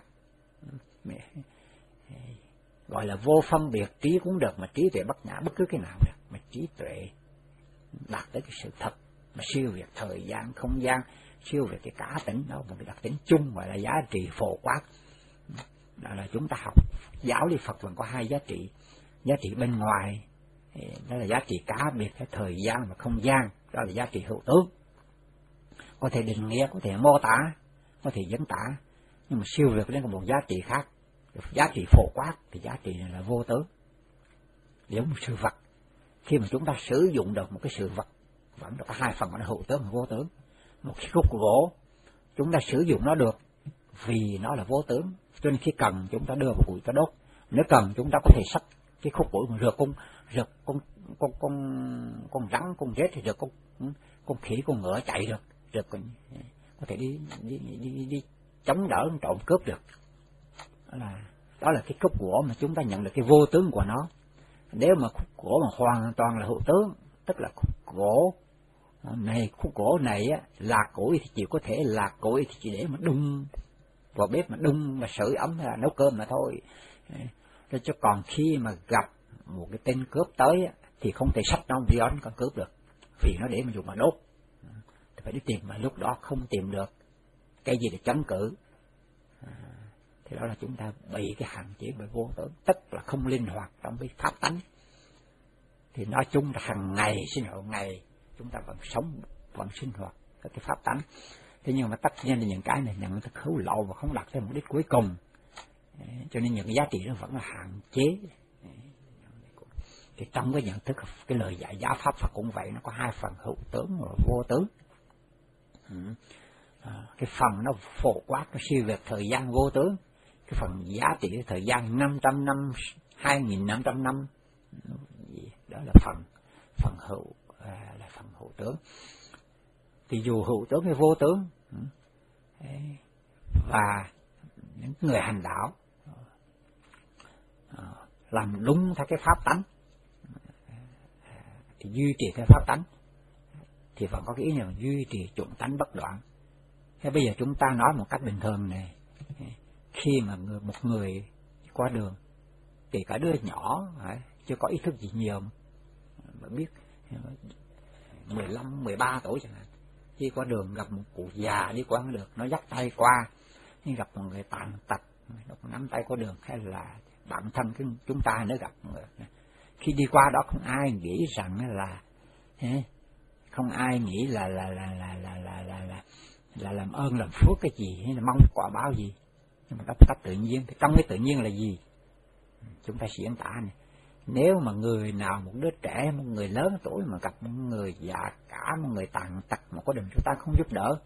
gọi là vô phân biệt trí cũng được, mà trí tuệ bát nhã bất cứ cái nào được, mà trí tuệ đạt tới cái sự thật, mà siêu việt thời gian không gian, siêu việt cái cá tính đó, một cái đặc tính chung gọi là giá trị phổ quát. Đó là chúng ta học giáo lý Phật vẫn có hai giá trị, giá trị bên ngoài đó là giá trị cá biệt cái thời gian và không gian, đó là giá trị hữu tướng, có thể định nghĩa, có thể mô tả, có thể diễn tả, nhưng mà siêu việt lên một giá trị khác, giá trị phổ quát thì giá trị này là vô tướng, giống một sự vật. Khi mà chúng ta sử dụng được một cái sự vật vẫn có hai phần, nó hữu tướng và vô tướng. Một cái khúc gỗ chúng ta sử dụng nó được vì nó là vô tướng, cho nên khi cần chúng ta đưa vào củi ta đốt, nếu cần chúng ta có thể xách cái khúc gỗ mà rượt con rượt con con con con rắn, con rết thì rượt con con khỉ, con ngựa chạy được, rượt con có thể đi đi đi đi, đi chống đỡ trộm cướp được. Đó là đó là cái khúc gỗ mà chúng ta nhận được cái vô tướng của nó. Nếu mà khúc gỗ mà hoàn toàn là hữu tướng, tức là khúc gỗ này, khúc gỗ này á, lạc củi thì chỉ có thể lạc củi thì chỉ để mà đun vào bếp mà đun mà sưởi ấm hay là nấu cơm mà thôi. Thế chứ còn khi mà gặp một cái tên cướp tới á, thì không thể xách nó đi đón con cướp được, vì nó để mà dùng mà đốt, thì phải đi tìm, mà lúc đó không tìm được cái gì để chống cự. À, thì đó là chúng ta bị cái hạn chế bởi vô tướng, tức là không linh hoạt trong cái pháp tánh. Thì nói chung là hàng ngày sinh hoạt ngày chúng ta vẫn sống, vẫn sinh hoạt các cái pháp tánh. Thế nhưng mà tất nhiên là những cái này nhận thức hữu lậu và không đạt tới mục đích cuối cùng, cho nên những cái giá trị nó vẫn là hạn chế. Thì trong cái nhận thức, cái lời dạy giáo pháp Phật cũng vậy, nó có hai phần hữu tướng và vô tướng. À, cái phần nó phổ quát, nó siêu việt thời gian vô tướng. Cái phần giá trị thời gian năm trăm năm, hai nghìn năm trăm năm, đó là phần phần hữu à, là phần hữu tướng. Thì dù hữu tướng hay vô tướng, và những người hành đạo làm đúng theo cái pháp tánh thì duy trì cái pháp tánh thì vẫn có cái ý là duy trì chủng tánh bất đoạn. Thế bây giờ chúng ta nói một cách bình thường này, khi mà người, một người qua đường, kể cả đứa nhỏ chưa có ý thức gì nhiều mà biết mười lăm, mười ba tuổi chẳng hạn, khi qua đường gặp một cụ già đi qua được, nó dắt tay qua, nhưng gặp một người tàn tật, nó nắm tay qua đường, hay là bản thân cái chúng ta nữa gặp người, khi đi qua đó không ai nghĩ rằng là không ai nghĩ là là là là là là là là, là làm ơn làm phước cái gì hay là mong quả báo gì, nhưng mà đó cách tự nhiên. Thì trong cái tự nhiên là gì chúng ta diễn tả này. Nếu mà người nào, một đứa trẻ, một người lớn tuổi mà gặp một người già cả, một người tàn tật mà có đình chúng ta không giúp đỡ,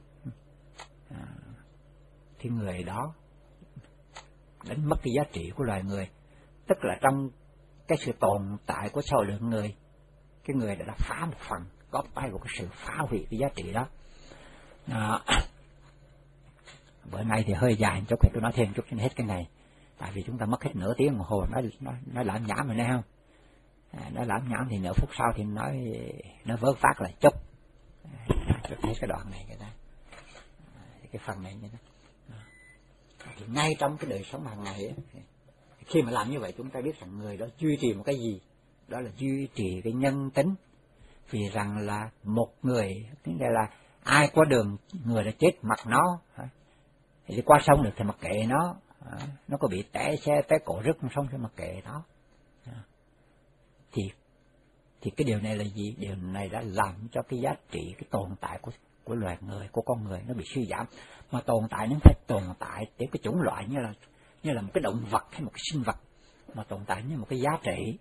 à, thì người đó đánh mất cái giá trị của loài người. Tức là trong cái sự tồn tại của số lượng người, cái người đã, đã phá một phần, góp tay vào cái sự phá hủy cái giá trị đó. À, bữa nay thì hơi dài chút, thì tôi nói thêm chút cho hết cái này. Tại vì chúng ta mất hết nửa tiếng đồng hồ nói nói nói lãm nhảm rồi, thấy không? À, nói lãm nhảm thì nửa phút sau thì nói nó vớt phát lại chút, à, chút hết cái đoạn này cái đó, à, cái phần này như đó. À, thì ngay trong cái đời sống hàng ngày ấy, khi mà làm như vậy chúng ta biết rằng người đó duy trì một cái gì, đó là duy trì cái nhân tính. Vì rằng là một người, tức là ai qua đường người đã chết mặc nó, thì qua sông được thì mặc kệ nó. À, nó có bị té xe té cổ rứt không xong thì mặc kệ nó. À, thì thì cái điều này là gì? Điều này đã làm cho cái giá trị, cái tồn tại của của loài người, của con người nó bị suy giảm. Mà tồn tại nó phải tồn tại để cái chủng loại như là như là một cái động vật hay một cái sinh vật, mà tồn tại như một cái giá trị.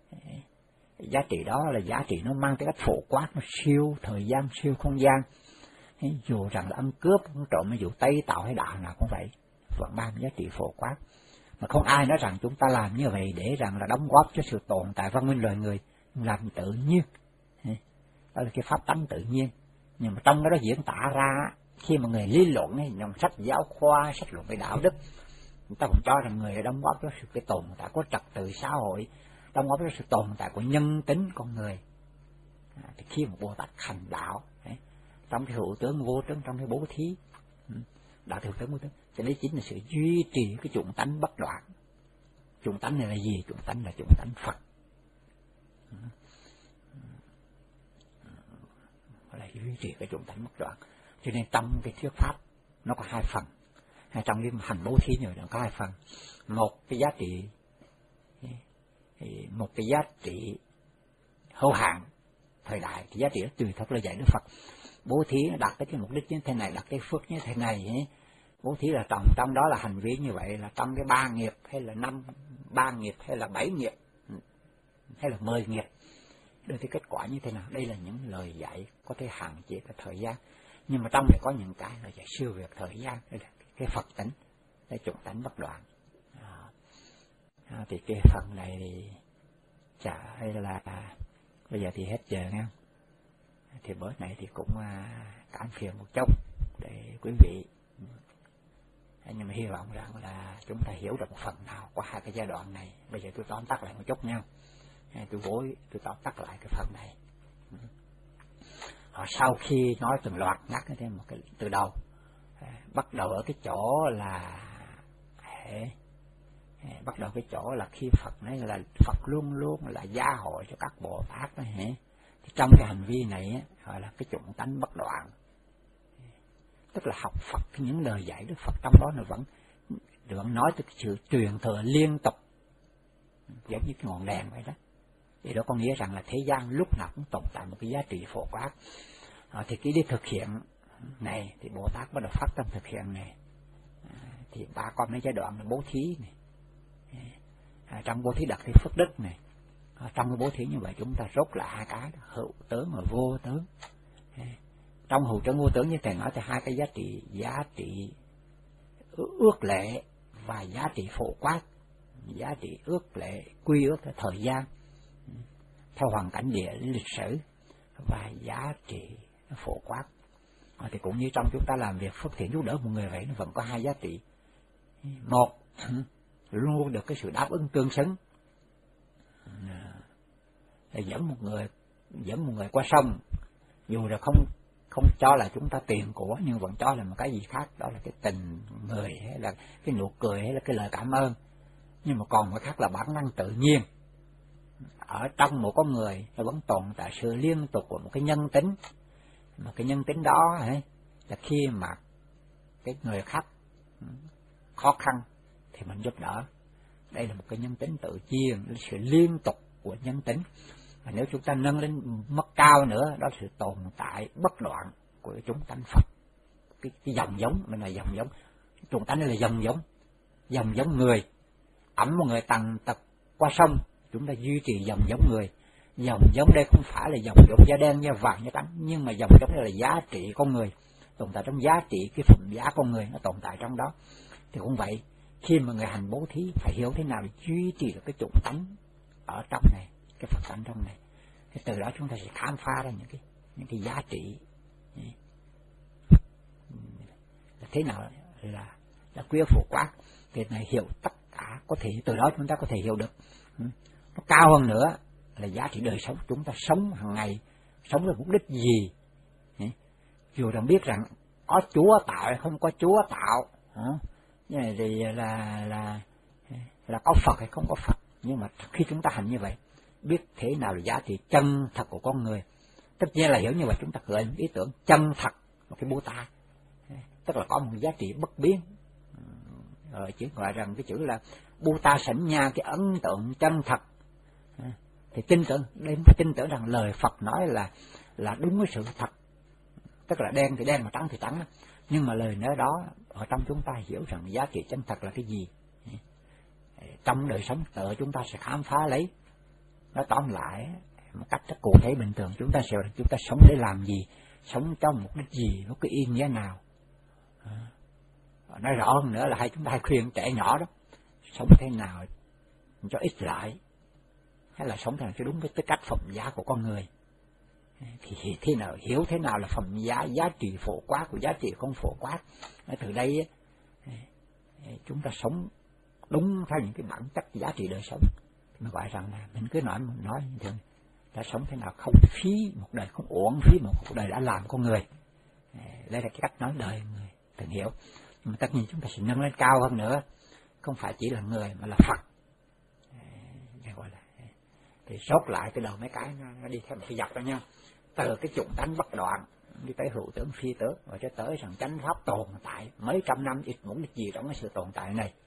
Giá trị đó là giá trị nó mang cái cách phổ quát, nó siêu thời gian, siêu không gian. Dù rằng là ăn cướp, ăn trộm, ví dụ Tây Tạo hay đạo nào cũng vậy, vẫn mang giá trị phổ quát. Mà không ai nói rằng chúng ta làm như vậy để rằng là đóng góp cho sự tồn tại văn minh loài người, làm tự nhiên. Đó là cái pháp tánh tự nhiên. Nhưng mà trong cái đó diễn tả ra, khi mà người lý luận ấy, trong sách giáo khoa, sách luận về đạo đức, người ta cũng cho rằng người đã đóng góp cho sự cái tồn tại của trật tự xã hội, đóng góp cho sự tồn tại của nhân tính con người. À, thì khi một Bồ Tát hành đạo, ấy, trong cái hữu tướng vô tướng, trong cái bố thí, đạo hữu tướng vô tướng, thì đấy chính là sự duy trì cái chủng tánh bất đoạn. Chủng tánh này là gì? Chủng tánh là chủng tánh Phật. Gọi là duy trì cái chủng tánh bất đoạn. Cho nên trong cái thuyết pháp nó có hai phần, hay trong cái hành bố thí như vậy nó có hai phần. Một cái giá trị một cái giá trị hữu hạn thời đại, cái giá trị đó tùy theo lời dạy Đức Phật. Bố thí nó đặt cái mục đích như thế này, đặt cái phước như thế này ấy. Bố thí là trong trong đó là hành vi như vậy, là trong cái ba nghiệp hay là năm ba nghiệp hay là bảy nghiệp hay là mười nghiệp, đưa tới kết quả như thế nào. Đây là những lời dạy có thể hạn chế cái thời gian, nhưng mà trong này có những cái là dạy siêu việt thời gian. Đây là cái Phật tánh, cái chủng tánh bất đoạn. À, thì cái phần này thì chả hay là bây giờ thì hết giờ nha. Thì bữa này thì cũng cảm phiền một chút để quý vị, nhưng mà hy vọng rằng là chúng ta hiểu được một phần nào qua hai cái giai đoạn này. Bây giờ tôi tóm tắt lại một chút nha. Tôi vối tôi tóm tắt lại cái phần này. Họ sau khi nói từng loạt nhắc thêm một cái từ đầu, bắt đầu ở cái chỗ là bắt đầu cái chỗ là khi Phật nói là Phật luôn luôn là gia hội cho các Bồ Tát đó, hả? Thì trong cái hành vi này gọi là cái chủng tánh bất đoạn, tức là học Phật những lời dạy Đức Phật trong đó nó vẫn vẫn nói tới sự truyền thừa liên tục, giống như cái ngọn đèn vậy đó. Thì đó có nghĩa rằng là thế gian lúc nào cũng tồn tại một cái giá trị phổ quát. À, thì cái đi thực hiện này thì Bồ Tát bắt đầu phát tâm thực hiện này. À, thì ba con mấy giai đoạn là bố thí này. À, trong bố thí đặt cái phước đức này. À, trong cái bố thí như vậy chúng ta rốt lại hai cái hữu tướng và vô tướng. À, trong hữu tướng vô tướng như thầy nói thì hai cái giá trị giá trị ước lệ và giá trị phổ quát. Giá trị ước lệ quy ước theo thời gian, theo hoàn cảnh địa lịch sử, và giá trị phổ quát. À, thì cũng như trong chúng ta làm việc phước thiện giúp đỡ một người vậy, nó vẫn có hai giá trị. Một, luôn luôn được cái sự đáp ứng tương xứng, để dẫn một người dẫn một người qua sông, dù là không không cho là chúng ta tiền của, nhưng vẫn cho là một cái gì khác, đó là cái tình người, hay là cái nụ cười, hay là cái lời cảm ơn. Nhưng mà còn một khác là bản năng tự nhiên ở trong một con người, nó vẫn tồn tại sự liên tục của một cái nhân tính. Mà cái nhân tính đó ấy, là khi mà cái người khác khó khăn thì mình giúp đỡ. Đây là một cái nhân tính tự nhiên, là sự liên tục của nhân tính. Và nếu chúng ta nâng lên mức cao nữa, đó là sự tồn tại bất đoạn của chúng tánh Phật. Cái, cái dòng giống, mình là dòng giống. Chúng tánh là dòng giống, dòng giống người. Ẩm một người tàn tật qua sông, chúng ta duy trì dòng giống người. Dòng giống đây không phải là dòng giống da đen, da vàng, da trắng, nhưng mà dòng giống đây là giá trị con người, tồn tại trong giá trị cái phẩm giá con người, nó tồn tại trong đó. Thì cũng vậy, khi mà người hành bố thí phải hiểu thế nào để duy trì được cái chủng tánh ở trong này, cái Phật tánh trong này. Thì từ đó chúng ta sẽ khám phá ra những cái những cái giá trị là thế nào là là quy ước phổ quát. Thì này hiểu tất cả, có thể từ đó chúng ta có thể hiểu được. Nó cao hơn nữa là giá trị đời sống, chúng ta sống hàng ngày, sống với mục đích gì. Dù rằng biết rằng có Chúa tạo hay không có Chúa tạo, thì là là là có Phật hay không có Phật, nhưng mà khi chúng ta hành như vậy, biết thế nào là giá trị chân thật của con người. Tất nhiên là hiểu như vậy chúng ta khởi ý tưởng chân thật, một cái Buddha, tức là có một giá trị bất biến. Rồi chỉ gọi rằng cái chữ là Buddha sẵn nha, cái ấn tượng chân thật. Thì tin tưởng, đến tin tưởng rằng lời Phật nói là là đúng với sự thật, tức là đen thì đen mà trắng thì trắng. Nhưng mà lời nói đó ở trong chúng ta hiểu rằng giá trị chân thật là cái gì. Trong đời sống tự chúng ta sẽ khám phá lấy. Nói tóm lại một cách rất cụ thể bình thường, chúng ta sẽ chúng ta sống để làm gì, sống trong mục đích gì, nó có ý nghĩa nào. Nói rõ hơn nữa là hay chúng ta hay khuyên trẻ nhỏ đó, sống thế nào cho ích lợi, hay là sống thế nào cho đúng với tư cách phẩm giá của con người. Thì thế nào, hiểu thế nào là phẩm giá, giá trị phổ quát của giá trị không phổ quát. Từ đây chúng ta sống đúng theo những cái bản chất giá trị đời sống. Mà gọi rằng là mình cứ nói mình nói như thường, đã sống thế nào không phí một đời, không uổng phí một cuộc đời đã làm con người. Đây là cái cách nói đời người từng hiểu. Nhưng mà tất nhiên chúng ta sẽ nâng lên cao hơn nữa, không phải chỉ là người mà là Phật. Gọi là thì sốt lại cái đầu mấy cái nó, nó đi theo một cái dọc đó nha. Từ cái chủng tánh bất đoạn, đi tới hữu tưởng phi tưởng, rồi cho tới rằng chánh pháp tồn tại mấy trăm năm ít muốn được gì trong cái sự tồn tại này.